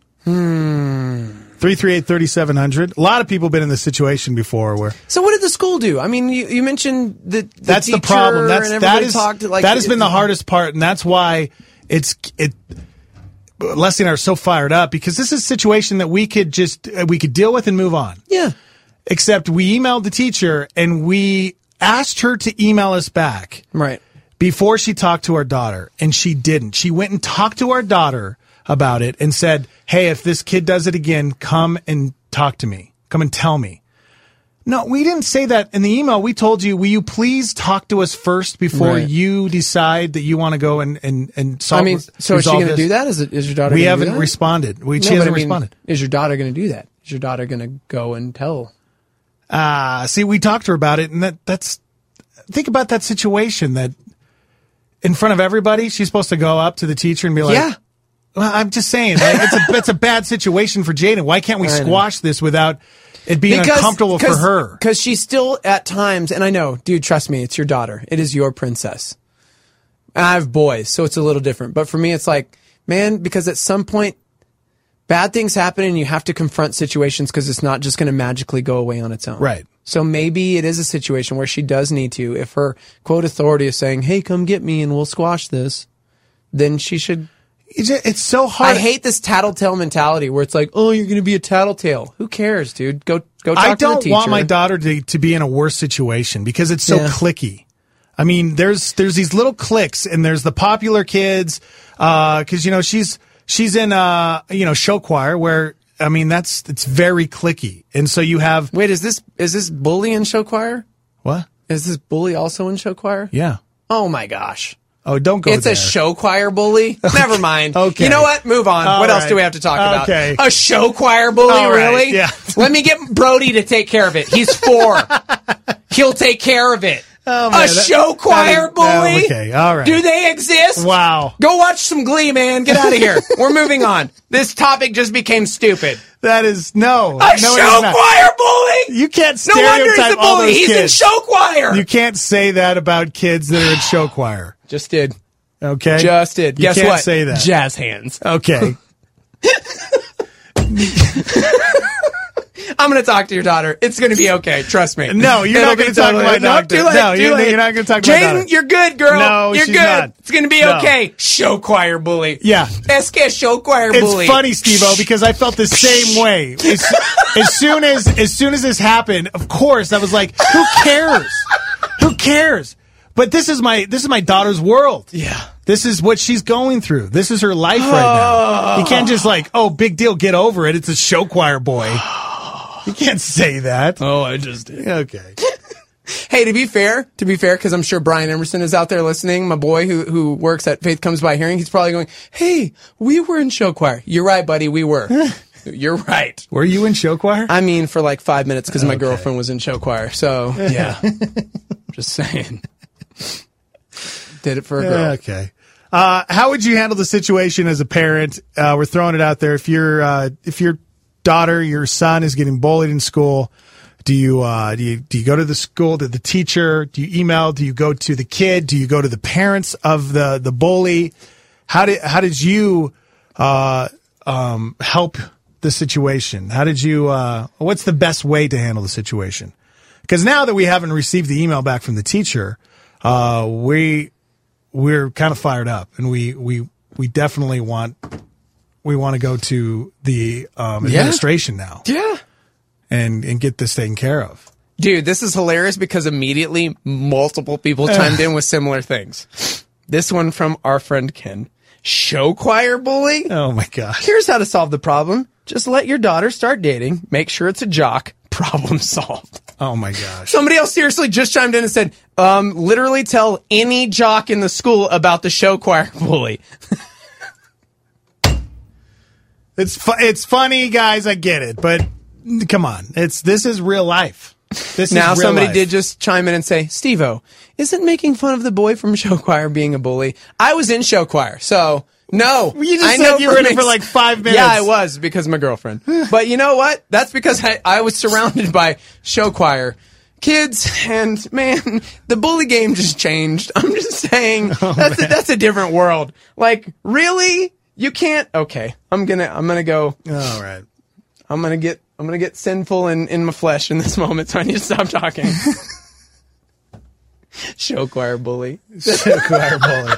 338-3700. A lot of people have been in this situation before where. So what did the school do? I mean, you mentioned the that's teacher the problem. That has been the hardest part, and that's why Leslie and I are so fired up because this is a situation that we could deal with and move on. Yeah. Except we emailed the teacher and we asked her to email us back. Right. Before she talked to our daughter, and she didn't. She went and talked to our daughter about it and said, hey, if this kid does it again, come and talk to me. Come and tell me. No, we didn't say that in the email. We told you, will you please talk to us first before you decide that you want to go and solve. I mean, so is she going to do that? Is your daughter? We haven't responded. She hasn't responded. Is your daughter going to do that? Is your daughter going to go and tell? See, we talked to her about it, and that's think about that situation that. In front of everybody, she's supposed to go up to the teacher and be like, yeah. Well, I'm just saying, it's a bad situation for Jaden. Why can't we squash this without it being uncomfortable for her? Because she's still at times, and I know, dude, trust me, it's your daughter. It is your princess. And I have boys, so it's a little different. But for me, it's like, man, because at some point, bad things happen and you have to confront situations because it's not just going to magically go away on its own. Right. So maybe it is a situation where she does need to, if her quote authority is saying, hey, come get me and we'll squash this, then she should. It's so hard. I hate this tattletale mentality where it's like, oh, you're going to be a tattletale. Who cares, dude? Go talk to the teacher. I don't want my daughter to be in a worse situation because it's so cliquey. I mean, there's these little cliques and there's the popular kids, cause she's in, show choir where, I mean, it's very cliquey. And so you have. Wait, is this bully in show choir? What? Is this bully also in show choir? Yeah. Oh my gosh. Oh, don't go It's there. a show choir bully? Never mind. Okay. You know what? Move on. All what else right. do we have to talk about? Okay. A show choir bully, All right. really? Yeah. Let me get Brody to take care of it. He's 4. He'll take care of it. Oh, man, a show choir bully? Okay, all right. Do they exist? Wow. Go watch some Glee, man. Get out of here. We're moving on. This topic just became stupid. That is, no. A show choir bully? You can't No wonder he's stereotype a all bully. those He's in kids. show choir. You can't say that about kids that are in show choir. Just did. Okay? Just did. You Guess can't what? say that. Jazz hands. Okay. I'm going to talk to your daughter. It's going to be okay. Trust me. No, you're not going to talk to my daughter. Too late. No, Too you're late. not going to talk to my daughter. Jaden, you're good, girl. No, you're she's good. not. It's going to be No. okay. Show choir bully. Yeah. Es que show choir bully. It's funny, Steve-O, because I felt the same way. As soon as this happened, of course, I was like, who cares? Who cares? But this is my daughter's world. Yeah. This is what she's going through. This is her life right now. You can't just like, oh, big deal, get over it. It's a show choir boy. You can't say that. Oh, I just did. Okay. Hey, to be fair, because I'm sure Brian Emerson is out there listening, my boy who works at Faith Comes By Hearing, he's probably going, hey, we were in show choir. You're right, buddy, we were. You're right. Were you in show choir? I mean, for like 5 minutes because my girlfriend was in show choir. So, yeah. Just saying. Did it for a girl. Okay. How would you handle the situation as a parent? We're throwing it out there. If your daughter, your son is getting bullied in school, do you go to the school, to the teacher? Do you email? Do you go to the kid? Do you go to the parents of the bully? How did you help the situation? How did you? What's the best way to handle the situation? Because now that we haven't received the email back from the teacher, we're kind of fired up, and we definitely want to go to the administration now. Yeah. And get this taken care of. Dude, this is hilarious because immediately multiple people chimed in with similar things. This one from our friend Ken. Show choir bully? Oh my gosh. Here's how to solve the problem. Just let your daughter start dating. Make sure it's a jock. Problem solved. Oh my gosh. Somebody else seriously just chimed in and said, literally tell any jock in the school about the show choir bully. It's funny, guys. I get it, but come on. This is real life. Now somebody did just chime in and say, Steve-O, isn't making fun of the boy from show choir being a bully? I was in show choir, so no. You just said you were in it for like 5 minutes. Yeah, I was because of my girlfriend. But you know what? That's because I was surrounded by show choir kids, and man, the bully game just changed. I'm just saying that's a different world. Like, really? You can't? Okay, I'm gonna go. All right. I'm gonna get sinful in my flesh in this moment, so I need to stop talking. Show choir bully. Show choir bully.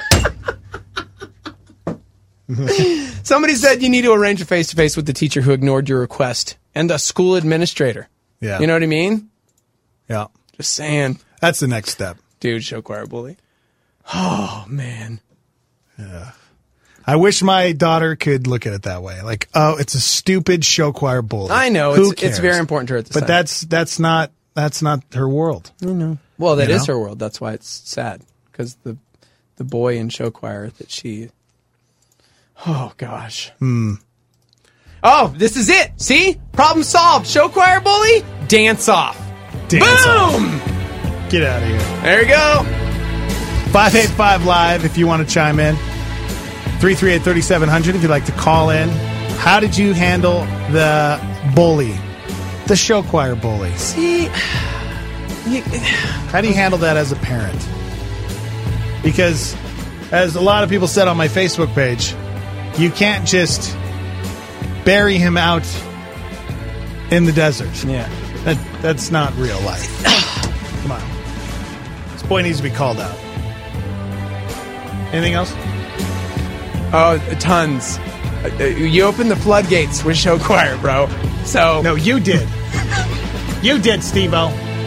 Somebody said you need to arrange a face-to-face with the teacher who ignored your request and a school administrator. Yeah. You know what I mean? Yeah. Just saying. That's the next step. Dude, show choir bully. Oh, man. Yeah. I wish my daughter could look at it that way. Like, oh, it's a stupid show choir bully. I know. Who It's cares? very important to her at the But time. that's not her world. I know. Well, that is know? her world. That's why it's sad. Because the boy in show choir that she... Oh, gosh. Oh, this is it. See? Problem solved. Show choir bully, dance off. Dance Boom! off. Get out of here. There you go. 585 Live if you want to chime in. 338-3700 if you'd like to call in. How did you handle the bully? The show choir bully. See... How do you handle that as a parent? Because, as a lot of people said on my Facebook page, you can't just bury him out in the desert. Yeah. That's not real life. Come on. This boy needs to be called out. Anything else? Oh, tons. You opened the floodgates with show choir, bro. So no, you did. You did, Steve-O.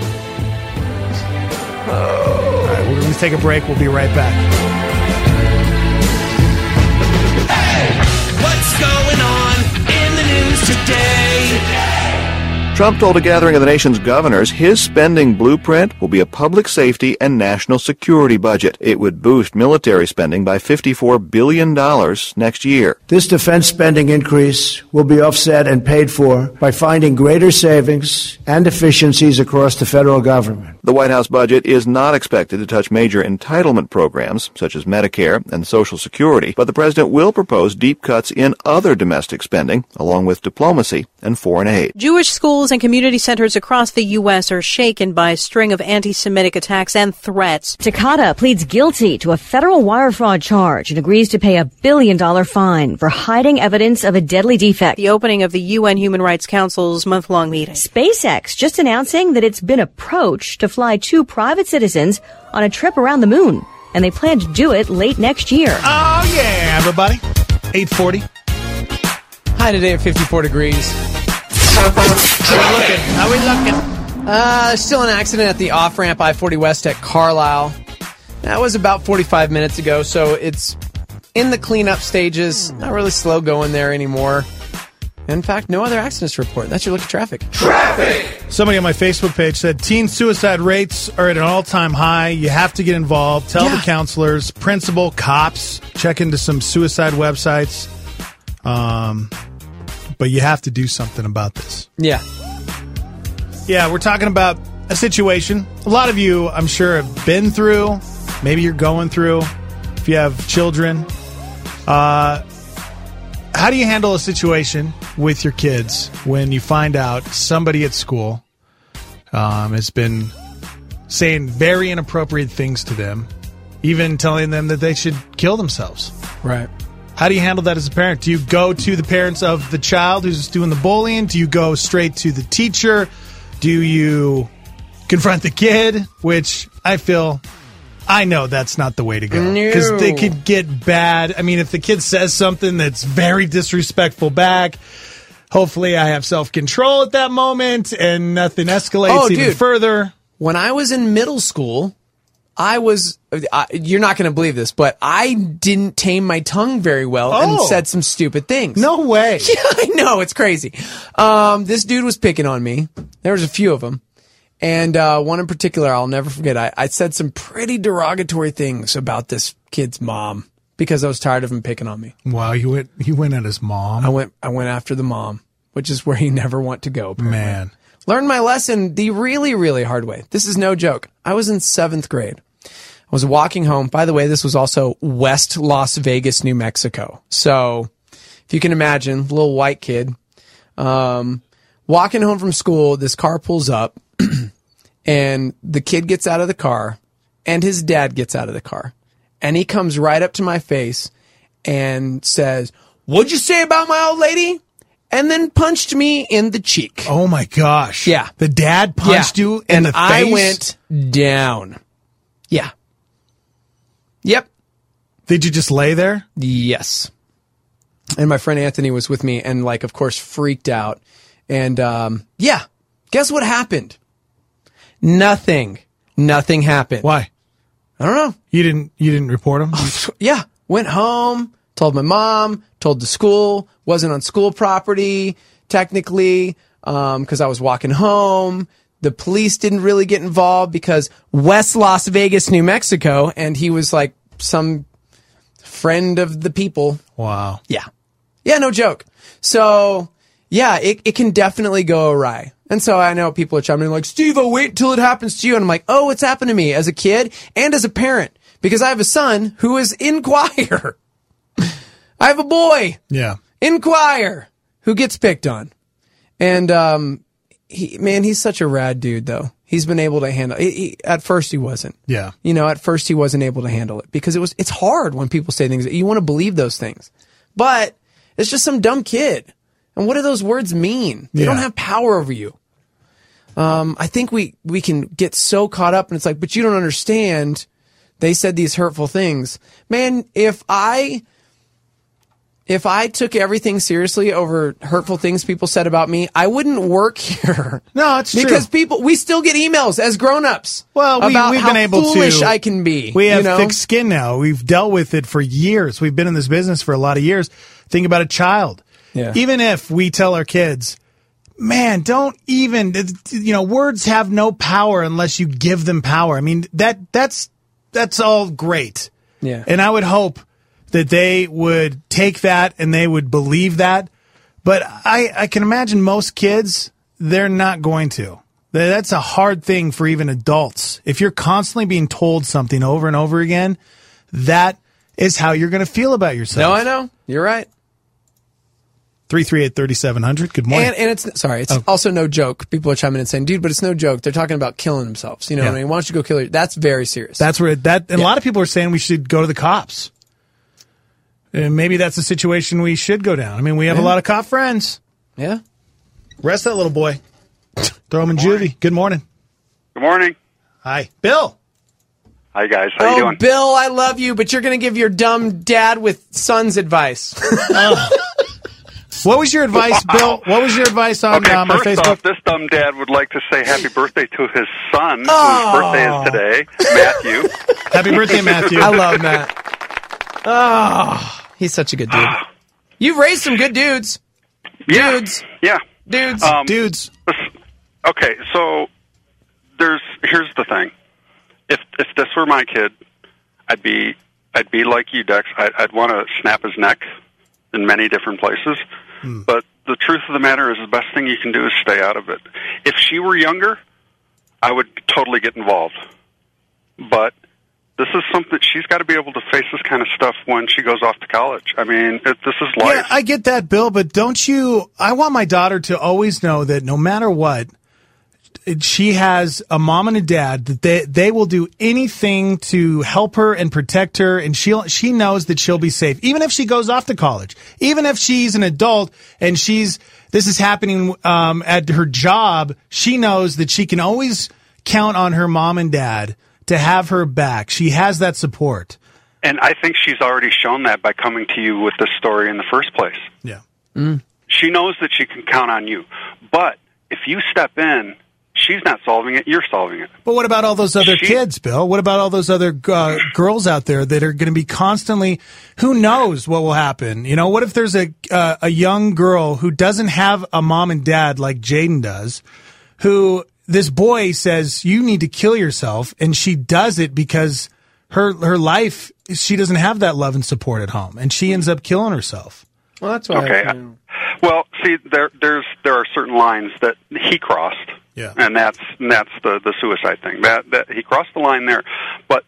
All right, we're going to take a break. We'll be right back. What's going on in the news today? Trump told a gathering of the nation's governors his spending blueprint will be a public safety and national security budget. It would boost military spending by $54 billion next year. This defense spending increase will be offset and paid for by finding greater savings and efficiencies across the federal government. The White House budget is not expected to touch major entitlement programs, such as Medicare and Social Security, but the president will propose deep cuts in other domestic spending, along with diplomacy and foreign aid. Jewish schools and community centers across the U.S. are shaken by a string of anti-Semitic attacks and threats. Takata pleads guilty to a federal wire fraud charge and agrees to pay a $1 billion fine for hiding evidence of a deadly defect. The opening of the UN Human Rights Council's month-long meeting. SpaceX just announcing that it's been approached to fly 2 private citizens on a trip around the moon, and they plan to do it late next year. Oh, yeah, everybody. 8:40. High today at 54 degrees. How we looking? Still an accident at the off-ramp I-40 West at Carlisle. That was about 45 minutes ago, so it's in the cleanup stages. Not really slow going there anymore. In fact, no other accidents to report. That's your look at traffic. Somebody on my Facebook page said teen suicide rates are at an all-time high. You have to get involved. Tell the counselors, principal, cops. Check into some suicide websites. But you have to do something about this. Yeah. Yeah, we're talking about a situation a lot of you, I'm sure, have been through. Maybe you're going through. If you have children. How do you handle a situation with your kids when you find out somebody at school has been saying very inappropriate things to them, even telling them that they should kill themselves? Right. How do you handle that as a parent? Do you go to the parents of the child who's doing the bullying? Do you go straight to the teacher? Do you confront the kid? Which I know that's not the way to go. Because they could get bad. I mean, if the kid says something that's very disrespectful back, hopefully I have self-control at that moment and nothing escalates even further. When I was in middle school, you're not going to believe this, but I didn't tame my tongue very well and said some stupid things. No way. Yeah, I know. It's crazy. This dude was picking on me. There was a few of them. And one in particular, I'll never forget. I said some pretty derogatory things about this kid's mom because I was tired of him picking on me. Wow, you went at his mom? I went after the mom, which is where you never want to go, apparently. Man. Learned my lesson the really, really hard way. This is no joke. I was in 7th grade. I was walking home. By the way, this was also West Las Vegas, New Mexico. So if you can imagine, little white kid, walking home from school, this car pulls up and the kid gets out of the car and his dad gets out of the car and he comes right up to my face and says, "What'd you say about my old lady?" And then punched me in the cheek. Oh my gosh. Yeah. The dad punched you in the face? I went down. Yeah. Yep. Did you just lay there? Yes. And my friend Anthony was with me and, of course, freaked out. And, guess what happened? Nothing happened. Why? I don't know. You didn't report him? Yeah. Went home, told my mom, told the school, wasn't on school property, technically, because I was walking home. The police didn't really get involved because West Las Vegas, New Mexico, and he was like some friend of the people. Wow. Yeah. Yeah, no joke. So, yeah, it can definitely go awry. And so I know people are chiming in like, "Steve-o, wait until it happens to you." And I'm like, oh, it's happened to me as a kid and as a parent because I have a son who is in choir. I have a boy in choir who gets picked on. And, he's such a rad dude, though. He's been able to handle it. At first, he wasn't. Yeah. At first, he wasn't able to handle it because it's hard when people say things. You want to believe those things. But it's just some dumb kid. And what do those words mean? They don't have power over you. I think we can get so caught up and it's like, but you don't understand. They said these hurtful things. Man, if I took everything seriously over hurtful things people said about me, I wouldn't work here. No, it's true. Because we still get emails as grown-ups about we've how been able foolish I can be. We have thick skin now. We've dealt with it for years. We've been in this business for a lot of years. Think about a child. Yeah. Even if we tell our kids, man, don't even, words have no power unless you give them power. I mean, that's all great. Yeah. And I would hope that they would take that and they would believe that. But I can imagine most kids, they're not going to. That's a hard thing for even adults. If you're constantly being told something over and over again, that is how you're going to feel about yourself. No, I know. You're right. 338-3700. Good morning. And it's also no joke. People are chiming in and saying, dude, but it's no joke. They're talking about killing themselves. You know what I mean? Why don't you go kill That's very serious. That's where a lot of people are saying we should go to the cops. And maybe that's a situation we should go down. I mean, we have a lot of cop friends. Yeah. Rest that little boy. Throw him in juvie. Good morning. Good morning. Hi. Bill. Hi, guys. How you doing? Bill, I love you, but you're going to give your dumb dad with son's advice. What was your advice, Bill? What was your advice on my first Facebook? Off, this dumb dad would like to say happy birthday to his son, whose birthday is today, Matthew. Happy birthday, Matthew. I love Matt. Oh, he's such a good dude. You've raised some good dudes. Yeah. Dudes. Yeah. Dudes. Dudes. Okay, so here's the thing. If this were my kid, I'd be like you, Dex. I'd want to snap his neck in many different places. But the truth of the matter is the best thing you can do is stay out of it. If she were younger, I would totally get involved. But this is something she's got to be able to face this kind of stuff when she goes off to college. I mean, this is life. Yeah, I get that, Bill, but I want my daughter to always know that no matter what, she has a mom and a dad that they will do anything to help her and protect her, and she knows that she'll be safe, even if she goes off to college, even if she's an adult and this is happening at her job. She knows that she can always count on her mom and dad to have her back. She has that support. And I think she's already shown that by coming to you with this story in the first place. Yeah. She knows that she can count on you. But if you step in, she's not solving it, you're solving it. But what about all those other kids, Bill? What about all those other girls out there that are going to be constantly, who knows what will happen? You know, what if there's a young girl who doesn't have a mom and dad like Jaden does, who this boy says, you need to kill yourself, and she does it because her life, she doesn't have that love and support at home, and she ends up killing herself. Well, that's why. Okay. Well, see, there are certain lines that he crossed. Yeah. And that's the suicide thing. That he crossed the line there. But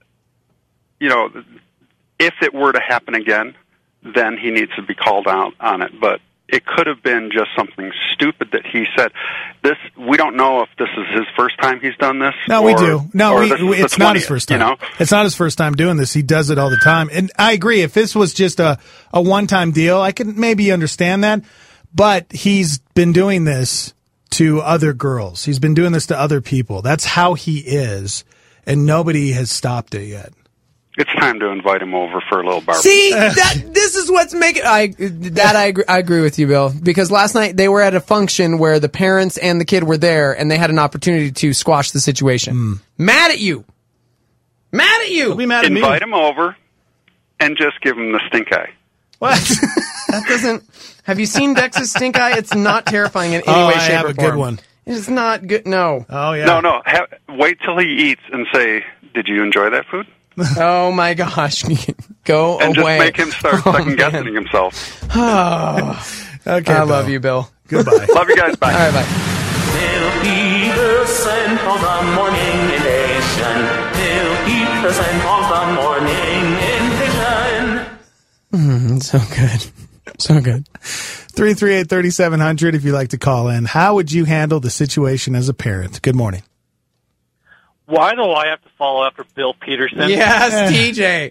if it were to happen again, then he needs to be called out on it. But it could have been just something stupid that he said. We don't know if this is his first time he's done this. No, we do. No, it's not his 20th, first time. It's not his first time doing this. He does it all the time. And I agree. If this was just a one-time deal, I could maybe understand that. But he's been doing this to other girls. He's been doing this to other people. That's how he is. And nobody has stopped it yet. It's time to invite him over for a little barbecue. See, this is what's making I agree with you, Bill. Because last night they were at a function where the parents and the kid were there, and they had an opportunity to squash the situation. Mad at you. Mad at you. Don't be mad at me. Invite him over and just give him the stink eye. What? That doesn't. Have you seen Dex's stink eye? It's not terrifying in any way, shape, or form. I have a good one. It's not good. No. Oh yeah. No. Wait till he eats and say, "Did you enjoy that food?" Oh my gosh. Go and away. Just make him start second guessing himself. Okay. I love you, Bill. Goodbye. Love you guys. Bye. All right, bye. Bill Peterson of the morning edition. Bill Peterson of the morning edition. So good. So good. 338-3700 if you'd like to call in. How would you handle the situation as a parent? Good morning. Why do I have to follow after Bill Peterson? Yes, TJ.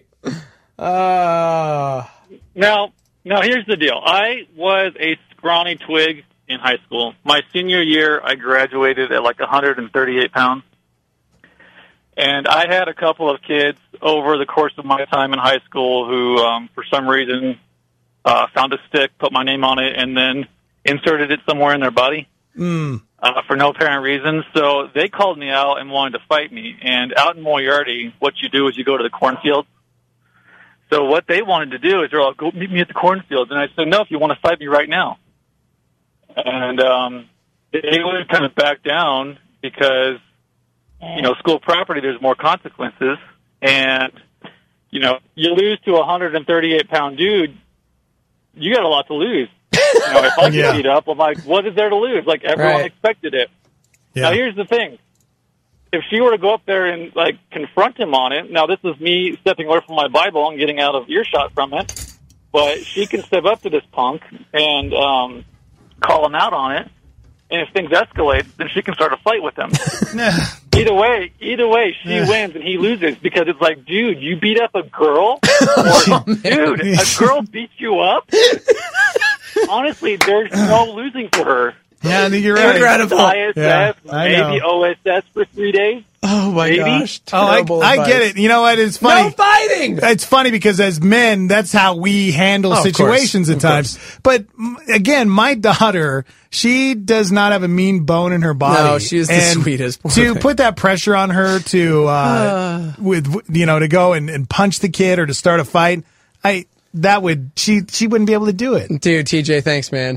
Now, here's the deal. I was a scrawny twig in high school. My senior year, I graduated at like 138 pounds. And I had a couple of kids over the course of my time in high school who, for some reason, found a stick, put my name on it, and then inserted it somewhere in their body for no apparent reason. So they called me out and wanted to fight me. And out in Moriarty, what you do is you go to the cornfield. So what they wanted to do is go meet me at the cornfield. And I said, no, if you want to fight me right now. And they would kind of back down because, school property, there's more consequences. And, you lose to a 138-pound dude, you got a lot to lose. If I get beat up, I'm like, what is there to lose? Like, everyone expected it. Yeah. Now, here's the thing. If she were to go up there and, confront him on it, now this is me stepping away from my Bible and getting out of earshot from it, but she can step up to this punk and call him out on it, and if things escalate, then she can start a fight with him. Either way, she wins and he loses, because it's like, dude, you beat up a girl? Dude, a girl beat you up? Honestly, there's no losing for her. Yeah, I think you're right. Incredible. ISS, maybe OSS for 3 days. Oh, my gosh. I get it. You know what? It's funny. No fighting! It's funny because as men, that's how we handle situations at times. But, again, my daughter, she does not have a mean bone in her body. No, she is the sweetest. To put that pressure on her to to go and punch the kid or to start a fight, she wouldn't be able to do it. Dude, TJ, thanks, man.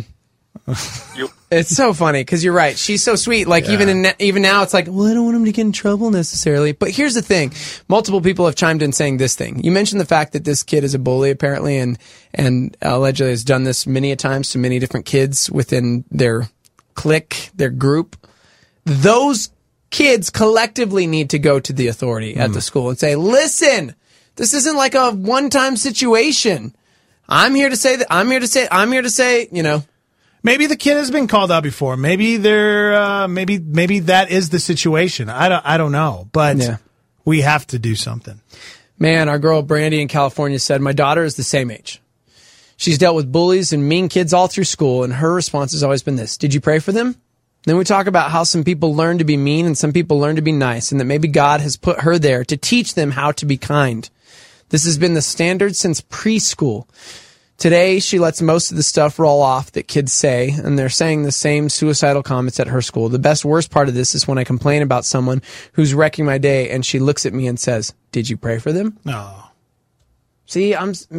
It's so funny because you're right. She's so sweet. Even now, it's like, well, I don't want him to get in trouble necessarily. But here's the thing: multiple people have chimed in saying this thing. You mentioned the fact that this kid is a bully, apparently, and allegedly has done this many a times to many different kids within their clique, their group. Those kids collectively need to go to the authority at the school and say, "Listen, this isn't like a one-time situation. I'm here to say that. I'm here to say, Maybe the kid has been called out before. Maybe maybe that is the situation. I don't know, but we have to do something. Man, our girl Brandy in California said, my daughter is the same age. She's dealt with bullies and mean kids all through school, and her response has always been this: did you pray for them? Then we talk about how some people learn to be mean and some people learn to be nice, and that maybe God has put her there to teach them how to be kind. This has been the standard since preschool. Today, she lets most of the stuff roll off that kids say, and they're saying the same suicidal comments at her school. The worst part of this is when I complain about someone who's wrecking my day, and she looks at me and says, did you pray for them? No. See,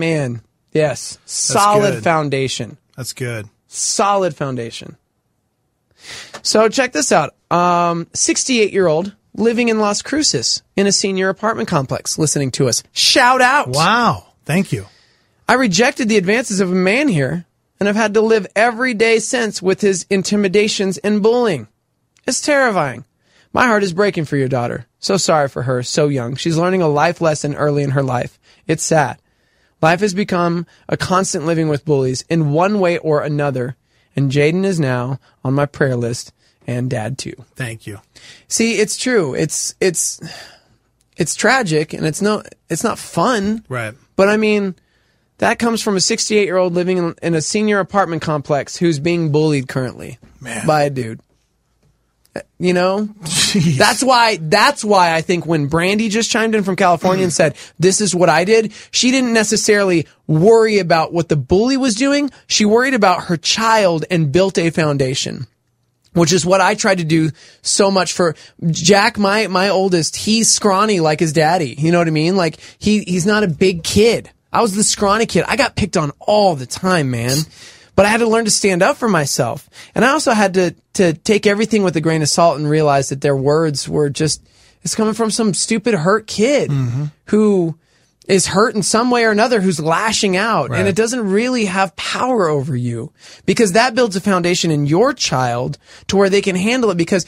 yes. Solid good. Foundation. That's good. Solid foundation. So check this out. 68-year-old living in Las Cruces in a senior apartment complex listening to us. Shout out. Wow. Thank you. I rejected the advances of a man here, and I've had to live every day since with his intimidations and bullying. It's terrifying. My heart is breaking for your daughter. So sorry for her, so young. She's learning a life lesson early in her life. It's sad. Life has become a constant living with bullies in one way or another, and Jaden is now on my prayer list, and Dad too. Thank you. See, it's true. It's tragic, and it's not fun. Right. But I mean, that comes from a 68-year-old living in a senior apartment complex who's being bullied currently by a dude. Jeez. That's why I think when Brandy just chimed in from California and said, this is what I did, she didn't necessarily worry about what the bully was doing. She worried about her child and built a foundation, which is what I tried to do so much for Jack, my oldest. He's scrawny like his daddy. You know what I mean? Like he's not a big kid. I was the scrawny kid. I got picked on all the time, man. But I had to learn to stand up for myself. And I also had to take everything with a grain of salt and realize that their words were it's coming from some stupid hurt kid who is hurt in some way or another, who's lashing out. Right. And it doesn't really have power over you, because that builds a foundation in your child to where they can handle it. Because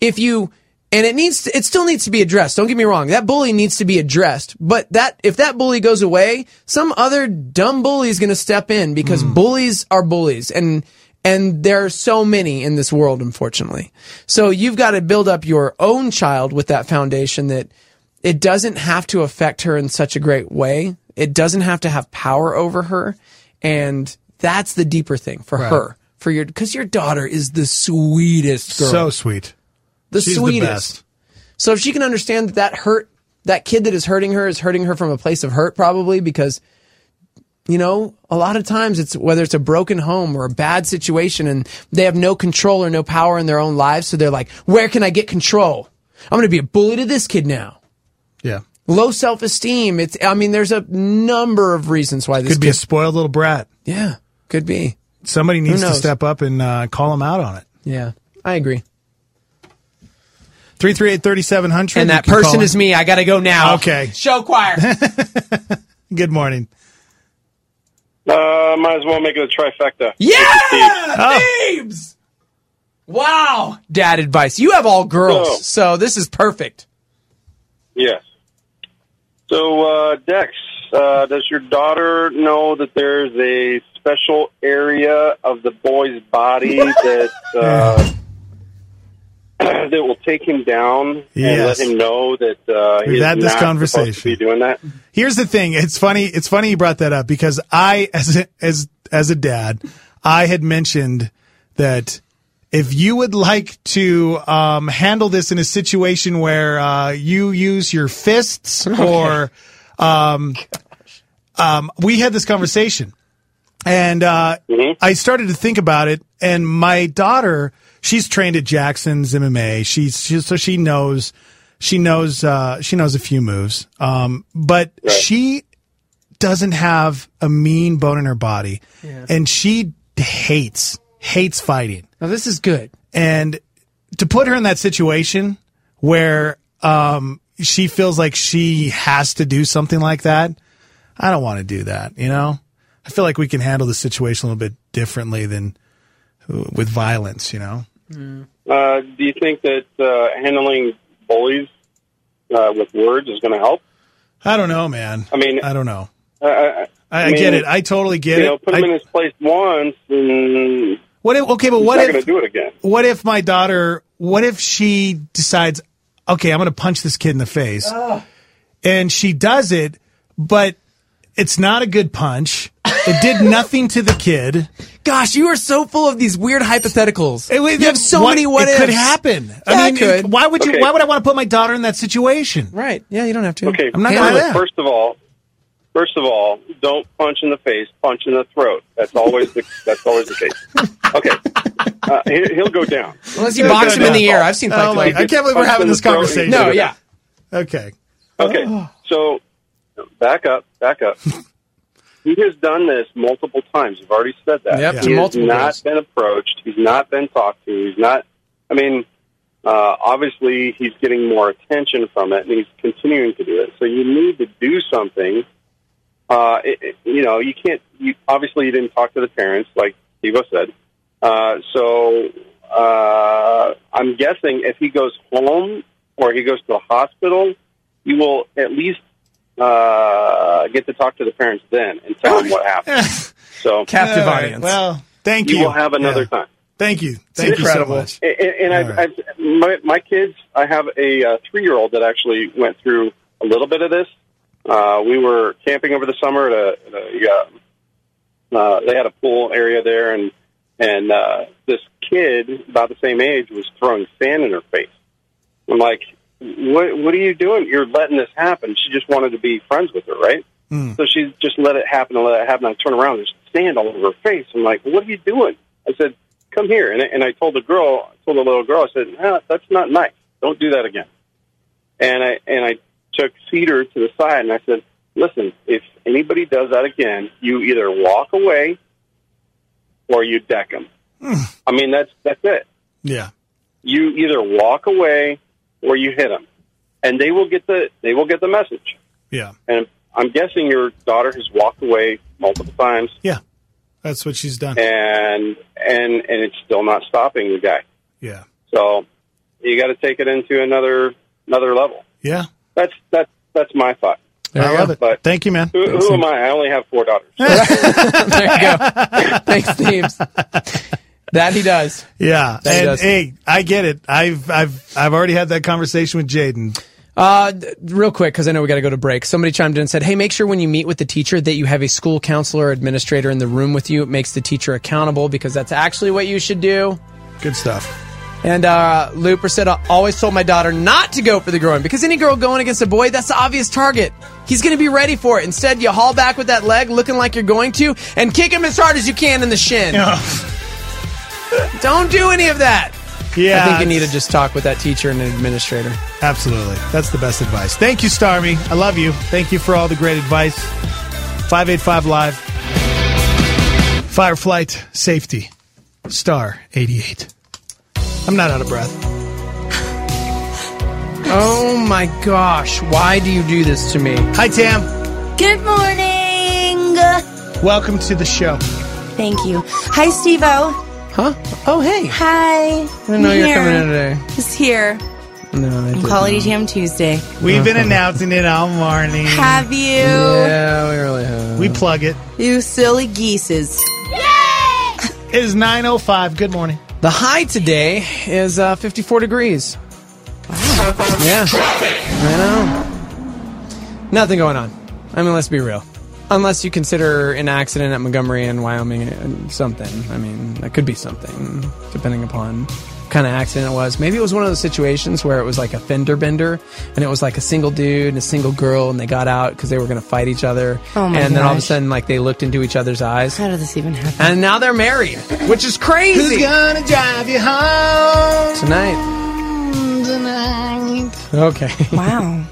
it still needs to be addressed. Don't get me wrong. That bully needs to be addressed. But if that bully goes away, some other dumb bully is going to step in, because bullies are bullies. And there are so many in this world, unfortunately. So you've got to build up your own child with that foundation, that it doesn't have to affect her in such a great way. It doesn't have to have power over her. And that's the deeper thing for her, because your daughter is the sweetest girl. So sweet. She's sweetest. The best. So if she can understand that kid that is hurting her from a place of hurt, probably because, a lot of times it's whether it's a broken home or a bad situation and they have no control or no power in their own lives. So they're like, where can I get control? I'm going to be a bully to this kid now. Yeah. Low self-esteem. There's a number of reasons why this could be a spoiled little brat. Yeah, could be. Somebody needs to step up and call him out on it. Yeah. I agree. 338-3700. And that person is me. I got to go now. Okay. Show choir. Good morning. Might as well make it a trifecta. Yeah! Names! Wow. Dad advice. You have all girls, so this is perfect. Yes. So, Dex, does your daughter know that there's a special area of the boy's body that that will take him down and let him know that We've had this not conversation. supposed to be doing that? Here's the thing. It's funny you brought that up because I, as a dad, I had mentioned that if you would like to handle this in a situation where you use your fists or we had this conversation and I started to think about it, and my daughter, she's trained at Jackson's MMA. So she knows a few moves. But she doesn't have a mean bone in her body, and she hates fighting. Now this is good. And to put her in that situation where she feels like she has to do something like that, I don't want to do that, you know? I feel like we can handle the situation a little bit differently than with violence, you know? Do you think that handling bullies with words is going to help? I don't know, man. I mean, I don't know. I I get it. I totally get it. Put him in his place once, and what if he's not going to do it again? What if my daughter? What if she decides, okay, I'm going to punch this kid in the face, and she does it, but it's not a good punch. It did nothing to the kid. Gosh, you are so full of these weird hypotheticals. You have so many what ifs. It could happen. Yeah, I mean, it could. Why would you? Why would I want to put my daughter in that situation? Right. Yeah, you don't have to. Okay. I'm not going to. First of all, don't punch in the face. Punch in the throat. That's always the case. Okay. He'll go down. Unless you box him in the ear. I've seen fights like I can't believe we're having this conversation. No, yeah. Okay. Okay. So back up. He has done this multiple times. You've already said that. Yep, he has multiple not times. been approached. He's not been talked to. He's not. I mean, obviously, he's getting more attention from it, and he's continuing to do it. So you need to do something. You can't. Obviously, you didn't talk to the parents, like Steve said. So I'm guessing if he goes home or he goes to a hospital, you will at least get to talk to the parents then and tell them what happened. So captive audience. Well, thank you. You will have another time. Thank you. Thank you so much. And my kids, I have a 3-year-old that actually went through a little bit of this. We were camping over the summer they had a pool area there, and this kid about the same age was throwing sand in her face. I'm like, what are you doing? You're letting this happen. She just wanted to be friends with her, right? So she just let it happen and let it happen. I turn around, there's sand all over her face. I'm like, what are you doing? I said, come here. And I told the little girl, I said, no, that's not nice. Don't do that again. And I took Cedar to the side and I said, listen, if anybody does that again, you either walk away or you deck them. I mean, that's it. Yeah. You either walk away or you hit them, and they will get the message. Yeah. And I'm guessing your daughter has walked away multiple times. Yeah. That's what she's done. And it's still not stopping the guy. Yeah. So you got to take it into another level. Yeah. That's my thought. I love it. But thank you, man. Who am I? I only have 4 daughters. There you go. Thanks, Steve. That he does. Yeah. That he does. Hey, I get it. I've already had that conversation with Jaden. Real quick, because I know we got to go to break. Somebody chimed in and said, hey, make sure when you meet with the teacher that you have a school counselor or administrator in the room with you. It makes the teacher accountable, because that's actually what you should do. Good stuff. And Looper said, I always told my daughter not to go for the groin, because any girl going against a boy, that's the obvious target. He's going to be ready for it. Instead, you haul back with that leg looking like you're going to and kick him as hard as you can in the shin. Don't do any of that. Yeah, I think you need to just talk with that teacher and administrator. Absolutely. That's the best advice. Thank you, Starmy. I love you. Thank you for all the great advice. 585 Live. Fireflight Safety. Star 88. I'm not out of breath. Oh my gosh, why do you do this to me? Hi, Tam. Good morning. Welcome to the show. Thank you. Hi, Steve-O. Huh? Oh, hey. Hi. I didn't know you were coming in today. Just here. No, I on didn't. Quality Jam Tuesday. We've been announcing it all morning. Have you? Yeah, we really have. We plug it. You silly geeses. It is 9:05. Good morning. The high today is 54 degrees. Yeah. I know. Nothing going on. I mean, let's be real. Unless you consider an accident at Montgomery in Wyoming something. I mean, that could be something, depending upon what kind of accident it was. Maybe it was one of those situations where it was like a fender bender, and it was like a single dude and a single girl, and they got out because they were going to fight each other. Oh my and then all of a gosh. sudden, like, they looked into each other's eyes. How did this even happen? And now they're married, which is crazy. Who's gonna drive you home tonight? Okay. Wow.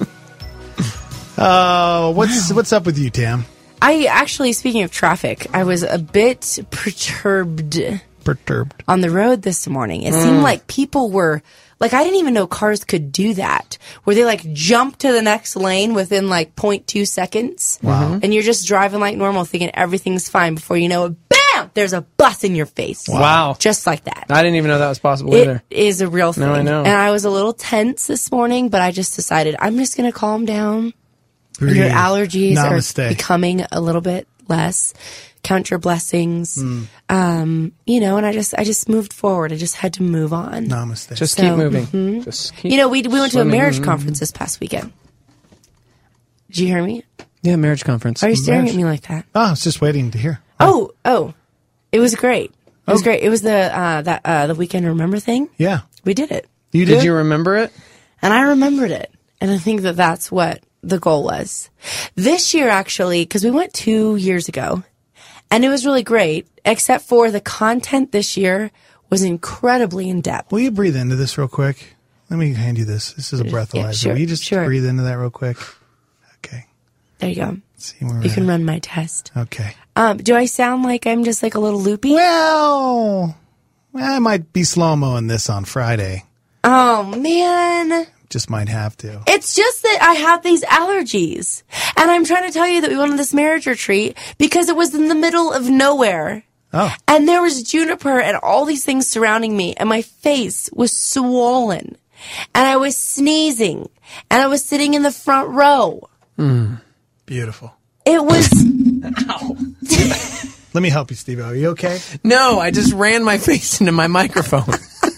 What's up with you, Tam? I actually, speaking of traffic, I was a bit perturbed on the road this morning. It seemed like people were, like, I didn't even know cars could do that, where they, like, jump to the next lane within, like, 0.2 seconds. Wow. And you're just driving like normal, thinking everything's fine. Before you know it, bam! There's a bus in your face. Wow. Just like that. I didn't even know that was possible either. It is a real thing. No, I know. And I was a little tense this morning, but I just decided I'm just going to calm down. Breathe. Your allergies Namaste. are becoming a little bit less. Count your blessings. And I just moved forward. I just had to move on. Namaste. Just keep moving. Just keep we went to a swimming. marriage conference this past weekend. Did you hear me? Yeah, marriage conference. Are you staring at me like that? Oh, I was just waiting to hear. Oh, it was great. It was great. It was the Weekend Remember thing. Yeah. We did it. You did? Did you remember it? And I remembered it. And I think that that's what the goal was. This year, actually, because we went 2 years ago, and it was really great, except for the content this year was incredibly in-depth. Will you breathe into this real quick? Let me hand you this. This is a breathalyzer. sure, Will you just breathe into that real quick? Okay. There you go. Let's see where You can run my test. Okay. Do I sound like I'm just like a little loopy? Well, I might be slow-moing this on Friday. Oh, man. Just might have to. It's just that I have these allergies. And I'm trying to tell you that we went on this marriage retreat because it was in the middle of nowhere. Oh. And there was juniper and all these things surrounding me. And my face was swollen. And I was sneezing. And I was sitting in the front row. Beautiful. It was... Ow. Let me help you, Steve. Are you okay? No, I just ran my face into my microphone.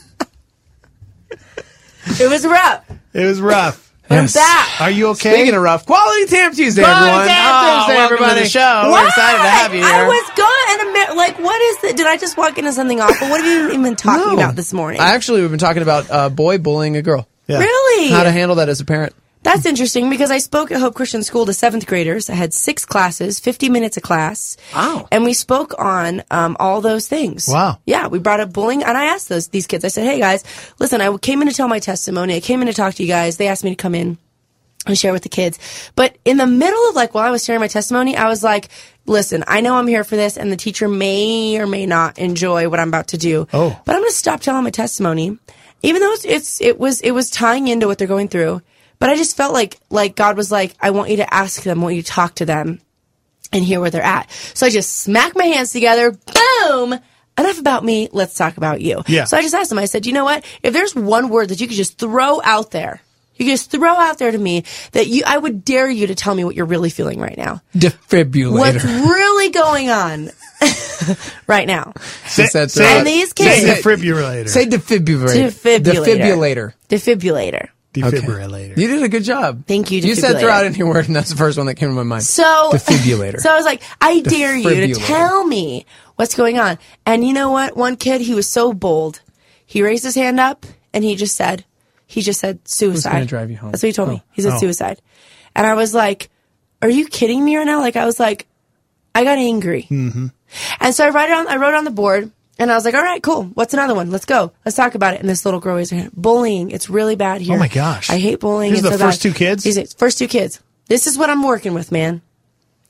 It was rough. It was rough. I'm back. Are you okay? Speaking of rough, Quality Tam Tuesday, Quality everyone. Tam Tuesday, welcome everybody. to the show. Why? We're excited to have you here. I was gone. And what is it? Did I just walk into something awful? What have you even been talking about this morning? Actually, we've been talking about a boy bullying a girl. Yeah. Really? How to handle that as a parent. That's interesting because I spoke at Hope Christian School to 7th graders. I had 6 classes, 50 minutes a class. Wow. And we spoke on all those things. Wow. Yeah, we brought up bullying, and I asked these kids, I said, hey, guys, listen, I came in to tell my testimony. I came in to talk to you guys. They asked me to come in and share with the kids. But in the middle of, while I was sharing my testimony, I was like, listen, I know I'm here for this, and the teacher may or may not enjoy what I'm about to do. Oh. But I'm going to stop telling my testimony, even though it was tying into what they're going through. But I just felt like God was like, I want you to ask them, I want you to talk to them and hear where they're at. So I just smacked my hands together, boom, enough about me, let's talk about you. Yeah. So I just asked them, I said, you know what? If there's one word that you could just throw out there, to me that I would dare you to tell me what you're really feeling right now. Defibrillator. What's really going on right now? And these kids. Say defibrillator. Say defibrillator. Defibrillator. Defibrillator. Defibrillator. Okay. You did a good job. Thank you, You said defibrillator. throw out any word, and that's the first one that came to my mind. So Defibrillator. So I was like, I dare you to Defibrillator. tell me what's going on. And you know what? One kid, he was so bold. He raised his hand up and he just said suicide. Who's gonna drive you home? That's what he told me. He said Oh. suicide. And I was like, are you kidding me right now? I got angry. Mm-hmm. And so I wrote on the board. And I was like, all right, cool. What's another one? Let's go. Let's talk about it. And this little girl raised her hand. Bullying. It's really bad here. Oh, my gosh. I hate bullying. These are It's the so first bad. 2 kids? These are first 2 kids. This is what I'm working with, man.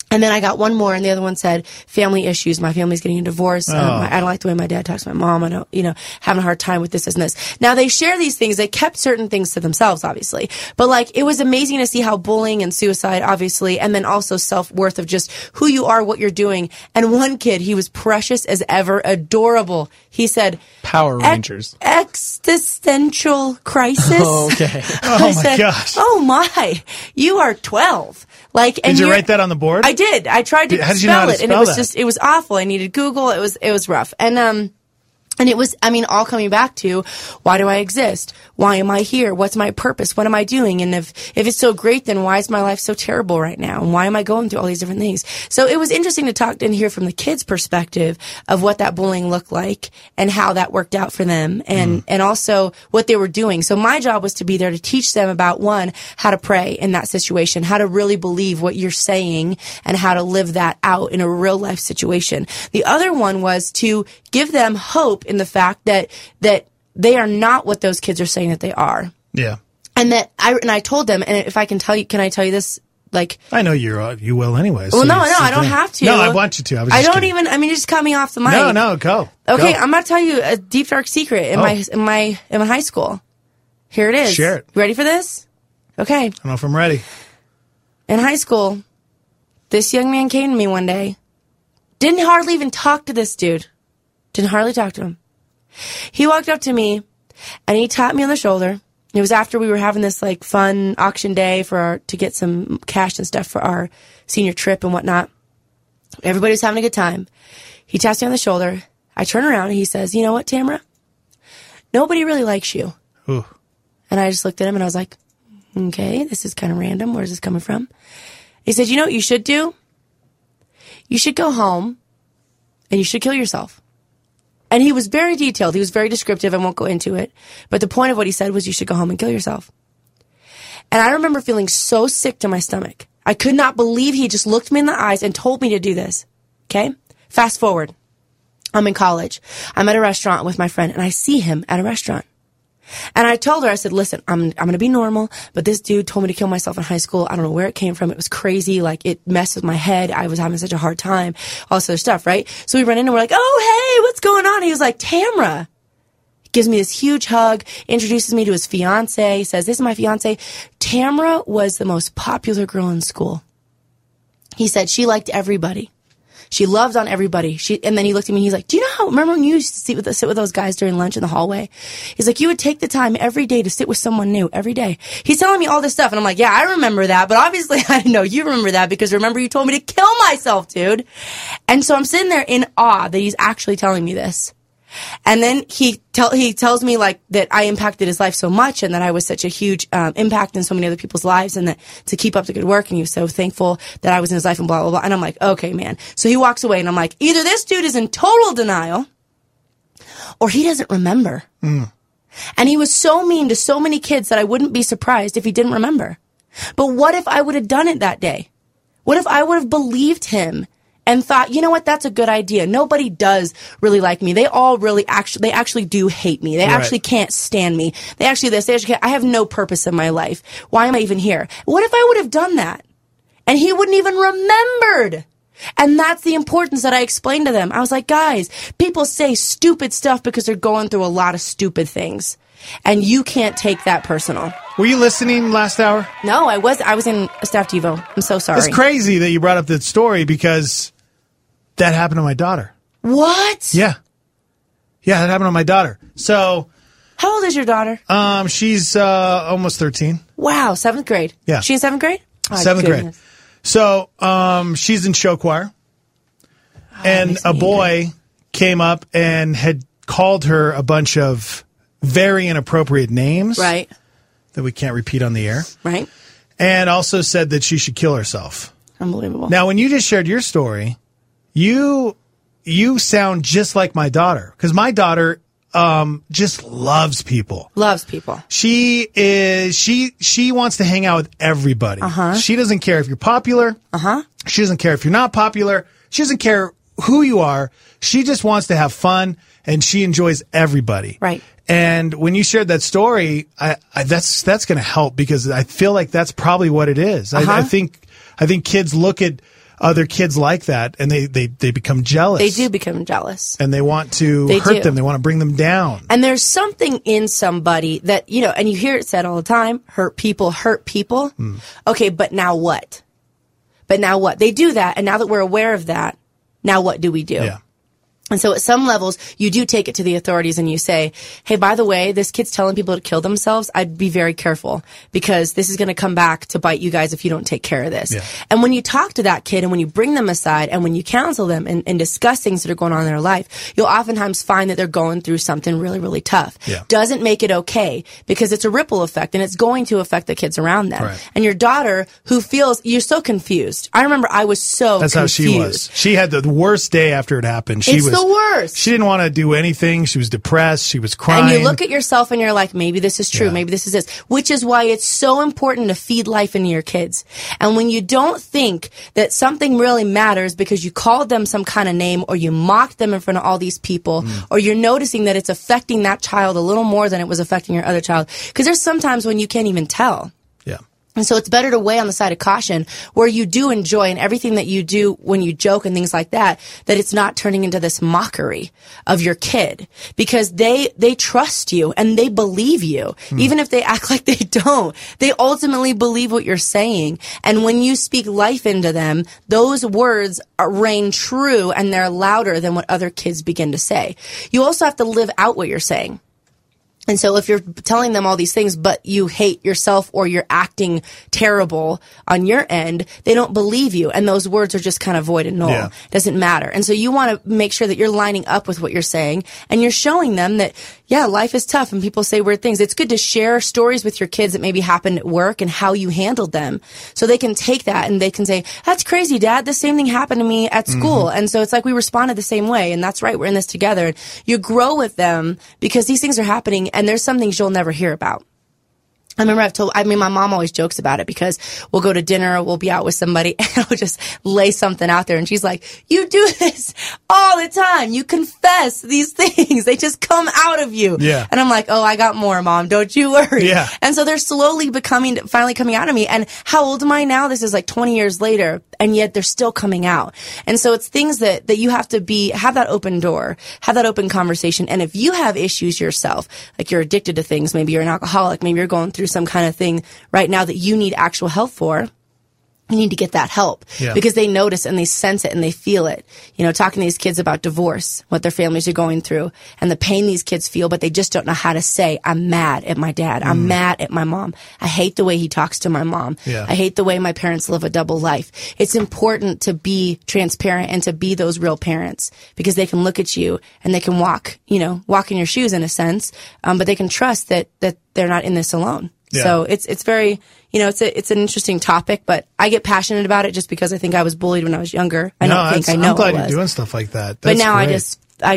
And then I got one more, and the other one said, family issues. My family's getting a divorce. I don't like the way my dad talks to my mom. I don't, having a hard time with this and this. Now, they share these things. They kept certain things to themselves, obviously. But, like, it was amazing to see how bullying and suicide, obviously, and then also self-worth of just who you are, what you're doing. And one kid, he was precious as ever, adorable. He said, Power Rangers. Existential crisis. Oh, okay. Oh, my gosh. Oh, my. You are 12. Like, and did you write that on the board? I did. I tried to How did you know how spell to it, and it spell was that? just, it was awful. I needed Google. It was rough. And it was, all coming back to, why do I exist? Why am I here? What's my purpose? What am I doing? And if it's so great, then why is my life so terrible right now? And why am I going through all these different things? So it was interesting to talk and hear from the kids' perspective of what that bullying looked like and how that worked out for them and also what they were doing. So my job was to be there to teach them about, one, how to pray in that situation, how to really believe what you're saying and how to live that out in a real life situation. The other one was to give them hope in the fact that they are not what those kids are saying that they are. Yeah. And that I told them, and if I can tell you, can I tell you this? Like, I know you will anyways. Well, no, I don't have to. No, I want you to. I don't even. You just cut me off the mic. No, go. Okay, Go. I'm about to tell you a deep dark secret in my high school. Here it is. Share it. You ready for this? Okay. I don't know if I'm ready. In high school, this young man came to me one day. Didn't hardly even talk to this dude. Didn't hardly talk to him. He walked up to me and he tapped me on the shoulder. It was after we were having this like fun auction day to get some cash and stuff for our senior trip and whatnot. Everybody was having a good time. He taps me on the shoulder. I turn around and he says, "You know what, Tamara? Nobody really likes you." Ooh. And I just looked at him and I was like, okay, this is kind of random. Where's this coming from? He said, "You know what you should do? You should go home and you should kill yourself." And he was very detailed. He was very descriptive. I won't go into it. But the point of what he said was you should go home and kill yourself. And I remember feeling so sick to my stomach. I could not believe he just looked me in the eyes and told me to do this. Okay? Fast forward. I'm in college. I'm at a restaurant with my friend, and I see him at a restaurant. And I told her, I said, "Listen, I'm going to be normal, but this dude told me to kill myself in high school. I don't know where it came from. It was crazy. Like, it messed with my head. I was having such a hard time. All this other stuff, right?" So we run in and we're like, "Oh, hey, what's going on?" He was like, "Tamara." He gives me this huge hug, introduces me to his fiance. He says, "This is my fiance." Tamara was the most popular girl in school. He said she liked everybody. She loved on everybody. And then he looked at me and he's like, "Do you know remember when you used to sit with those guys during lunch in the hallway?" He's like, "You would take the time every day to sit with someone new every day." He's telling me all this stuff. And I'm like, "Yeah, I remember that. But obviously I didn't know you remember that because remember you told me to kill myself, dude." And so I'm sitting there in awe that he's actually telling me this. And then he tells me like that I impacted his life so much and that I was such a huge impact in so many other people's lives and that to keep up the good work and he was so thankful that I was in his life and blah, blah, blah. And I'm like, okay, man. So he walks away and I'm like, either this dude is in total denial or he doesn't remember. And he was so mean to so many kids that I wouldn't be surprised if he didn't remember. But what if I would have done it that day? What if I would have believed him and thought, you know what, that's a good idea. Nobody does really like me. They all really they actually do hate me. They actually can't stand me. They actually can't. I have no purpose in my life. Why am I even here? What if I would have done that? And he wouldn't even remembered. And that's the importance that I explained to them. I was like, guys, people say stupid stuff because they're going through a lot of stupid things. And you can't take that personal. Were you listening last hour? No, I was in a staff TiVo. I'm so sorry. It's crazy that you brought up that story because that happened to my daughter. What? Yeah, that happened to my daughter. So, how old is your daughter? She's almost 13. Wow, 7th grade. Yeah. She in 7th grade? Oh, 7th grade. So, she's in show choir. And a boy came up and had called her a bunch of very inappropriate names. Right. That we can't repeat on the air. Right. And also said that she should kill herself. Unbelievable. Now, when you just shared your story, you sound just like my daughter. Because my daughter just loves people. Loves people. She wants to hang out with everybody. She doesn't care if you're popular. She doesn't care if you're not popular. She doesn't care who you are. She just wants to have fun, and she enjoys everybody. Right. And when you shared that story, that's going to help because I feel like that's probably what it is. I think kids look at other kids like that, and they become jealous. They do become jealous. And they want to hurt them. They want to bring them down. And there's something in somebody that, you know, and you hear it said all the time, hurt people. Okay, but now what? They do that, and now that we're aware of that, now what do we do? Yeah. And so at some levels, you do take it to the authorities and you say, hey, by the way, this kid's telling people to kill themselves. I'd be very careful because this is going to come back to bite you guys if you don't take care of this. Yeah. And when you talk to that kid and when you bring them aside and when you counsel them and discuss things that are going on in their life, you'll oftentimes find that they're going through something really, really tough. Yeah. Doesn't make it okay because it's a ripple effect and it's going to affect the kids around them. Right. And your daughter who feels you're so confused. I remember I was so That's confused. how she was. She had the worst day after it happened. She It's was the worst. She didn't want to do anything. She was depressed. She was crying. And you look at yourself and you're like, maybe this is true. Yeah. Maybe this is this. Which is why it's so important to feed life into your kids. And when you don't think that something really matters because you called them some kind of name or you mocked them in front of all these people or you're noticing that it's affecting that child a little more than it was affecting your other child. Because there's sometimes when you can't even tell. Yeah. And so it's better to weigh on the side of caution where you do enjoy and everything that you do when you joke and things like that, that it's not turning into this mockery of your kid because they trust you and they believe you. Even if they act like they don't, they ultimately believe what you're saying. And when you speak life into them, those words reign true and they're louder than what other kids begin to say. You also have to live out what you're saying. And so if you're telling them all these things, but you hate yourself or you're acting terrible on your end, they don't believe you. And those words are just kind of void and null. Yeah. Doesn't matter. And so you want to make sure that you're lining up with what you're saying and you're showing them that, yeah, life is tough and people say weird things. It's good to share stories with your kids that maybe happened at work and how you handled them. So they can take that and they can say, that's crazy, Dad. The same thing happened to me at school. And so it's like we responded the same way. And that's right. We're in this together. And you grow with them because these things are happening. And there's some things you'll never hear about. I remember my mom always jokes about it because we'll go to dinner, we'll be out with somebody, and I'll just lay something out there, and she's like, you do this all the time. You confess these things. They just come out of you. Yeah. And I'm like, oh, I got more, Mom. Don't you worry. Yeah. And so they're finally coming out of me. And how old am I now? This is like 20 years later, and yet they're still coming out. And so it's things that you have to have that open door, have that open conversation. And if you have issues yourself, like you're addicted to things, maybe you're an alcoholic, maybe you're going through some kind of thing right now that you need actual help for, you need to get that help because they notice and they sense it and they feel it. You know, talking to these kids about divorce, what their families are going through and the pain these kids feel, but they just don't know how to say, I'm mad at my dad. I'm mad at my mom. I hate the way he talks to my mom. Yeah. I hate the way my parents live a double life. It's important to be transparent and to be those real parents because they can look at you and they can walk in your shoes in a sense. But they can trust that they're not in this alone. Yeah. So it's very, it's an interesting topic, but I get passionate about it just because I think I was bullied when I was younger. I know I'm glad I you're was. doing stuff like that. But That's now great. I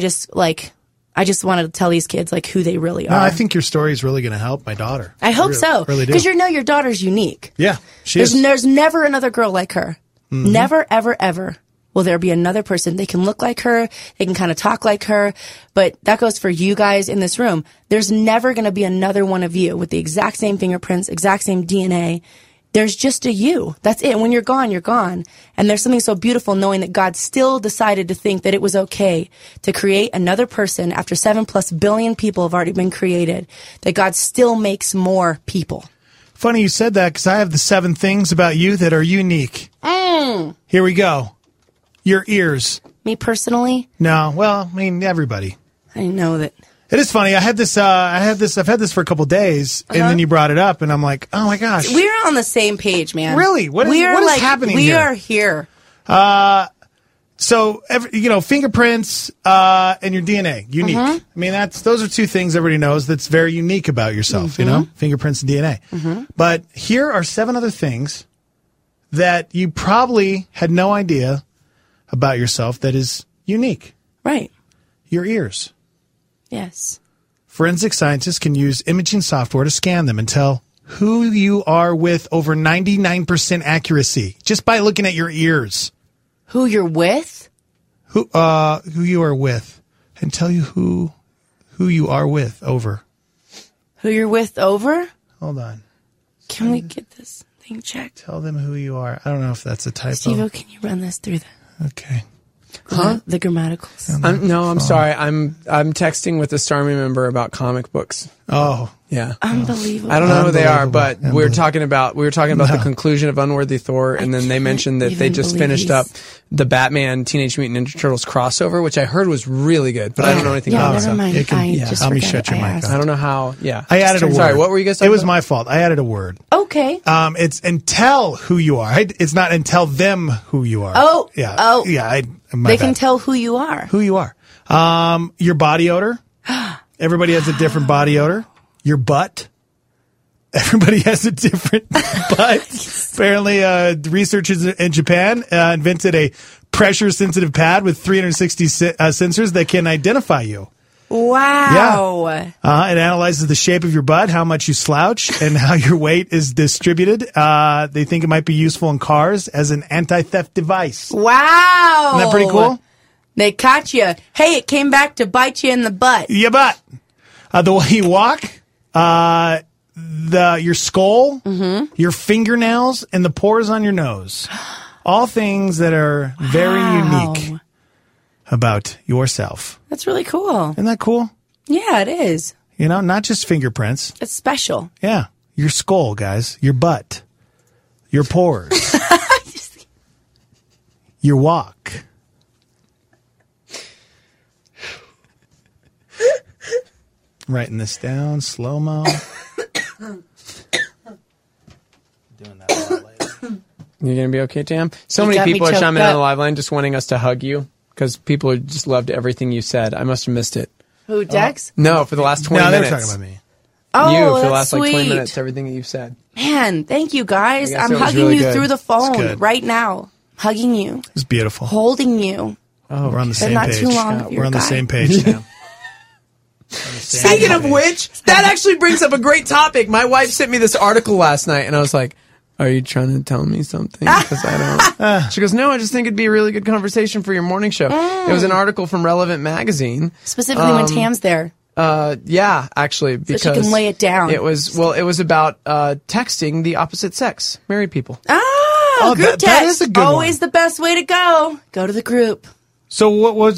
just wanted to tell these kids like who they really are. No, I think your story is really going to help my daughter. I hope so. Really do. Because your daughter's unique. Yeah, she is. There's never another girl like her. Never, ever, ever will there be another person. They can look like her. They can kind of talk like her. But that goes for you guys in this room. There's never going to be another one of you with the exact same fingerprints, exact same DNA. There's just a you. That's it. When you're gone, you're gone. And there's something so beautiful knowing that God still decided to think that it was okay to create another person after 7+ billion people have already been created, that God still makes more people. Funny you said that because I have the 7 things about you that are unique. Here we go. Your ears. Me personally? No, well, I mean, everybody. I know that. It is funny. I've had this for a couple days, and then you brought it up, and I'm like, oh my gosh. We're on the same page, man. Really? What is happening here? here? We are here. So, fingerprints and your DNA, unique. I mean, those are 2 things everybody knows that's very unique about yourself, fingerprints and DNA. But here are 7 other things that you probably had no idea about yourself that is unique. Right. Your ears. Yes. Forensic scientists can use imaging software to scan them and tell who you are with over 99% accuracy just by looking at your ears. Who you're with? Who you are with, and tell you who you are with over. Who you're with over? Hold on. Can we get this thing checked? Tell them who you are. I don't know if that's a typo. Steve-O, can you run this through Okay. the grammaticals? I'm sorry. I'm texting with a Starmy member about comic books. Oh. Yeah. Unbelievable. I don't know who they are, but we were talking about the conclusion of Unworthy Thor, and then they mentioned that they just finished up the Batman Teenage Mutant Ninja Turtles crossover, which I heard was really good, but I don't know anything about it. Never mind. Let me shut your mic. I don't know how. Yeah. I added a word. Sorry, what were you guys talking It was about? my fault. I added a word. Okay. It's and tell who you are. It's not and tell them who you are. Oh. Yeah. Oh. Yeah. They can tell who you are. Who you are. Your body odor. Everybody has a different body odor. Your butt. Everybody has a different butt. Apparently, researchers in Japan invented a pressure-sensitive pad with 360 sensors that can identify you. Wow. Yeah. It analyzes the shape of your butt, how much you slouch, and how your weight is distributed. They think it might be useful in cars as an anti-theft device. Wow. Isn't that pretty cool? They caught you. Hey, it came back to bite you in the butt. Your butt. The way you walk, your skull, your fingernails, and the pores on your nose. All things that are very unique about yourself. That's really cool. Isn't that cool? Yeah, it is. You know, not just fingerprints. It's special. Yeah. Your skull, guys. Your butt. Your pores. Your walk. Writing this down, slow-mo. You're going to be okay, Tam? So You many got me people are choked chiming in on up. the live line just wanting us to hug you because people just loved everything you said. I must have missed it. Who, Dex? No, for the last 20 No, they were minutes. talking about me. Oh, you, for the that's last like 20 sweet. minutes, everything that you've said. Man, thank you guys. I guess I'm it was hugging really you good. through the It's phone good. right now. Hugging you. It's beautiful. Holding you. Oh, we're on the They're same not page. too long Yeah, of we're your on the guy. same page now. Speaking of which, that actually brings up a great topic. My wife sent me this article last night, and I was like, are you trying to tell me something? Because I don't. She goes, no, I just think it'd be a really good conversation for your morning show. It was an article from Relevant Magazine. Specifically when Tam's there. Yeah, actually, because she can lay it down. It was about texting the opposite sex, married people. Oh, group text. that is a good Always the best way to go. Go to the group. So what was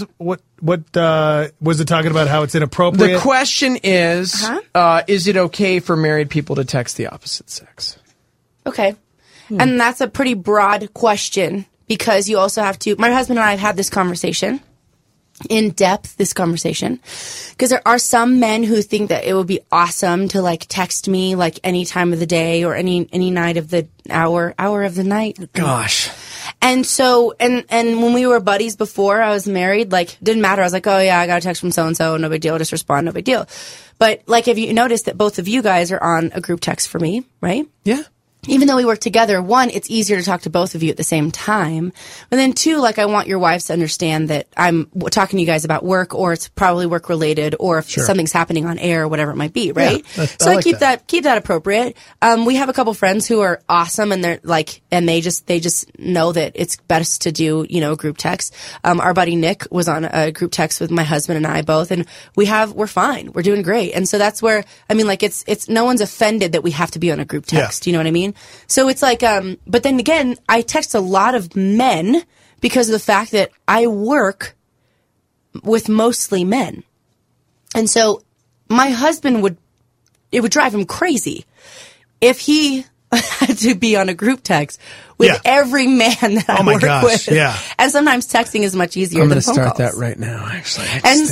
it talking about? How it's inappropriate? The question is it okay for married people to text the opposite sex? Okay. And that's a pretty broad question because you also have to. My husband and I have had this conversation. In depth, this conversation, because there are some men who think that it would be awesome to like text me like any time of the day or any night of the hour of the night. Gosh. And so, and when we were buddies before I was married, like didn't matter. I was like, oh yeah, I got a text from so and so, no big deal. Just respond, no big deal. But like, have you noticed that both of you guys are on a group text for me, right? Yeah. Even though we work together, one, it's easier to talk to both of you at the same time. But then two, like I want your wives to understand that I'm talking to you guys about work or it's probably work related or if something's happening on air or whatever it might be, right? Yeah, so I like keep that appropriate. We have a couple friends who are awesome and they're like, and they just know that it's best to do, a group text. Our buddy Nick was on a group text with my husband and I both and we're fine. We're doing great. And so that's where, I mean, like it's no one's offended that we have to be on a group text. You know what I mean? So it's like, but then again, I text a lot of men because of the fact that I work with mostly men. And so my husband it would drive him crazy if he had to be on a group text with every man that I work with. Yeah. And sometimes texting is much easier I'm than going to phone start calls. that right now, actually. And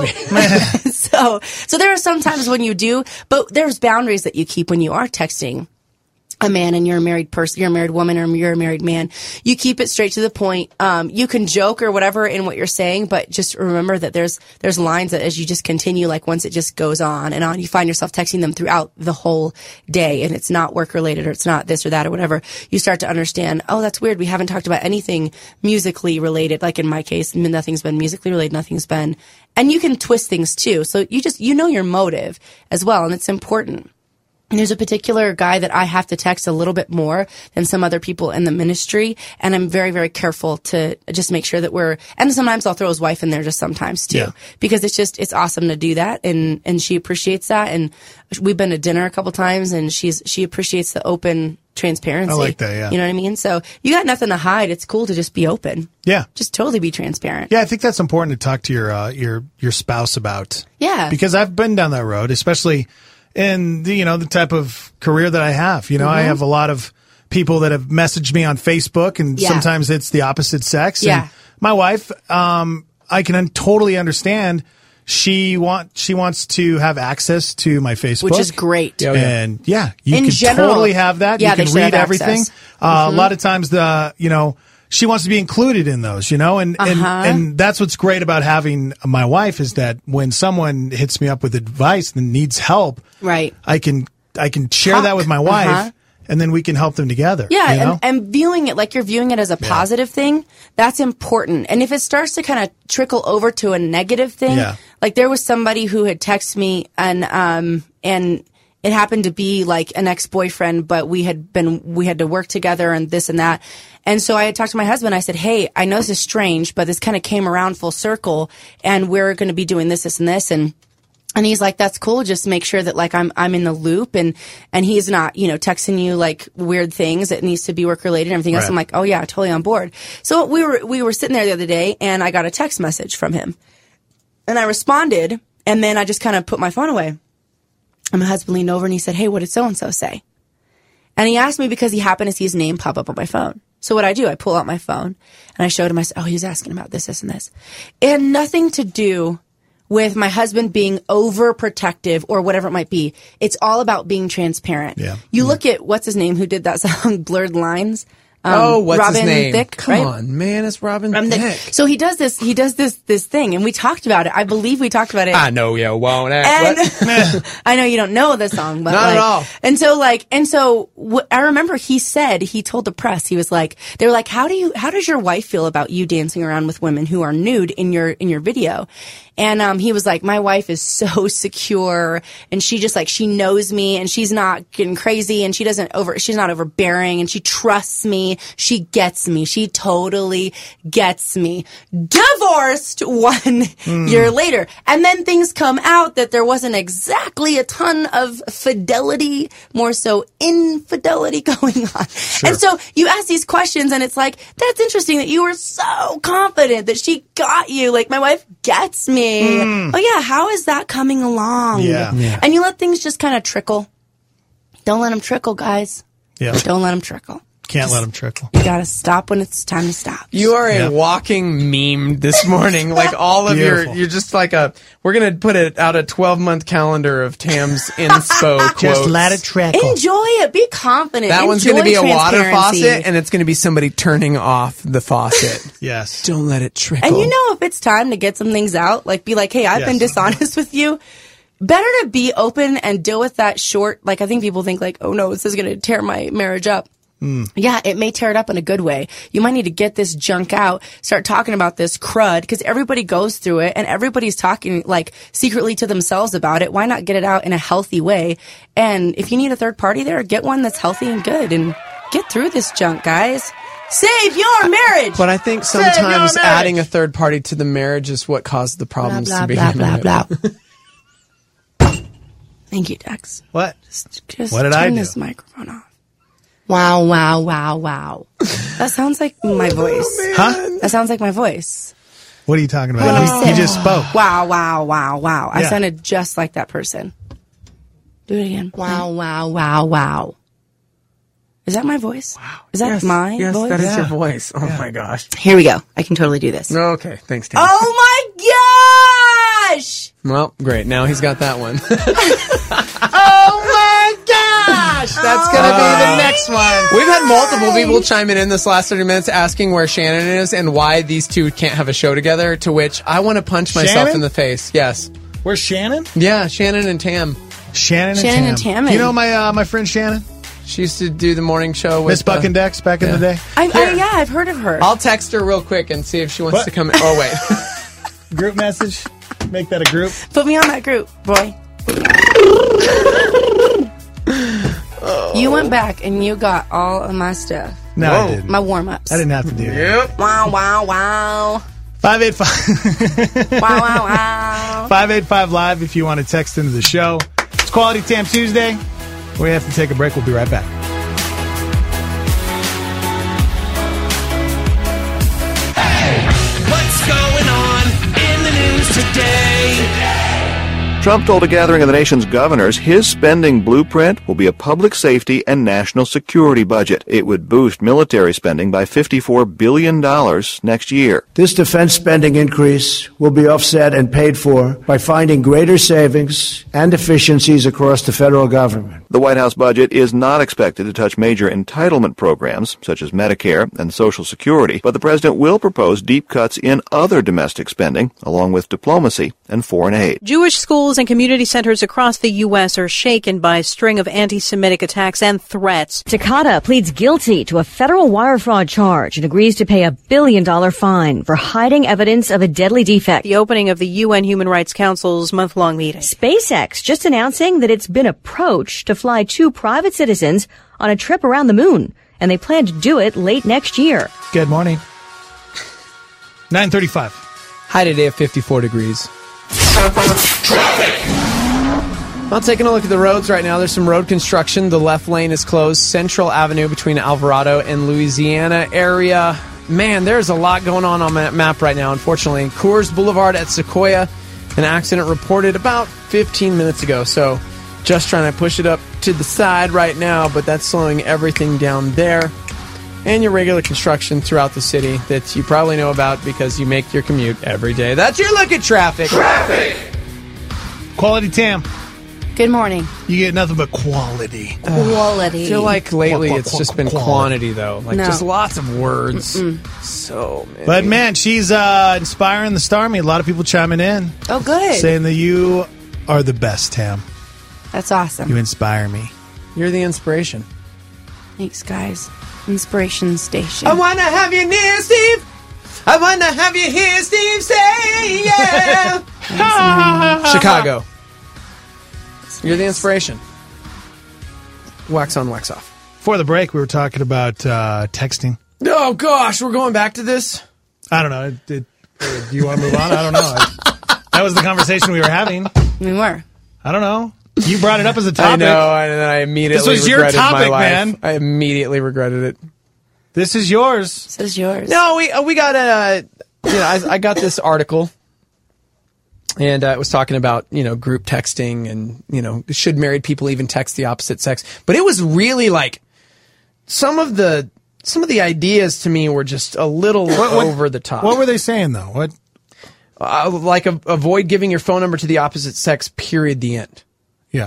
so there are some times when you do, but there's boundaries that you keep when you are texting a man and you're a married person, you're a married woman or you're a married man. You keep it straight to the point. You can joke or whatever in what you're saying, but just remember that there's lines that as you just continue, like once it just goes on and on, you find yourself texting them throughout the whole day and it's not work related or it's not this or that or whatever. You start to understand, oh, that's weird. We haven't talked about anything musically related. Like in my case, nothing's been musically related. Nothing's been, and you can twist things too. So you know your motive as well. And it's important. And there's a particular guy that I have to text a little bit more than some other people in the ministry. And I'm very, very careful to just make sure that and sometimes I'll throw his wife in there just sometimes too, because it's awesome to do that. And she appreciates that. And we've been to dinner a couple times and she appreciates the open transparency. I like that, yeah. You know what I mean? So you got nothing to hide. It's cool to just be open. Yeah. Just totally be transparent. Yeah, I think that's important to talk to your spouse about. Yeah. Because I've been down that road, especially in the type of career that I have. I have a lot of people that have messaged me on Facebook, and sometimes it's the opposite sex. Yeah. And my wife, I can totally understand. She wants to have access to my Facebook, which is great. And you in can general, totally have that. Yeah, you can read everything. A Mm-hmm. lot of times she wants to be included in those, and that's what's great about having my wife is that when someone hits me up with advice and needs help, right, I can share that with my wife, and then we can help them together. Yeah, and viewing it like you're viewing it as a positive thing, that's important. And if it starts to kind of trickle over to a negative thing, like there was somebody who had texted me and it happened to be like an ex-boyfriend, but we had to work together and this and that. And so I had talked to my husband. I said, hey, I know this is strange, but this kind of came around full circle and we're going to be doing this, this, and this. And he's like, that's cool. Just make sure that like I'm in the loop and he's not, texting you like weird things that needs to be work related and everything else. I'm like, oh yeah, totally on board. So we were sitting there the other day and I got a text message from him and I responded and then I just kind of put my phone away. And my husband leaned over and he said, hey, what did so-and-so say? And he asked me because he happened to see his name pop up on my phone. So what I do, I pull out my phone and I showed him, I said, oh, he was asking about this, this, and this. It had nothing to do with my husband being overprotective or whatever it might be. It's all about being transparent. Yeah. You look at, what's his name, who did that song, Blurred Lines? What's Robin his name? Thicke, Come right? on, man, it's Robin Thicke. So he does this thing, and we talked about it. I believe we talked about it. I know you won't. I know you don't know the song, but not at all. And so I remember he told the press, he was like, they were like, how does your wife feel about you dancing around with women who are nude in your video? And he was like, my wife is so secure and she just like, she knows me and she's not getting crazy and she's not overbearing and she trusts me. She gets me. She totally gets me. Divorced 1 year later. And then things come out that there wasn't exactly a ton of fidelity, more so infidelity going on. Sure. And so you ask these questions and it's like, that's interesting that you were so confident that she got you. Like, my wife gets me. Oh yeah, how is that coming along? Yeah. And you let things just kind of trickle. Don't let them trickle, guys. Yeah. Don't let them trickle. Can't let them trickle. You gotta stop when it's time to stop. You are a walking meme this morning. Like all of you're just like we're going to put it out a 12-month calendar of Tam's inspo quotes. Just let it trickle. Enjoy it. Be confident. That one's going to be a water faucet, and it's going to be somebody turning off the faucet. Yes. Don't let it trickle. And if it's time to get some things out, like be like, hey, I've been dishonest with you. Better to be open and deal with that short. Like, I think people think like, oh no, this is going to tear my marriage up. Yeah, it may tear it up in a good way. You might need to get this junk out, start talking about this crud, because everybody goes through it and everybody's talking like secretly to themselves about it. Why not get it out in a healthy way? And if you need a third party there, get one that's healthy and good and get through this junk, guys. Save your marriage! But I think sometimes adding a third party to the marriage is what caused the problems to begin with. Thank you, Dex. What? Just what did I do? Turn this microphone off. Wow, wow, wow, wow. That sounds like my voice. Huh? That sounds like my voice. What are you talking about? You just spoke. Wow, wow, wow, wow. I Yeah. sounded just like that person. Do it again. Wow, wow, wow, wow. Is that my voice? Wow. Is that my yes, voice? that is your voice. Oh my gosh. Here we go. I can totally do this. Okay, thanks, Tam. Oh my gosh! Well, great. Now he's got that one. Oh my gosh! That's going to be the next one. We've had multiple people chime in this last 30 minutes asking where Shannon is and why these two can't have a show together, to which I want to punch myself Shannon? in the face. Yes. Where's Shannon? Yeah, Shannon and Tam. Shannon and Tam. You know my friend Shannon? She used to do the morning show with Miss Buck and Dex back in the day. I've heard of her. I'll text her real quick and see if she wants What? to come in. Oh, wait. Group message? Make that a group. Put me on that group, boy. You went back and you got all of my stuff. No, I didn't. My warm-ups. I didn't have to do that. Wow, wow, wow. 585. Wow, wow, wow. 585 Live if you want to text into the show. It's Quality Time Tuesday. We have to take a break. We'll be right back. What's going on in the news today? Trump told a gathering of the nation's governors his spending blueprint will be a public safety and national security budget. It would boost military spending by $54 billion next year. This defense spending increase will be offset and paid for by finding greater savings and efficiencies across the federal government. The White House budget is not expected to touch major entitlement programs, such as Medicare and Social Security, but the president will propose deep cuts in other domestic spending, along with diplomacy and foreign aid. Jewish schools and community centers across the U.S. are shaken by a string of anti-Semitic attacks and threats. Takata pleads guilty to a federal wire fraud charge and agrees to pay a $1 billion fine for hiding evidence of a deadly defect. The opening of the UN Human Rights Council's month-long meeting. SpaceX just announcing that it's been approached to fly 2 private citizens on a trip around the moon, and they plan to do it late next year. Good morning. 9:35. High today of 54 degrees. Well, taking a look at the roads right now, there's some road construction. The left lane is closed. Central Avenue between Alvarado and Louisiana area. Man, there's a lot going on that map right now, unfortunately. Coors Boulevard at Sequoia, an accident reported about 15 minutes ago. So just trying to push it up to the side right now, but that's slowing everything down there. And your regular construction throughout the city that you probably know about because you make your commute every day. That's your look at traffic. Quality Tam. Good morning. You get nothing but quality. Quality. I feel like lately it's just been quantity, though. Like, No. just lots of words. So many. But, man, she's inspiring the Star Me. A lot of people chiming in. Oh, good. Saying that you are the best, Tam. That's awesome. You inspire me. You're the inspiration. Thanks, guys. Inspiration Station. I want to have you near, Steve. I want to have you here, Steve. Say yeah. Chicago. You're the inspiration. Wax on, wax off. Before the break, we were talking about texting. Oh, gosh. We're going back to this? I don't know. Do you want to move on? I don't know. That was the conversation we were having. We were. I don't know. You brought it up as a topic. I know, and then I immediately This was your regretted topic, my life. man. I immediately regretted it. This is yours. This is yours. No, we got I got this article, and it was talking about group texting and should married people even text the opposite sex? But it was really like some of the ideas to me were just a little over the top. What were they saying though? What? Like avoid giving your phone number to the opposite sex. Period. The end. Yeah.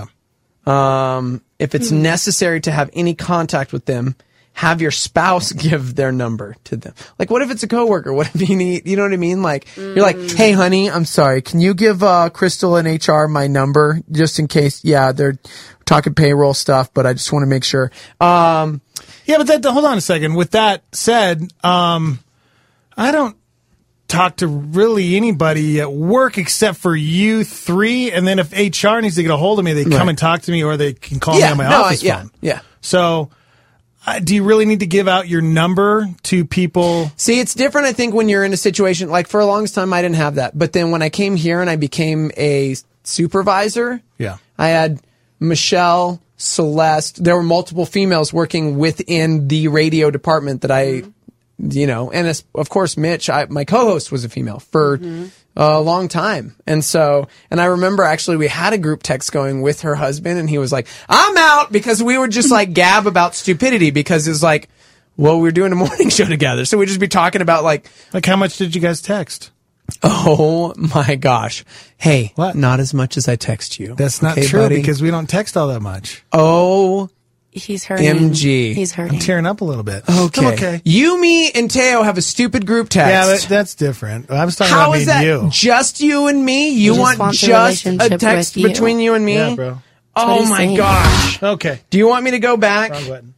If it's necessary to have any contact with them, have your spouse give their number to them. Like, what if it's a coworker? What if you need, you know what I mean? Like, you're like, hey, honey, I'm sorry. Can you give Crystal and HR my number just in case? Yeah, they're talking payroll stuff, but I just want to make sure. Yeah, but hold on a second. With that said, I don't talk to really anybody at work except for you three, and then if HR needs to get a hold of me, they come and talk to me, or they can call me on my office phone. Yeah. So, do you really need to give out your number to people? See, it's different, I think, when you're in a situation, like for a longest time, I didn't have that. But then when I came here and I became a supervisor, I had Michelle, Celeste, there were multiple females working within the radio department that I... and of course, Mitch, my co-host, was a female for a long time. And I remember actually we had a group text going with her husband, and he was like, I'm out, because we would just like gab about stupidity, because it's like, well, we were doing a morning show together. So we'd just be talking about like how much did you guys text? Oh my gosh. Hey, what? Not as much as I text you. That's not true, buddy? Because we don't text all that much. Oh, he's hurting. MG. He's hurting. I'm tearing up a little bit. Okay. I'm okay. You, me, and Teo have a stupid group text. Yeah, that's different. I was talking How about me is and that you. Just you and me? You want just a text between you and me? Yeah, bro. Oh my gosh. Okay. Do you want me to go back? Wrong button.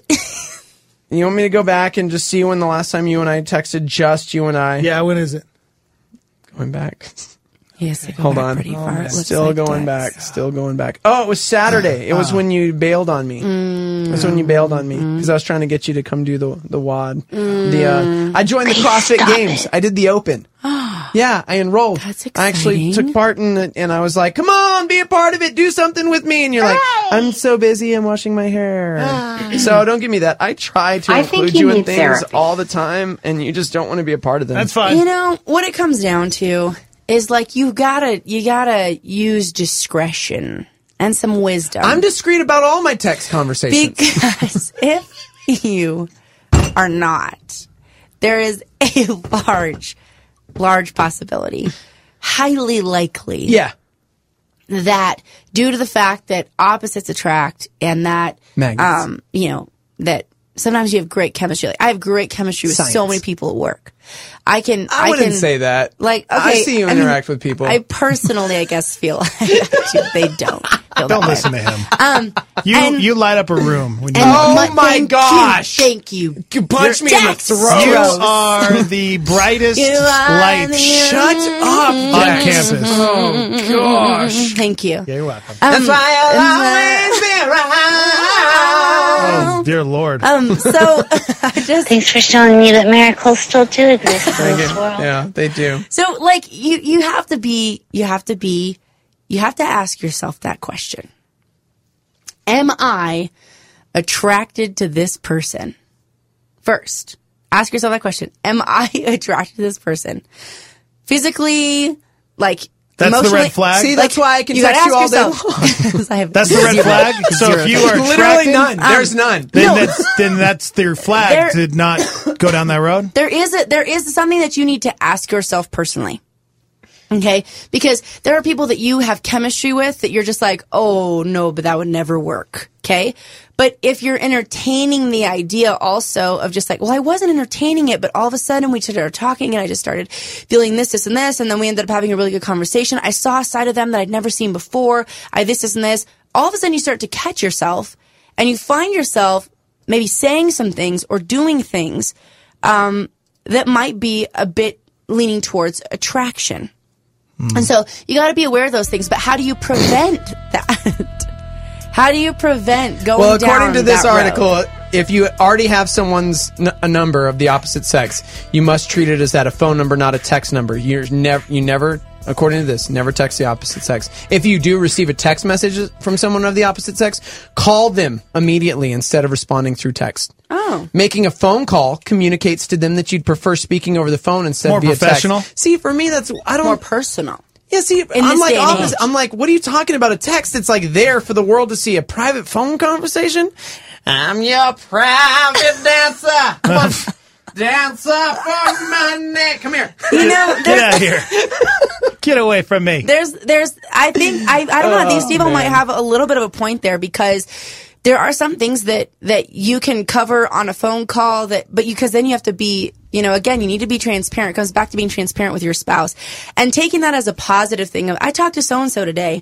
You want me to go back and just see when the last time you and I texted just you and I? Yeah, when is it? Going back. Yes, Hold on. Still going back. Still going back. Oh, it was Saturday. It was when you bailed on me. It was when you bailed on me because I was trying to get you to come do the WOD. I joined the CrossFit Games. I did the Open. Yeah, I enrolled. That's I actually took part in it, and I was like, "Come on, be a part of it. Do something with me." And you're like, "I'm so busy. I'm washing my hair." So don't give me that. I try to include you in things all the time, and you just don't want to be a part of them. That's fine. You know what it comes down to is like you gotta use discretion and some wisdom. I'm discreet about all my text conversations. Because if you are not, there is a large possibility, highly likely, that due to the fact that opposites attract and that, that sometimes you have great chemistry. Like, I have great chemistry with so many people at work. I wouldn't say that. Like, okay, I see you interact with people. I personally, I guess, feel like they don't. Don't listen to him. You light up a room. When you my gosh! Thank you. You punch me in the throat. You are the brightest light. Shut up on campus. Oh gosh! Thank you. Yeah, you're welcome. That's why I'll always be around. Oh dear Lord. So thanks for showing me that miracles still do exist in this world. Yeah, they do. So, like, you have to ask yourself that question. Am I attracted to this person? First, ask yourself that question. Am I attracted to this person? Physically, like, that's emotionally? The red flag? See, that's why I can text you all day long. That's the red flag? So if you are literally none. There's none. Then that's their flag to not go down that road? There is something that you need to ask yourself personally. Okay? Because there are people that you have chemistry with that you're just like, oh, no, but that would never work. Okay? But if you're entertaining the idea also of just like, well, I wasn't entertaining it, but all of a sudden we started talking and I just started feeling this, and this, and then we ended up having a really good conversation. I saw a side of them that I'd never seen before. This, and this. All of a sudden you start to catch yourself and you find yourself maybe saying some things or doing things that might be a bit leaning towards attraction. And so you got to be aware of those things. But how do you prevent that? How do you prevent going down Well, according to this article, road? If you already have someone's a number of the opposite sex, you must treat it as that, a phone number, not a text number. You never, according to this, never text the opposite sex. If you do receive a text message from someone of the opposite sex, call them immediately instead of responding through text. Oh. Making a phone call communicates to them that you'd prefer speaking over the phone instead More via professional? text. See, for me, more personal. Yeah, see, I'm like opposite. I'm like, what are you talking about? A text? It's like there for the world to see. A private phone conversation? I'm your private dancer. Come on. Dancer for my neck. Come here. You know, get out of here. Get away from me. I think, I don't know, I think Steve might have a little bit of a point there because there are some things that you can cover on a phone call because then you have to be, again, you need to be transparent. It comes back to being transparent with your spouse and taking that as a positive thing. I talked to so-and-so today.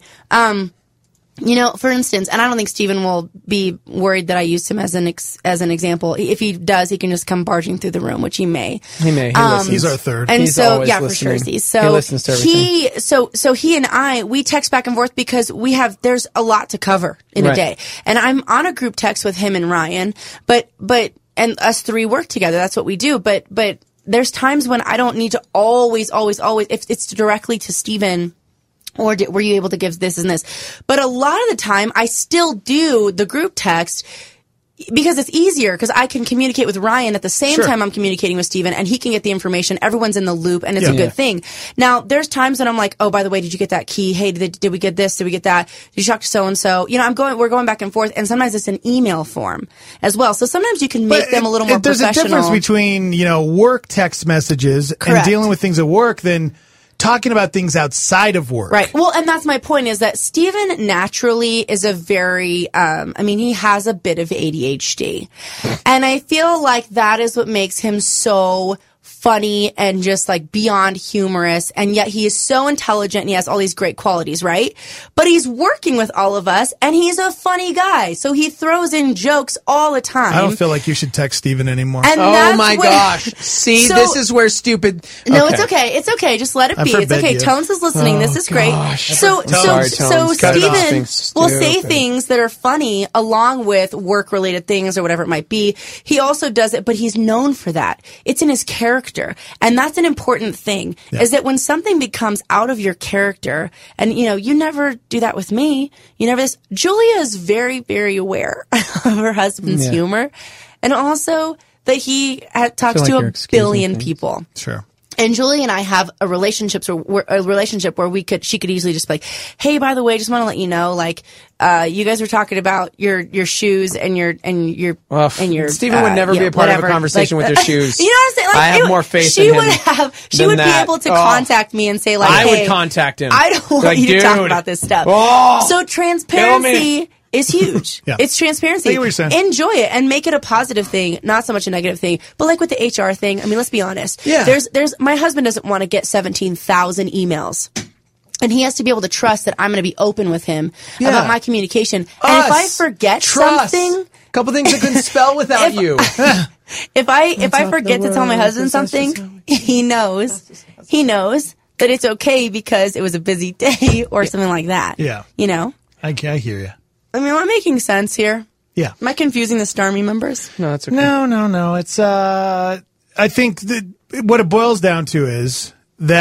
For instance, and I don't think Steven will be worried that I used him as an example. If he does, he can just come barging through the room, which he may. He may. He listens. He's our third. And He's so, always yeah, listening. for sure. So he listens to everything. So he and I, we text back and forth because there's a lot to cover in a day. And I'm on a group text with him and Ryan, and us three work together. That's what we do. But there's times when I don't need to always, if it's directly to Steven, or were you able to give this and this? But a lot of the time, I still do the group text because it's easier because I can communicate with Ryan at the same time I'm communicating with Steven, and he can get the information. Everyone's in the loop, and it's a good thing. Now, there's times when I'm like, oh, by the way, did you get that key? Hey, did we get this? Did we get that? Did you talk to so-and-so? We're going back and forth, and sometimes it's an email form as well. So sometimes you can make them a little more professional. There's a difference between, work text messages and dealing with things at work than talking about things outside of work. Right. Well, and that's my point is that Steven naturally is a very, he has a bit of ADHD. And I feel like that is what makes him so funny and just like beyond humorous, and yet he is so intelligent and he has all these great qualities, right? But he's working with all of us and he's a funny guy, so he throws in jokes all the time. I don't feel like you should text Steven anymore. And oh my gosh. See, this is where stupid... No, it's okay. It's okay. Just let it be. It's okay. Tones is listening. This is great. So Steven will say things that are funny along with work-related things or whatever it might be. He also does it, but he's known for that. It's in his character. And that's an important thing, is that when something becomes out of your character, and you never do that with me. You never. Julia is very, very aware of her husband's humor, and also that he talks to a billion people. Sure. And Julie and I have a relationship where she could easily just be like, hey, by the way, just want to let you know, like, you guys were talking about your shoes and your Steven would never be a part of a conversation with your shoes. You know what I'm saying? Like, I have more faith in him. She would be able to contact me and say, like, I hey, would contact him. I don't want you to talk about this stuff. So transparency is huge. It's transparency. I get what you're saying. Enjoy it and make it a positive thing, not so much a negative thing. But like with the HR thing, I mean, let's be honest. Yeah. There's my husband doesn't want to get 17,000 emails. And he has to be able to trust that I'm going to be open with him about my communication. And if I forget something, a couple things I couldn't spell without you. If I forget to tell my husband something, he knows that it's okay because it was a busy day or something like that. Yeah. I hear you. I mean, am I making sense here? Yeah. Am I confusing the Starmie members? No, that's okay. No. It's I think that what it boils down to is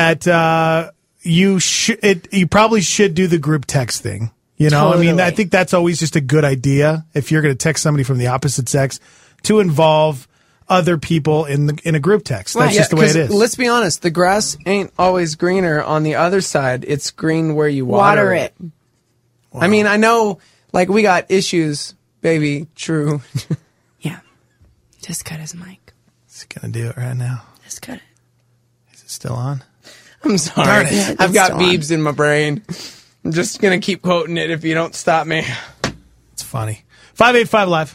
that you probably should do the group text thing. I mean, I think that's always just a good idea if you're going to text somebody from the opposite sex to involve other people in a group text. That's just the way it is. Let's be honest, the grass ain't always greener on the other side. It's green where you water it. Wow. I mean, I know, like, we got issues, baby. True. Yeah. Just cut his mic. He's going to do it right now. Just cut it. Is it still on? I'm sorry. I've got beeps in my brain. I'm just going to keep quoting it if you don't stop me. It's funny. 585 Live.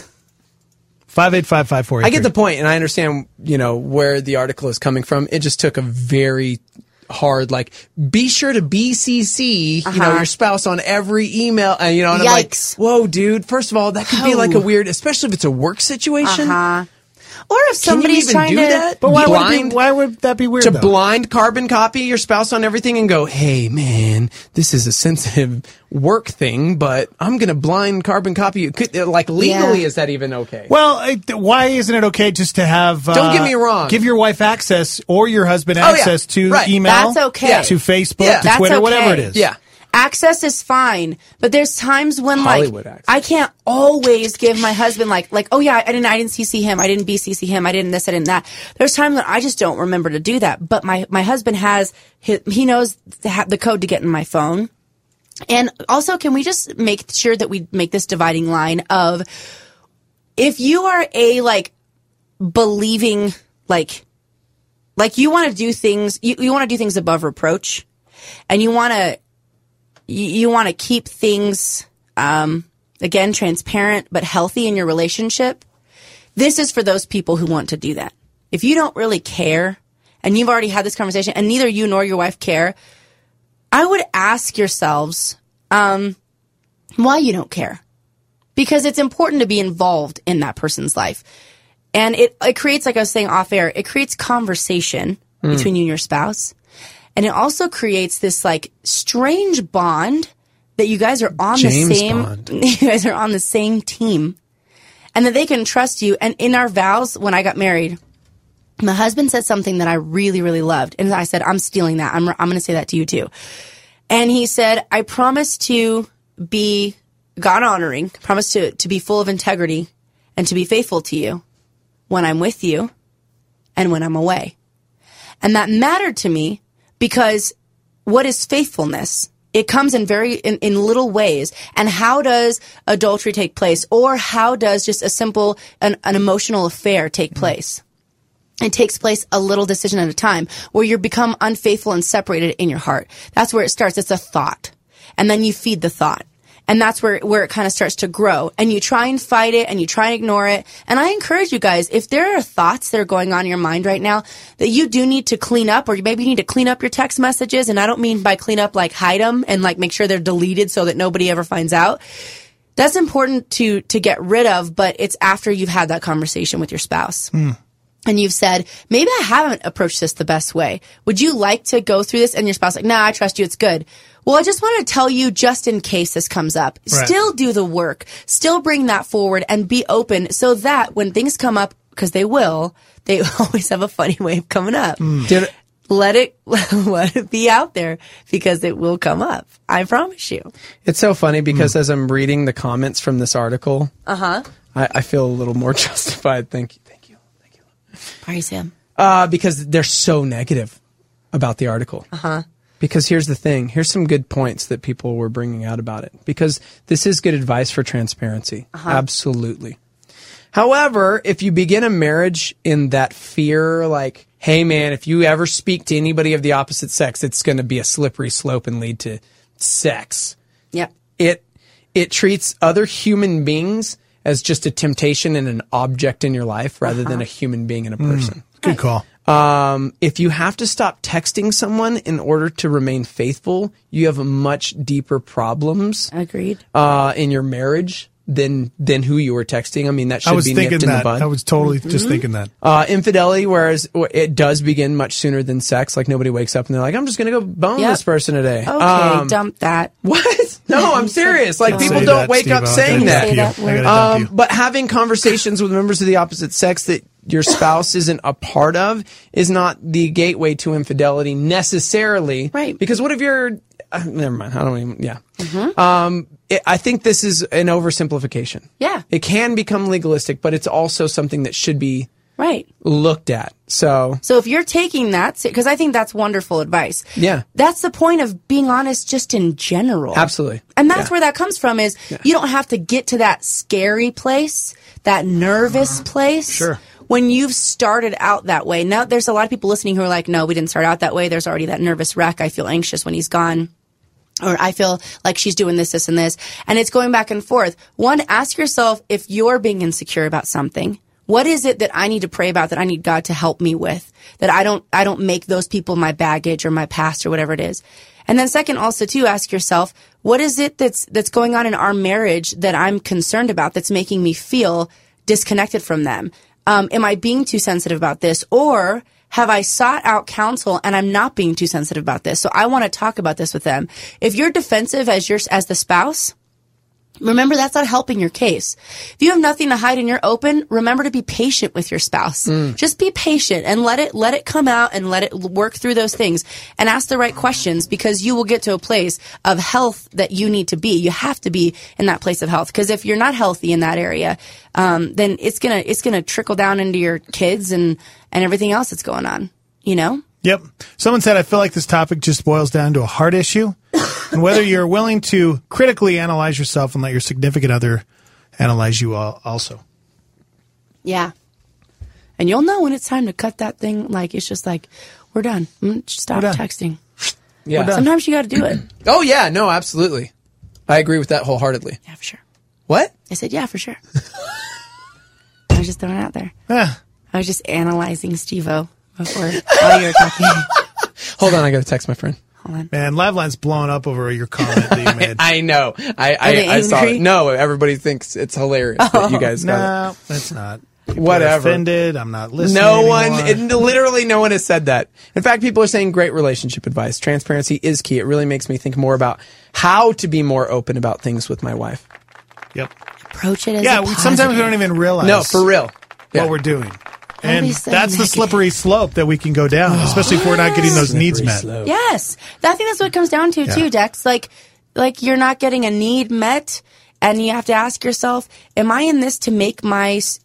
585-5483. I get the point, and I understand, where the article is coming from. It just took a very hard, like, be sure to BCC, your spouse on every email. And, and I'm like, whoa, dude. First of all, that could be like a weird, especially if it's a work situation. Or if somebody's trying to... that? But why would that be weird, to blind carbon copy your spouse on everything and go, hey, man, this is a sensitive work thing, but I'm going to blind carbon copy you. Like, legally, is that even okay? Well, why isn't it okay just to have... Don't get me wrong. Give your wife access or your husband access to email, that's okay. to Facebook, to Twitter, whatever it is. Yeah. Access is fine, but there's times when I can't always give my husband like, oh yeah, I didn't CC him, I didn't BCC him, I didn't this, I didn't that. There's times that I just don't remember to do that. But my husband he knows the code to get in my phone. And also, can we just make sure that we make this dividing line of, if you are believing like you want to do things, you want to do things above reproach, and you want to keep things, again, transparent but healthy in your relationship. This is for those people who want to do that. If you don't really care, and you've already had this conversation, and neither you nor your wife care, I would ask yourselves why you don't care. Because it's important to be involved in that person's life. And it creates, like I was saying off air, it creates conversation between you and your spouse. And it also creates this strange bond that you guys are on the same team, and that they can trust you. And in our vows, when I got married, my husband said something that I really, really loved. And I said, I'm stealing that. I'm going to say that to you too. And he said, I promise to be God honoring, promise to be full of integrity and to be faithful to you when I'm with you and when I'm away. And that mattered to me. Because what is faithfulness? It comes in little ways. And how does adultery take place? Or how does just a simple, an emotional affair take place? It takes place a little decision at a time, where you become unfaithful and separated in your heart. That's where it starts. It's a thought. And then you feed the thought. And that's where it kind of starts to grow. And you try and fight it and you try and ignore it. And I encourage you guys, if there are thoughts that are going on in your mind right now that you do need to clean up, or maybe you need to clean up your text messages, and I don't mean by clean up like hide them and like make sure they're deleted so that nobody ever finds out. That's important to get rid of, but it's after you've had that conversation with your spouse. And you've said, maybe I haven't approached this the best way. Would you like to go through this? And your spouse like, nah, I trust you. It's good. Well, I just want to tell you, just in case this comes up, still do the work, still bring that forward and be open so that when things come up, because they will, they always have a funny way of coming up. Let it be out there because it will come up. I promise you. It's so funny because as I'm reading the comments from this article, I feel a little more justified. Thank you. Praise him. Because they're so negative about the article. Because here's the thing. Here's some good points that people were bringing out about it. Because this is good advice for transparency. Absolutely. However, if you begin a marriage in that fear, like, hey man, if you ever speak to anybody of the opposite sex, it's going to be a slippery slope and lead to sex. Yep. It treats other human beings as just a temptation and an object in your life rather than a human being and a person. Good call. If you have to stop texting someone in order to remain faithful, you have much deeper problems. Agreed. In your marriage than who you were texting. I mean, that should be nipped in the bud. I was totally just thinking that. Infidelity, whereas it does begin much sooner than sex. Like nody wakes up and they're like, I'm just going to go bone this person today. Okay, dump that. What? No, I'm serious. Like people don't wake up saying that. But having conversations with members of the opposite sex that your spouse isn't a part of is not the gateway to infidelity necessarily. Right. Because what if you're... never mind. I don't even... Yeah. I think this is an oversimplification. Yeah. It can become legalistic, but it's also something that should be right looked at. So if you're taking that, because I think that's wonderful advice. Yeah. That's the point of being honest just in general. Absolutely. And that's where that comes from is you don't have to get to that scary place, that nervous place. Sure. When you've started out that way. Now, there's a lot of people listening who are like, no, we didn't start out that way. There's already that nervous wreck. I feel anxious when he's gone. Or I feel like she's doing this, this, and this. And it's going back and forth. One, ask yourself if you're being insecure about something. What is it that I need to pray about, that I need God to help me with? That I don't make those people my baggage or my past or whatever it is. And then second, also too, ask yourself, what is it that's going on in our marriage that I'm concerned about that's making me feel disconnected from them? Am I being too sensitive about this? Or have I sought out counsel and I'm not being too sensitive about this? So I want to talk about this with them. If you're defensive as the spouse, remember that's not helping your case. If you have nothing to hide and you're open, remember to be patient with your spouse. Just be patient and let it come out and let it work through those things and ask the right questions, because you will get to a place of health that you need to be. You have to be in that place of health, because if you're not healthy in that area, then it's gonna trickle down into your kids and everything else that's going on, you know? Yep. Someone said, I feel like this topic just boils down to a heart issue. And whether you're willing to critically analyze yourself and let your significant other analyze you also. Yeah. And you'll know when it's time to cut that thing. Like, it's just like, we're done. Stop texting. Yeah. Sometimes you got to do it. Oh, yeah. No, absolutely. I agree with that wholeheartedly. Yeah, for sure. What? I said, yeah, for sure. I was just throwing it out there. Yeah. I was just analyzing Steve-O while you were talking. Hold on, I got to text my friend. Hold on. Man, Liveline's blown up over your comment that you made. I know. I saw it. No, everybody thinks it's hilarious that you guys got No, it's not. People Whatever. are offended. I'm not listening Literally no one has said that. In fact, people are saying great relationship advice. Transparency is key. It really makes me think more about how to be more open about things with my wife. Yep. Approach it as a positive. Sometimes we don't even realize. No, for real. What we're doing. And be so that's the negative. slippery slope that we can go down, especially if we're not getting those needs met. Yes. I think that's what it comes down to, too, Dex. Like you're not getting a need met, and you have to ask yourself, am I in this to make did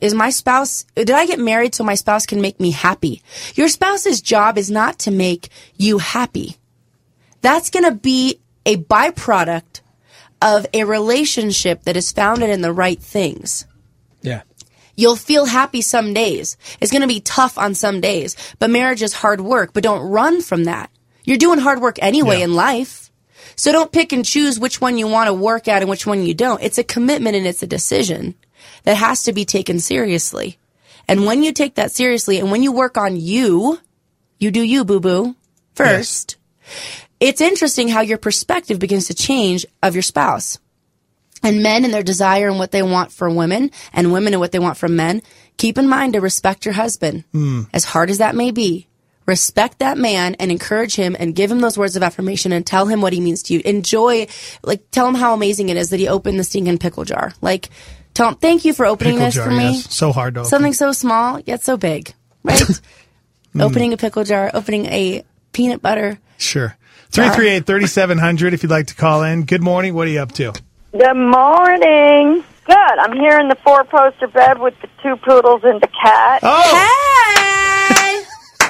I get married so my spouse can make me happy? Your spouse's job is not to make you happy. That's going to be a byproduct of a relationship that is founded in the right things. Yeah. You'll feel happy some days. It's going to be tough on some days. But marriage is hard work. But don't run from that. You're doing hard work anyway in life. So don't pick and choose which one you want to work at and which one you don't. It's a commitment and it's a decision that has to be taken seriously. And when you take that seriously and when you work on you do you, boo-boo, first. Yes. It's interesting how your perspective begins to change of your spouse. And men and their desire and what they want for women, and women and what they want from men, keep in mind to respect your husband. As hard as that may be, respect that man and encourage him and give him those words of affirmation and tell him what he means to you. Enjoy, tell him how amazing it is that he opened the stinking pickle jar. Tell him, thank you for opening Pickle this jar, for me. yes. So hard to open. Something so small, yet so big, right? Opening a pickle jar, opening a peanut butter. Sure. 338-3700 if you'd like to call in. Good morning. What are you up to? Good morning. Good. I'm here in the 4-poster bed with the 2 poodles and the cat. Oh! Hey!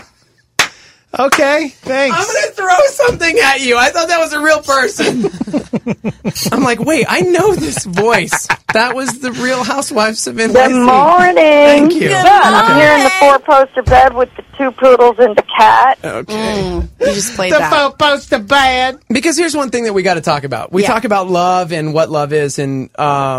Okay, thanks. I'm going to throw something at you. I thought that was a real person. I'm like, wait, I know this voice. That was the Real Housewives of NYC. Good morning. Thank you. Good. I'm here in the 4-poster bed with the 2 poodles and the cat. Okay. You just played The that. The 4-poster bed. Because here's one thing that we got to talk about. We talk about love and what love is, and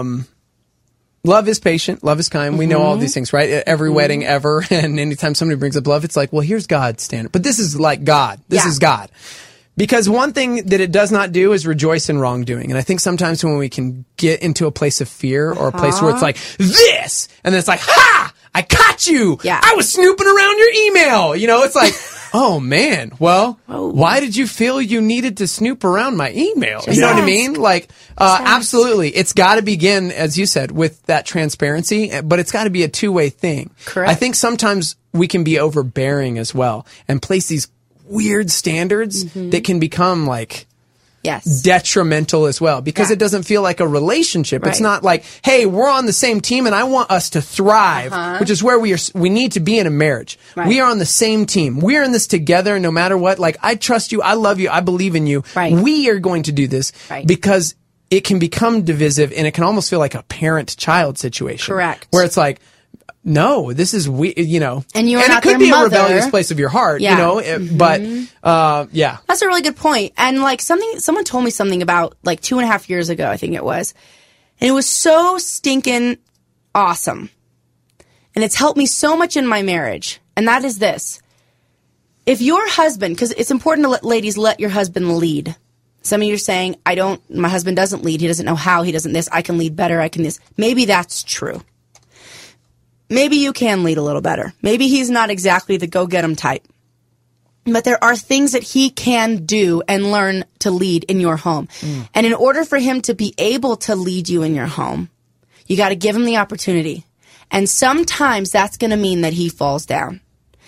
love is patient, love is kind. We know all these things, right? Every wedding ever, and anytime somebody brings up love, it's like, well, here's God's standard. But this is like God. This is God. Because one thing that it does not do is rejoice in wrongdoing. And I think sometimes when we can get into a place of fear or a place where it's like, this! And then it's like, ha! I caught you! Yeah. I was snooping around your email! It's like, oh man, well, why did you feel you needed to snoop around my email? You know what I mean? Absolutely. It's got to begin, as you said, with that transparency, but it's got to be a two-way thing. Correct. I think sometimes we can be overbearing as well and place these weird standards that can become detrimental as well, because it doesn't feel like a relationship. Right. It's not like, hey, we're on the same team and I want us to thrive, which is where we need to be in a marriage. Right. We are on the same team. We're in this together no matter what. I trust you. I love you. I believe in you. Right. We are going to do this because it can become divisive and it can almost feel like a parent-child situation. Correct. Where it's like, no, this is and it could be a rebellious place of your heart, but that's a really good point. And someone told me something about 2.5 years ago, I think it was, and it was so stinking awesome, and it's helped me so much in my marriage. And that is this: if your husband, because it's important to let your husband lead. Some of you are saying, my husband doesn't lead. He doesn't know how. He doesn't this. I can lead better. I can this. Maybe that's true. Maybe you can lead a little better. Maybe he's not exactly the go-get-him type. But there are things that he can do and learn to lead in your home. And in order for him to be able to lead you in your home, you got to give him the opportunity. And sometimes that's going to mean that he falls down.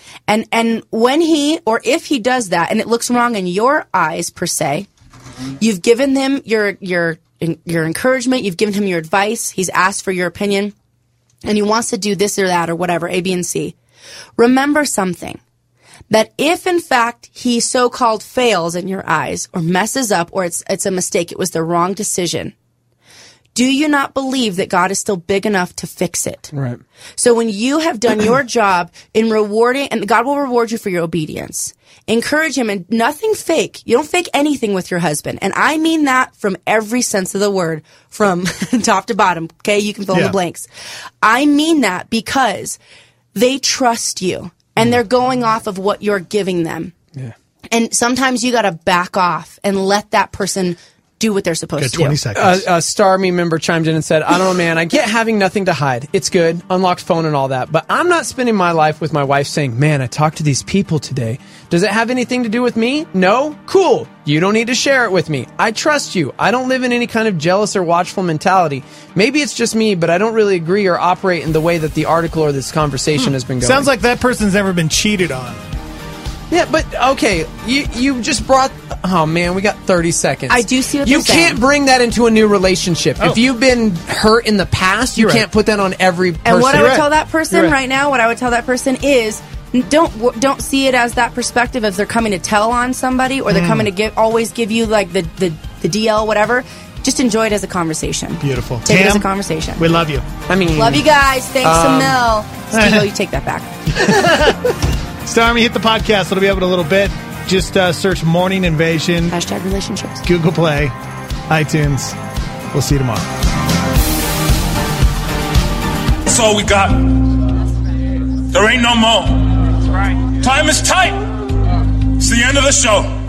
And when if he does that, and it looks wrong in your eyes per se, you've given him your encouragement, you've given him your advice, he's asked for your opinion, and he wants to do this or that or whatever, A, B, and C. Remember something, that if in fact he so-called fails in your eyes or messes up or it's a mistake, it was the wrong decision, do you not believe that God is still big enough to fix it? Right. So when you have done your job in rewarding, and God will reward you for your obedience, encourage him, and nothing fake. You don't fake anything with your husband. And I mean that from every sense of the word, from top to bottom. Okay, you can fill in the blanks. I mean that because they trust you and they're going off of what you're giving them. Yeah. And sometimes you got to back off and let that person do what they're supposed to do. 20 seconds. A Star Me member chimed in and said, I don't know, man, I get having nothing to hide. It's good, unlocked phone and all that, but I'm not spending my life with my wife saying, man, I talked to these people today. Does it have anything to do with me? No? Cool. You don't need to share it with me. I trust you. I don't live in any kind of jealous or watchful mentality. Maybe it's just me, but I don't really agree or operate in the way that the article or this conversation has been going. Sounds like that person's never been cheated on. Yeah, but okay, you just brought. Oh man, we got 30 seconds. I do see what you can't bring that into a new relationship. If you've been hurt in the past, you can't put that on every person. And what I would tell that person right now, what I would tell that person is, don't see it as that perspective as they're coming to tell on somebody or they're coming to always give you like the DL whatever. Just enjoy it as a conversation. Beautiful. Take it as a conversation. We love you. Love you guys. Thanks a mil. Steve-O, you take that back. Stormy, hit the podcast. It'll be up in a little bit. Just search Morning Invasion. Hashtag relationships. Google Play, iTunes. We'll see you tomorrow. That's all we got. There ain't no more. Time is tight. It's the end of the show.